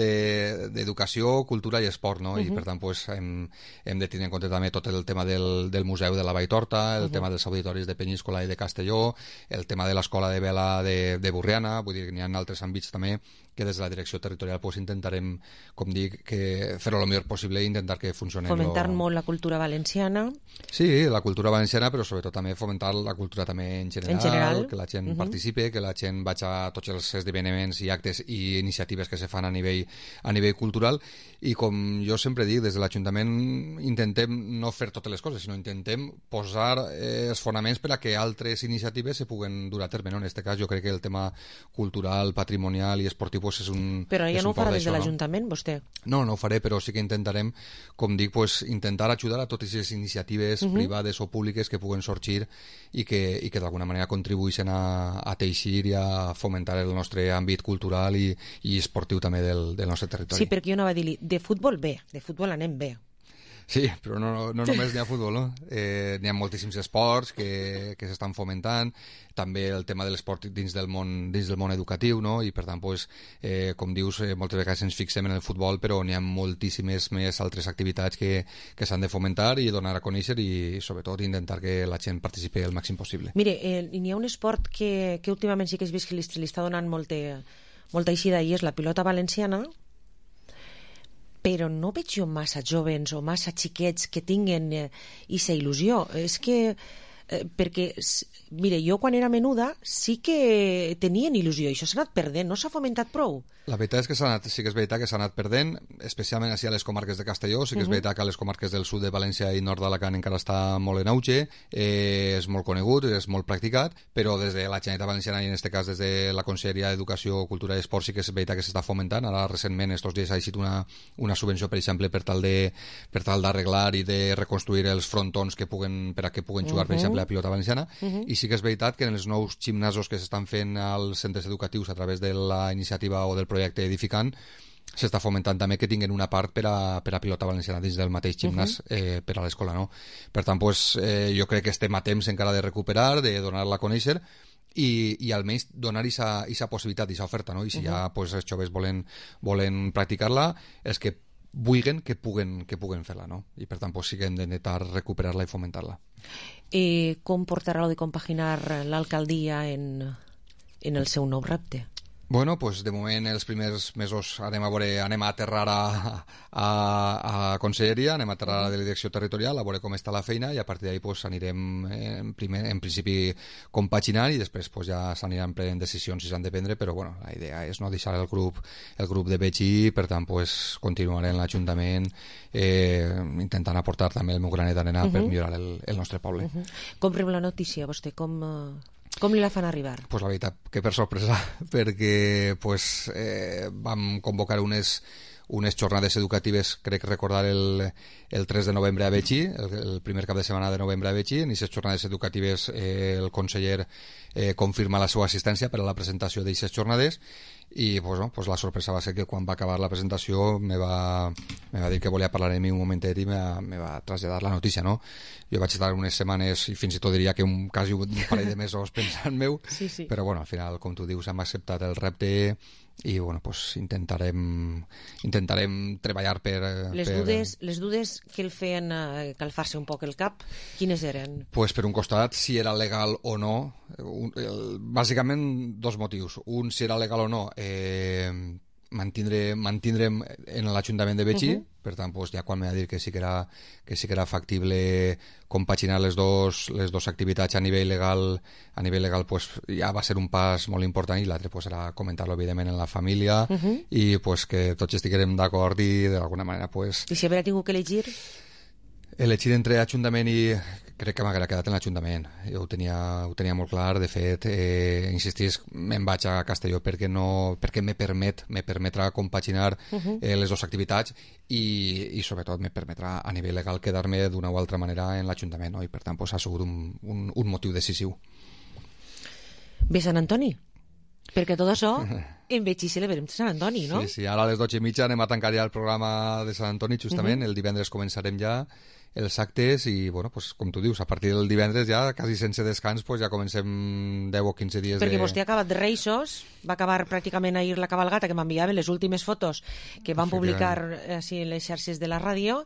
d'educació, de, cultura i esport, no? Uh -huh. I per tant pues, hem, hem de tenir en compte també tot el tema del, del Museu de la Vall Torta, el uh -huh. tema dels auditoris de Penyíscola i de Castelló, el tema de l'Escola de Vela de, de Borriana, vull dir que n'hi ha altres àmbits també que des de la direcció territorial pues, intentarem, com dic, que fer-ho el millor possible i intentar que funcioni. Fomentar lo... molt la cultura valenciana. Sí, la cultura valenciana, però sobretot també fomentar la cultura també en general, en general. que la gent uh -huh. participe, que la gent vagi a tots els esdeveniments i actes i iniciatives que se fan a nivell, a nivell cultural, i com jo sempre dic, des de l'Ajuntament intentem no fer totes les coses, sinó intentem posar eh, els fonaments per a que altres iniciatives se puguen dur a terme, no? En aquest cas jo crec que el tema cultural, patrimonial i esportiu pues, és un... Però ja és no un ho farà des de no? l'Ajuntament, vostè? No, no ho faré, però sí que intentarem, com dic, pues, intentar ajudar a totes les iniciatives uh -huh. privades o públiques que puguen sorgir i que, i que d'alguna manera contribueixen a, a teixir i a fomentar el nostre àmbit cultural i, i esportiu també del, del nostre territori. Sí, perquè jo no va dir-li, de futbol bé, de futbol anem bé. Sí, però no, no, no només n'hi ha futbol, no? Eh, n'hi ha moltíssims esports que, que s'estan fomentant, també el tema de l'esport dins del món dins del món educatiu, no? I per tant, pues, eh, com dius, eh, moltes vegades ens fixem en el futbol, però n'hi ha moltíssimes més altres activitats que, que s'han de fomentar i donar a conèixer i, sobretot, intentar que la gent participi el màxim possible. Mire, eh, n'hi ha un esport que, que últimament sí que has vist que li, li està donant molta, molta eixida i és la pilota valenciana, però no veig jo massa jovens o massa xiquets que tinguen aquesta eh, il·lusió. És que, eh, perquè, mire, jo quan era menuda sí que tenien il·lusió i això s'ha anat perdent, no s'ha fomentat prou. La veritat és que s'ha anat, sí que és veritat que s'ha anat perdent, especialment a les comarques de Castelló, sí que és uh -huh. veritat que a les comarques del sud de València i nord d'Alacant encara està molt en auge, eh, és molt conegut, és molt practicat, però des de la Generalitat Valenciana i en aquest cas des de la Conselleria d'Educació, Cultura i Esport sí que és veritat que s'està fomentant. Ara recentment, estos dies, ha eixit una, una subvenció, per exemple, per tal de per tal d'arreglar i de reconstruir els frontons que puguen, per a que puguen jugar, uh -huh. per exemple, a pilota valenciana, uh -huh. i sí que és veritat que en els nous gimnasos que s'estan fent als centres educatius a través de la iniciativa o del projecte Edificant, s'està fomentant també que tinguin una part per a, per a pilota valenciana dins del mateix gimnàs uh -huh. eh, per a l'escola, no? Per tant, pues, eh, jo crec que estem a temps encara de recuperar, de donar-la a conèixer i, i almenys donar aquesta possibilitat, aquesta oferta, no? I si uh -huh. ja pues, els joves volen, volen practicar-la, és que vulguin que puguen, que puguen fer-la, no? I per tant pues, sí que hem d'intentar recuperar-la i fomentar-la. I com portarà de compaginar l'alcaldia en, en el seu nou repte? Bueno, pues de moment els primers mesos anem a veure, anem a aterrar a, a, a Conselleria, anem a aterrar a la direcció territorial, a veure com està la feina i a partir d'ahí pues, anirem en, primer, en principi compaginant i després pues, ja s'aniran prenent decisions si s'han de prendre, però bueno, la idea és no deixar el grup el grup de Betxí, per tant pues, continuaré en l'Ajuntament eh, intentant aportar també el meu granet d'arena uh -huh. per millorar el, el nostre poble. Uh -huh. Com rep la notícia vostè? Com... Uh... Com li la fan arribar? Pues la veritat, que per sorpresa, perquè pues, eh, vam convocar unes, unes jornades educatives, crec recordar el, el tres de novembre a Betxí, el, el primer cap de setmana de novembre a Betxí. En aquestes jornades educatives eh, el conseller eh, confirma la seva assistència per a la presentació d'aquestes jornades i pues, no, pues la sorpresa va ser que quan va acabar la presentació me va, me va dir que volia parlar amb mi un momentet i me va, me va traslladar la notícia, no? Jo vaig estar unes setmanes i fins i tot diria que un, quasi un parell de mesos pensant meu, sí, sí. però bueno, al final, com tu dius, hem acceptat el repte i bueno, pues intentarem intentarem treballar per... Les, per... Dudes, les dudes que el feien uh, calfar-se un poc el cap, quines eren? Pues per un costat, si era legal o no, un, el, bàsicament dos motius. Un, si era legal o no, eh, mantindre, mantindrem en l'Ajuntament de Betxí, Uh-huh. per tant, pues, ja quan m'ha dit que sí que era, que sí que era factible compaginar les dos, les dos activitats a nivell legal, a nivell legal pues, ja va ser un pas molt important, i l'altre pues, era comentar-lo evidentment en la família, Uh-huh. i pues, que tots estiguem d'acord i d'alguna manera pues, I si haurà tingut que elegir? elegir entre Ajuntament i... crec que m'haguera quedat en l'Ajuntament. Jo ho tenia, ho tenia molt clar. De fet, eh, insistís, me'n vaig a Castelló perquè, no, perquè me permet me permetrà compaginar Uh-huh. eh, les dues activitats i, i sobretot me permetrà a nivell legal quedar-me d'una o altra manera en l'Ajuntament, no? I per tant pues, ha sigut un, un, un motiu decisiu. Bé, Sant Antoni? Perquè tot això en Betxí celebrem Sant Antoni, no? Sí, sí, ara a les dotze i mitja anem a tancar ja el programa de Sant Antoni, justament. Uh-huh. El divendres començarem ja els actes i, bueno, pues, com tu dius, a partir del divendres ja, quasi sense descans, pues, ja comencem deu o quinze dies Perquè de... vostè ha acabat de Reixos, va acabar pràcticament ahir la cabalgata, que m'enviaven les últimes fotos que van publicar així en les xarxes de la ràdio,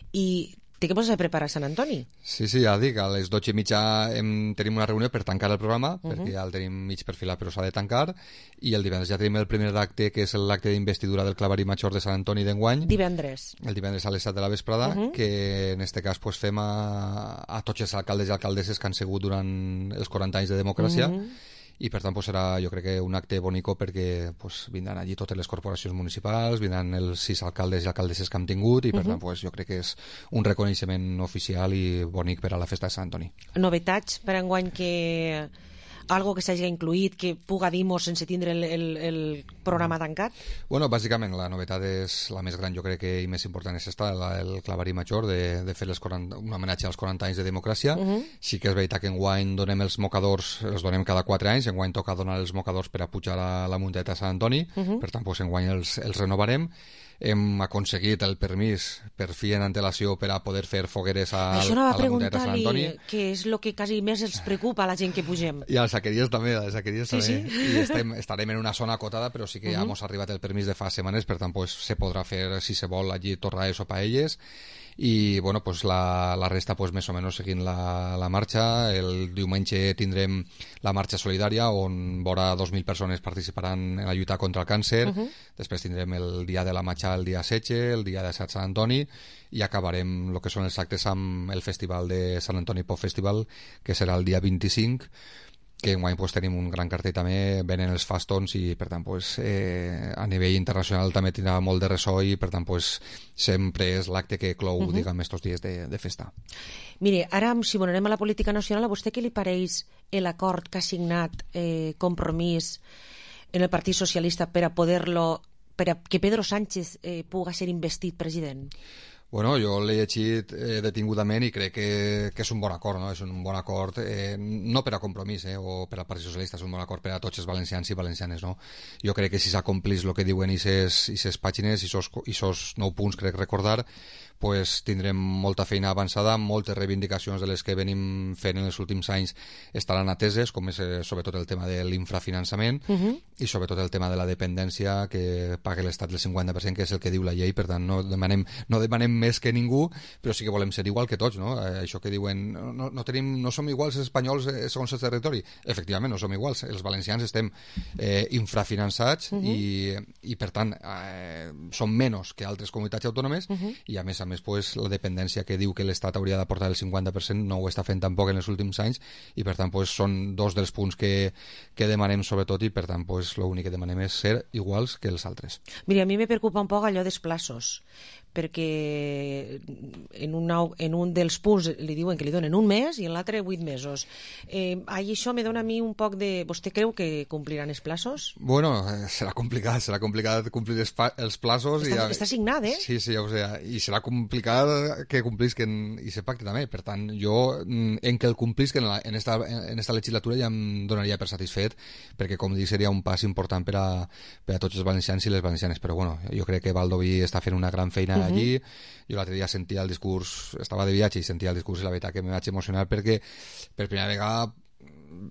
i té que posar a preparar Sant Antoni. Sí, sí, ja dic, a les dotze i mitja hem, tenim una reunió per tancar el programa, Uh-huh. perquè ja el tenim mig perfilat, però s'ha de tancar, i el divendres ja tenim el primer acte, que és l'acte d'investidura del Claverí Major de Sant Antoni d'enguany. Divendres. El divendres a les set de la vesprada, Uh-huh. que en este cas pues, fem a, a tots els alcaldes i alcaldesses que han sigut durant els quaranta anys de democràcia, Uh-huh. i per tant pues, serà jo crec que un acte bonico perquè pues, vindran allí totes les corporacions municipals, vindran els sis alcaldes i alcaldesses que hem tingut, i per Uh-huh. tant pues, jo crec que és un reconeixement oficial i bonic per a la festa de Sant Antoni. Novetats per enguany que... algo que s'hagi incluït que puga dir-nos sense tindre el, el, el programa tancat? Bueno, bàsicament la novetat és la més gran, jo crec que i més important és esta, la, el Claverí Major, de, de fer les quaranta, un homenatge als quaranta anys de democràcia. Uh-huh. Sí que és veritat que enguany donem els mocadors, els donem cada quatre anys, enguany toca donar els mocadors per a pujar a la munteta a Sant Antoni, Uh-huh. per tant, pues, enguany els, els renovarem. Hem aconseguit el permís per fi en antelació per a poder fer fogueres a, Això no a va la munteta de Sant Antoni. preguntar-li què és el que quasi més els preocupa a la gent que pugem. I a les Aqueries també, a les Aqueries Sí, també. sí. I estem, estarem en una zona acotada, però sí que ja Uh-huh. hemos arribat el permís de fa setmanes, per tant, pues, se podrà fer, si se vol, allí torrades o paelles. I, bueno, pues, la, la resta, pues, més o menys seguint la, la marxa. El diumenge tindrem la marxa solidària, on vora dos mil persones participaran en la lluita contra el càncer. Uh-huh. Després tindrem el dia de la Matxa el dia setze, el dia de Sant Antoni, i acabarem el que són els actes amb el festival de Sant Antoni Pop Festival, que serà el dia vint-i-cinc, que enguany pues, tenim un gran cartell també, venen els Fastons i per tant pues, eh, a nivell internacional també tindrà molt de ressò i per tant pues, sempre és l'acte que clou Uh-huh. diguem, estos dies de, de festa. Mire, ara si anem a la política nacional, a vostè què li pareix l'acord que ha signat eh, Compromís en el Partit Socialista per a poder-lo, per a que Pedro Sánchez eh, puga ser investit president? Bueno, jo l'he llegit eh, detingudament i crec que, que és un bon acord, no? És un bon acord, eh, no per a Compromís eh, o per al Partit Socialista, és un bon acord per a tots els valencians i valencianes, no? Jo crec que si s'acomplís el que diuen i ses pàgines i sos nou punts, crec recordar, pues, tindrem molta feina avançada, moltes reivindicacions de les que venim fent en els últims anys estaran ateses, com és eh, sobretot el tema de l'infrafinançament Uh-huh. i sobretot el tema de la dependència que paga l'Estat el cinquanta per cent, que és el que diu la llei, per tant no demanem, no demanem més que ningú, però sí que volem ser igual que tots, no? Eh, això que diuen, no, no, tenim, no som iguals els espanyols eh, segons el territori. Efectivament, no som iguals. Els valencians estem eh, infrafinançats Uh-huh. i, i per tant eh, som menys que altres comunitats autònomes Uh-huh. i a més a més pues, la dependència que diu que l'Estat hauria d'aportar el cinquanta per cent no ho està fent tampoc en els últims anys i per tant pues, són dos dels punts que, que demanem sobretot i per tant pues, l'únic que demanem és ser iguals que els altres. Mira, a mi me preocupa un poc allò dels plaços, perquè en, una, en un dels punts li diuen que li donen un mes i en l'altre vuit mesos. Eh, això me dona a mi un poc de... Vostè creu que compliran els plaços? Bueno, eh, serà complicat, serà complicat complir els, els plaços. Està, i, està signat, eh? Sí, sí, o sea, i serà complicat que complisquen i se pacte també. Per tant, jo en que el complisquen en, la, en, esta, en esta legislatura ja em donaria per satisfet, perquè com dic seria un pas important per a, per a tots els valencians i les valencianes, però bueno, jo crec que Baldoví està fent una gran feina uh-huh. allí. Jo l'altre dia sentia el discurs, estava de viatge i sentia el discurs i la veritat que me vaig emocionar perquè per primera vegada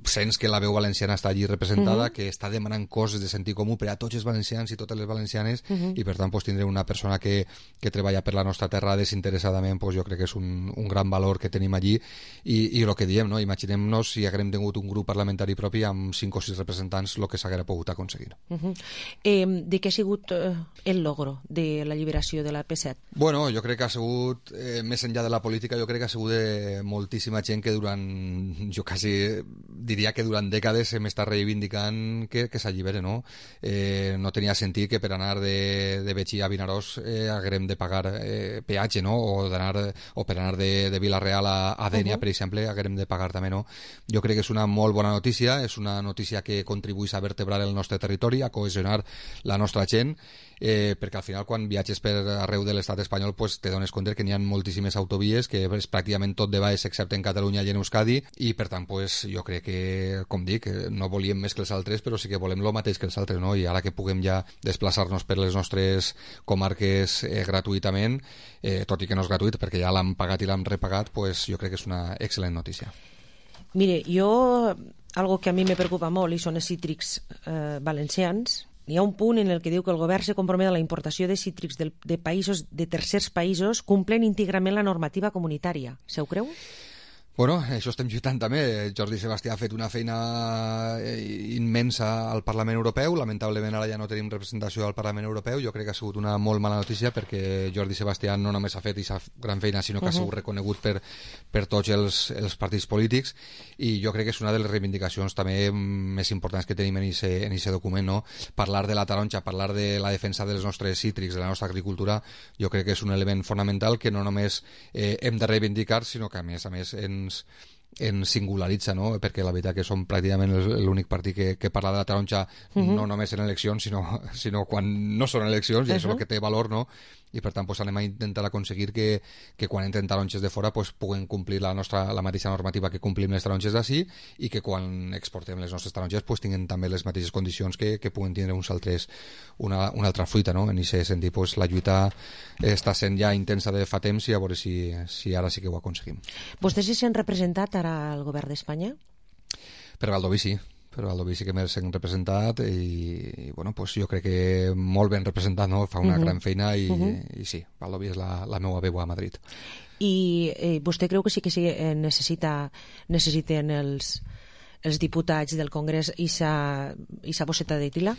sents que la veu valenciana està allí representada, uh-huh. que està demanant coses de sentit comú per a tots els valencians i totes les valencianes, uh-huh. i per tant pues, tindrem una persona que, que treballa per la nostra terra desinteressadament, pues, jo crec que és un, un gran valor que tenim allí, i, i el que diem, no? Imaginem-nos si haguem tingut un grup parlamentari propi amb cinc o sis representants, el que s'haguera pogut aconseguir. Uh-huh. eh, de què ha sigut eh, el logro de la lliberació de la P set? Bueno, jo crec que ha sigut, eh, més enllà de la política, jo crec que ha sigut de moltíssima gent que durant, jo quasi diria que durant dècades hem estat reivindicant que, que s'allibere, no? Eh, no tenia sentit que per anar de, de Betxí a Vinaròs eh, haguem de pagar eh, peatge, no? O, o per anar de, de Vila-real a, a Dénia, uh-huh. per exemple, haguem de pagar també, no? Jo crec que és una molt bona notícia, és una notícia que contribueix a vertebrar el nostre territori, a cohesionar la nostra gent, eh, perquè al final quan viatges per arreu de l'estat espanyol pues, te dones compte que n'hi ha moltíssimes autovies, que és pràcticament tot de baix excepte en Catalunya i en Euskadi, i per tant pues, jo crec que, com dic, no volíem més que els altres, però sí que volem el mateix que els altres, no? I ara que puguem ja desplaçar-nos per les nostres comarques eh, gratuïtament, eh, tot i que no és gratuït perquè ja l'hem pagat i l'hem repagat, pues, jo crec que és una excel·lent notícia. Mire, jo, algo que a mi me preocupa molt, i són els cítrics eh, valencians. Hi ha un punt en el que diu que el govern se compromet a la importació de cítrics de, de països de tercers països complen íntegrament la normativa comunitària. Se ho creu? Bueno, això estem lluitant també. Jordi Sebastià ha fet una feina immensa al Parlament Europeu. Lamentablement ara ja no tenim representació al Parlament Europeu. Jo crec que ha sigut una molt mala notícia perquè Jordi Sebastià no només ha fet aquesta gran feina, sinó que uh-huh. ha sigut reconegut per, per tots els, els partits polítics, i jo crec que és una de les reivindicacions també més importants que tenim en aquest document, no? Parlar de la taronja, parlar de la defensa dels nostres cítrics, de la nostra agricultura, jo crec que és un element fonamental que no només eh, hem de reivindicar, sinó que a més a més ens en singularitza, no? Perquè la veritat que som pràcticament l'únic partit que, que parla de la taronja uh-huh. no només en eleccions, sinó, sinó quan no són eleccions, i uh-huh. això és el que té valor, no? I per tant pues, anem a intentar aconseguir que, que quan entren taronges de fora pues, puguen complir la, nostra, la mateixa normativa que complim les taronges d'ací, i que quan exportem les nostres taronges pues, tinguin també les mateixes condicions que, que puguen tindre uns altres, una, una altra fruita, no? En aquest sentit pues, la lluita està sent ja intensa de fa temps, i a veure si, si ara sí que ho aconseguim. Vostès s'han representat ara al govern d'Espanya? Per Baldoví sí. Per Baldoví sí que m'he representat, i, i bueno, pues jo crec que molt ben representat, no? Fa una uh-huh. gran feina, i, uh-huh. i sí, Baldoví és la, la meva veu a Madrid. I eh, vostè creu que sí que sí, eh, necessita, necessiten els, els diputats del Congrés i sa, i sa bosseta de tila?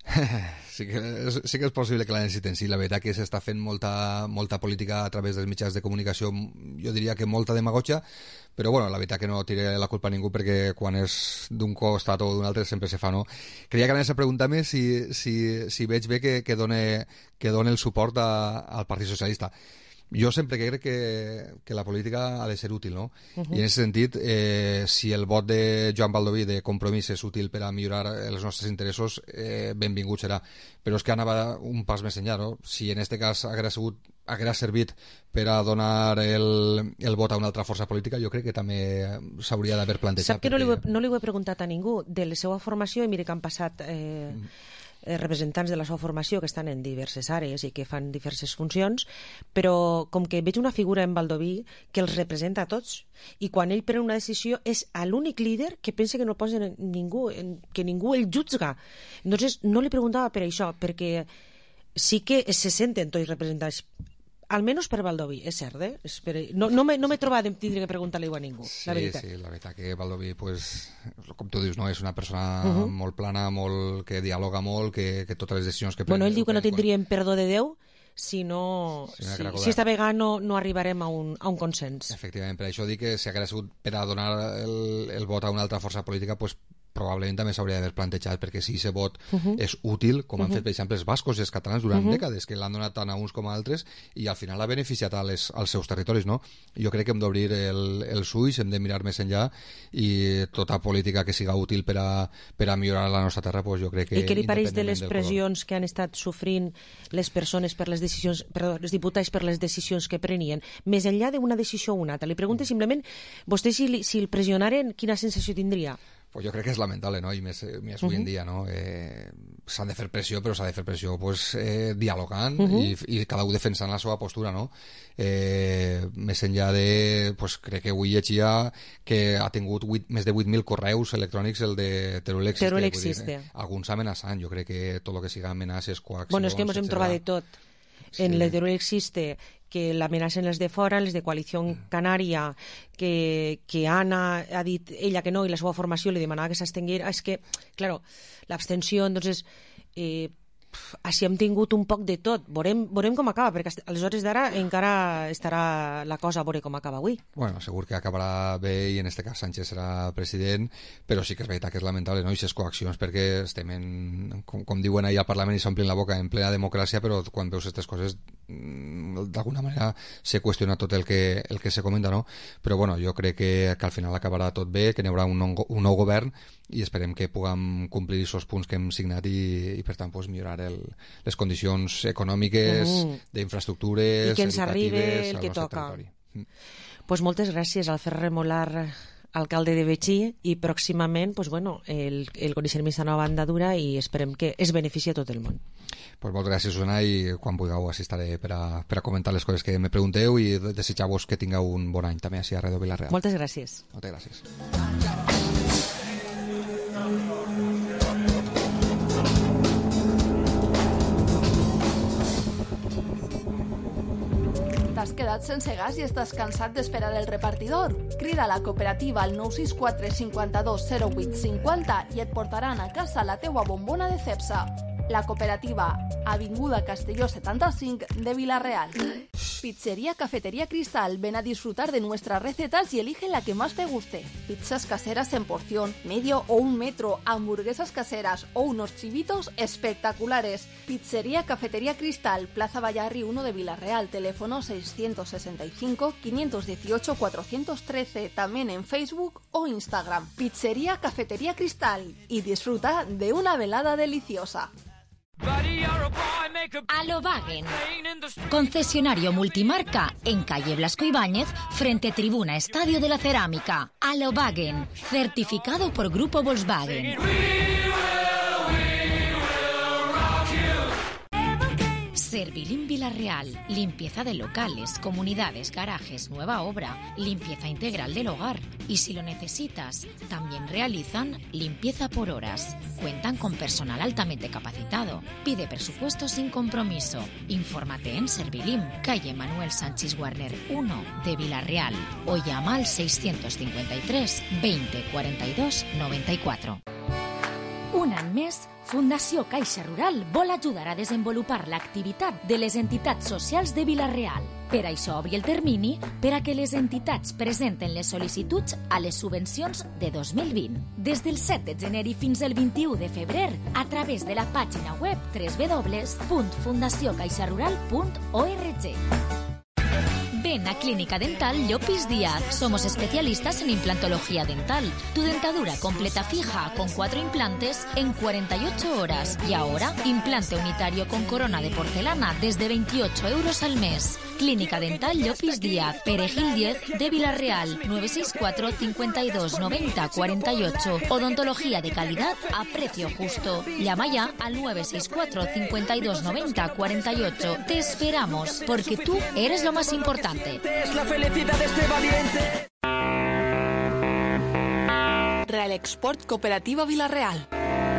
Sí que, és, sí que és possible que la necessiten, sí. La veritat que s'està fent molta, molta política a través dels mitjans de comunicació, jo diria que molta demagogia, però bueno, la veritat que no tiré la culpa a ningú, perquè quan és d'un costat o d'un altre sempre se fa, no? Creia que anaves a preguntar-me si, si, si veig bé que, que, done, que done el suport a, al Partit Socialista. Jo sempre crec que, que la política ha de ser útil, no? Uh-huh. I en aquest sentit, eh, si el vot de Joan Baldoví de Compromís és útil per a millorar els nostres interessos, eh, benvingut serà. Però és que anava un pas més enllà, no? Si en aquest cas haguera, sigut, haguera servit per a donar el, el vot a una altra força política, jo crec que també s'hauria d'haver plantejat. Sap que perquè... no, li ho, no li ho he preguntat a ningú de la seva formació, i mire que han passat... Eh... Mm. representants de la seva formació que estan en diverses àrees i que fan diverses funcions, però com que veig una figura en Baldoví que els representa a tots, i quan ell pren una decisió és l'únic líder que pensa que no posa ningú, que ningú el jutga. Entonces no li preguntava per això, perquè sí que se senten tots representats, almenys per Baldoví, és cert, eh? Espera, no, no m'he no trobat de tindre que preguntar-li a ningú, sí, la veritat. Sí, la veritat que Baldoví, pues, com tu dius, no? És una persona uh-huh. molt plana, molt, que dialoga molt, que, que totes les decisions que pren... Bueno, ell diu que no tindríem perdó de Déu si no... Si, si, si esta vegada no, no arribarem a un, a un consens. Efectivament, per això dic que si hagués sigut per a donar el, el vot a una altra força política, pues, probablement també s'hauria d'haver plantejat, perquè si aquest vot uh-huh. és útil, com han uh-huh. fet per exemple els bascos i els catalans durant uh-huh. dècades, que l'han donat tant a uns com a altres, i al final ha beneficiat a les, als seus territoris, no? Jo crec que hem d'obrir el, els ulls, hem de mirar més enllà, i tota política que siga útil per a, per a millorar la nostra terra, pues jo crec que... I què li pareix de les pressions que han estat sofrint les persones per les decisions, perdó, els diputats per les decisions que prenien, més enllà d'una decisió o una altra? Li pregunto simplement, vostè si, si el pressionaren, quina sensació tindria? Pues jo crec que és lamentable, no? I més, més avui Uh-huh. en dia, no? Eh, s'ha de fer pressió, però s'ha de fer pressió pues, eh, dialogant Uh-huh. i, i cada un defensant la seva postura, no? Eh, més enllà de... Pues, crec que avui llegia que ha tingut vuit, més de vuit mil correus electrònics el de Teruel Existe. Teruel Vull dir, Existe. eh, alguns amenaçant. Jo crec que tot el que siga amenaces, coaccions... Bueno, és que ens hem etcètera. trobat de tot. Sí. En el Teruel Existe que l'amenacen els de fora, els de Coalició Canària, que, que Anna ha dit ella que no i la seva formació li demanava que s'estenguera. És que, claro, l'abstenció, entonces, eh, així hem tingut un poc de tot. Veurem, veurem com acaba, perquè a les hores d'ara encara estarà la cosa a veure com acaba avui. Bueno, segur que acabarà bé i en este cas Sánchez serà president, però sí que és veritat que és lamentable, no? I aquestes coaccions, perquè estem en, com, com diuen ahir al Parlament i s'omplin la boca, en plena democràcia, però quan veus aquestes coses d'alguna manera se qüestiona tot el que, el que se comenta, no? Però bueno, jo crec que, que al final acabarà tot bé, que n'hi haurà un, nou, un nou govern i esperem que puguem complir aquests punts que hem signat i, i per tant pues, millorar el, les condicions econòmiques, Mm. d'infraestructures, I que ens arribe educatives el al que nostre toca. territori. Mm. Pues moltes gràcies al Ferrer Molar, alcalde de Betxí, i pròximament pues, bueno, el, el coneixerem aquesta nova andadura i esperem que es benefici a tot el món. Pues moltes gràcies, Susana, i quan vulgueu així estaré per a, per a comentar les coses que me pregunteu i desitjar-vos que tingueu un bon any també així a Ràdio Vila-real. Moltes gràcies. Moltes gràcies. T'has quedat sense gas i estàs cansat d'esperar el repartidor? Crida a la cooperativa al nou sis quatre cinquanta-dos zero vuit cinquanta i et portaran a casa la teua bombona de Cepsa. La cooperativa, Avinguda Castelló setanta-cinc de Vila-real. Pizzería Cafetería Cristal, ven a disfrutar de nuestras recetas y elige la que más te guste. Pizzas caseras en porción, medio o un metro, hamburguesas caseras o unos chivitos espectaculares. Pizzería Cafetería Cristal, Plaza Vallarri uno de Vila-real, teléfono seiscientos sesenta y cinco, quinientos dieciocho, cuatrocientos trece, también en Facebook o Instagram. Pizzería Cafetería Cristal y disfruta de una velada deliciosa. Alobagen, concesionario multimarca en calle Blasco Ibáñez, frente Tribuna Estadio de la Cerámica. Alobagen, certificado por Grupo Volkswagen. Servilim Vila-real, limpieza de locales, comunidades, garajes, nueva obra, limpieza integral del hogar. Y si lo necesitas, también realizan limpieza por horas. Cuentan con personal altamente capacitado. Pide presupuesto sin compromiso. Infórmate en Servilim, calle Manuel Sánchez Warner uno de Vila-real o llama al seiscientos cincuenta y tres, veinte, cuarenta y dos, noventa y cuatro. Un any més, Fundació Caixa Rural vol ajudar a desenvolupar l'activitat de les entitats socials de Vila-real. Per això obri el termini per a que les entitats presenten les sol·licituds a les subvencions de dos mil vint. Des del set de gener i fins al vint-i-u de febrer, a través de la pàgina web w w w punt fundació caixa rural punt org. Ven a Clínica Dental Llopis Díaz. Somos especialistas en implantología dental. Tu dentadura completa fija con cuatro implantes en cuarenta y ocho horas. Y ahora, implante unitario con corona de porcelana desde veintiocho euros al mes. Clínica Dental Llopis Díaz, Perejil diez de Vila-real, nueve seis cuatro, cincuenta y dos, noventa, cuarenta y ocho. Odontología de calidad a precio justo. Llama ya al nueve seis cuatro, cincuenta y dos, noventa, cuarenta y ocho. Te esperamos, porque tú eres lo más importante. Es la felicidad de este valiente. Real Export Cooperativa Vila-real.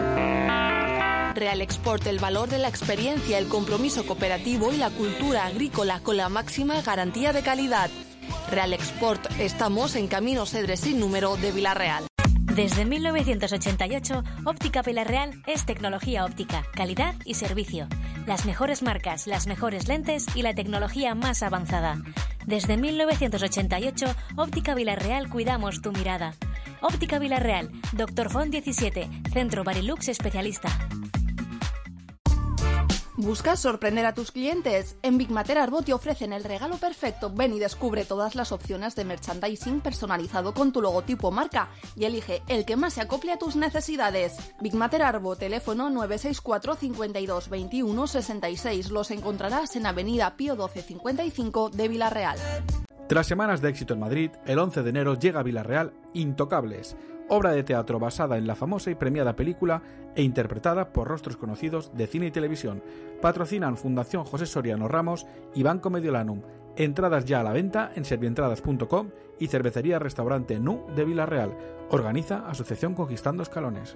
Real Export, el valor de la experiencia, el compromiso cooperativo y la cultura agrícola con la máxima garantía de calidad. Real Export, estamos en Camino Cedre sin número de Vila-real. Desde mil novecientos ochenta y ocho, Óptica Vila-real es tecnología óptica, calidad y servicio. Las mejores marcas, las mejores lentes y la tecnología más avanzada. Desde mil novecientos ochenta y ocho, Óptica Vila-real cuidamos tu mirada. Óptica Vila-real, Doctor Font diecisiete, Centro Barilux Especialista. ¿Buscas sorprender a tus clientes? En Big Mater Arbo te ofrecen el regalo perfecto. Ven y descubre todas las opciones de merchandising personalizado con tu logotipo o marca y elige el que más se acople a tus necesidades. Big Mater Arbo, teléfono nueve seis cuatro, cincuenta y dos, veintiuno, sesenta y seis. Los encontrarás en Avenida Pío doce cincuenta y cinco de Vila-real. Tras semanas de éxito en Madrid, el once de enero llega a Vila-real Intocables, obra de teatro basada en la famosa y premiada película e interpretada por rostros conocidos de cine y televisión. Patrocinan Fundación José Soriano Ramos y Banco Mediolanum. Entradas ya a la venta en servientradas punto com y Cervecería Restaurante Nu de Vilarreal. Organiza Asociación Conquistando Escalones.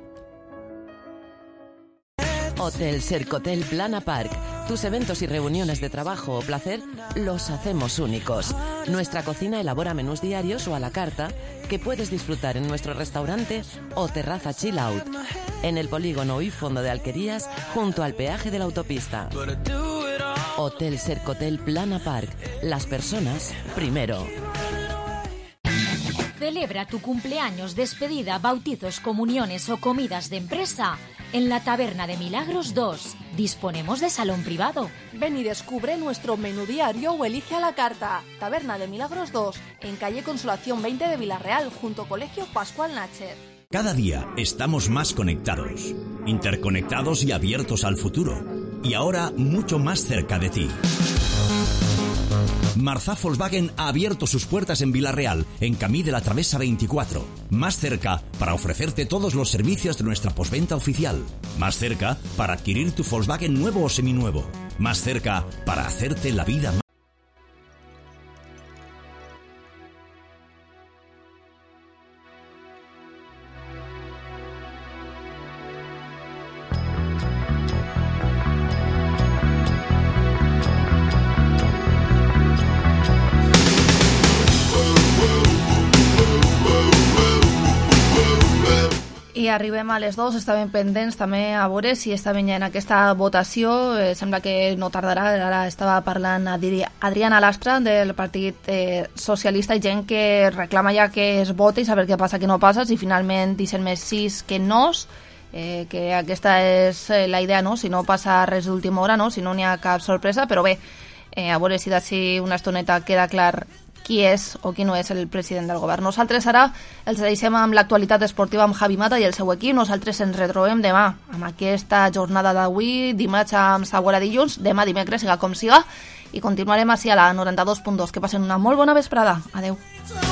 Hotel Sercotel Plana Park. Tus eventos y reuniones de trabajo o placer los hacemos únicos. Nuestra cocina elabora menús diarios o a la carta que puedes disfrutar en nuestro restaurante o terraza chill out. En el polígono y fondo de Alquerías, junto al peaje de la autopista. Hotel Sercotel Plana Park. Las personas primero. Celebra tu cumpleaños, despedida, bautizos, comuniones o comidas de empresa en la Taberna de Milagros dos. Disponemos de salón privado. Ven y descubre nuestro menú diario o elige a la carta. Taberna de Milagros dos, en calle Consolación veinte de Vilarreal, junto Colegio Pascual Nacher. Cada día estamos más conectados, interconectados y abiertos al futuro. Y ahora mucho más cerca de ti. Marzá Volkswagen ha abierto sus puertas en Vilarreal, en Camí de la Travesa veinticuatro. Más cerca para ofrecerte todos los servicios de nuestra postventa oficial. Más cerca para adquirir tu Volkswagen nuevo o seminuevo. Más cerca para hacerte la vida más... I arribem a les dues, estàvem pendents també a veure si estaven ja en aquesta votació, eh, sembla que no tardarà, ara estava parlant Adri Adriana Lastra del Partit eh, Socialista, i gent que reclama ja que es vota i saber què passa, què no passa, si finalment dicen més sís que nos, eh, que aquesta és eh, la idea, no? Si no passa res d'última hora, no? Si no n'hi ha cap sorpresa, però bé, eh, a veure si d'ací una estoneta queda clar qui és o qui no és el president del govern. Nosaltres ara els deixem amb l'actualitat esportiva amb Javi Mata i el seu equip. Nosaltres ens retrobem demà amb aquesta jornada d'avui, dimarts amb Sagüera dilluns, demà dimecres, siga com siga, i continuarem així a la noranta-dos punt dos. Que passen una molt bona vesprada. Adeu.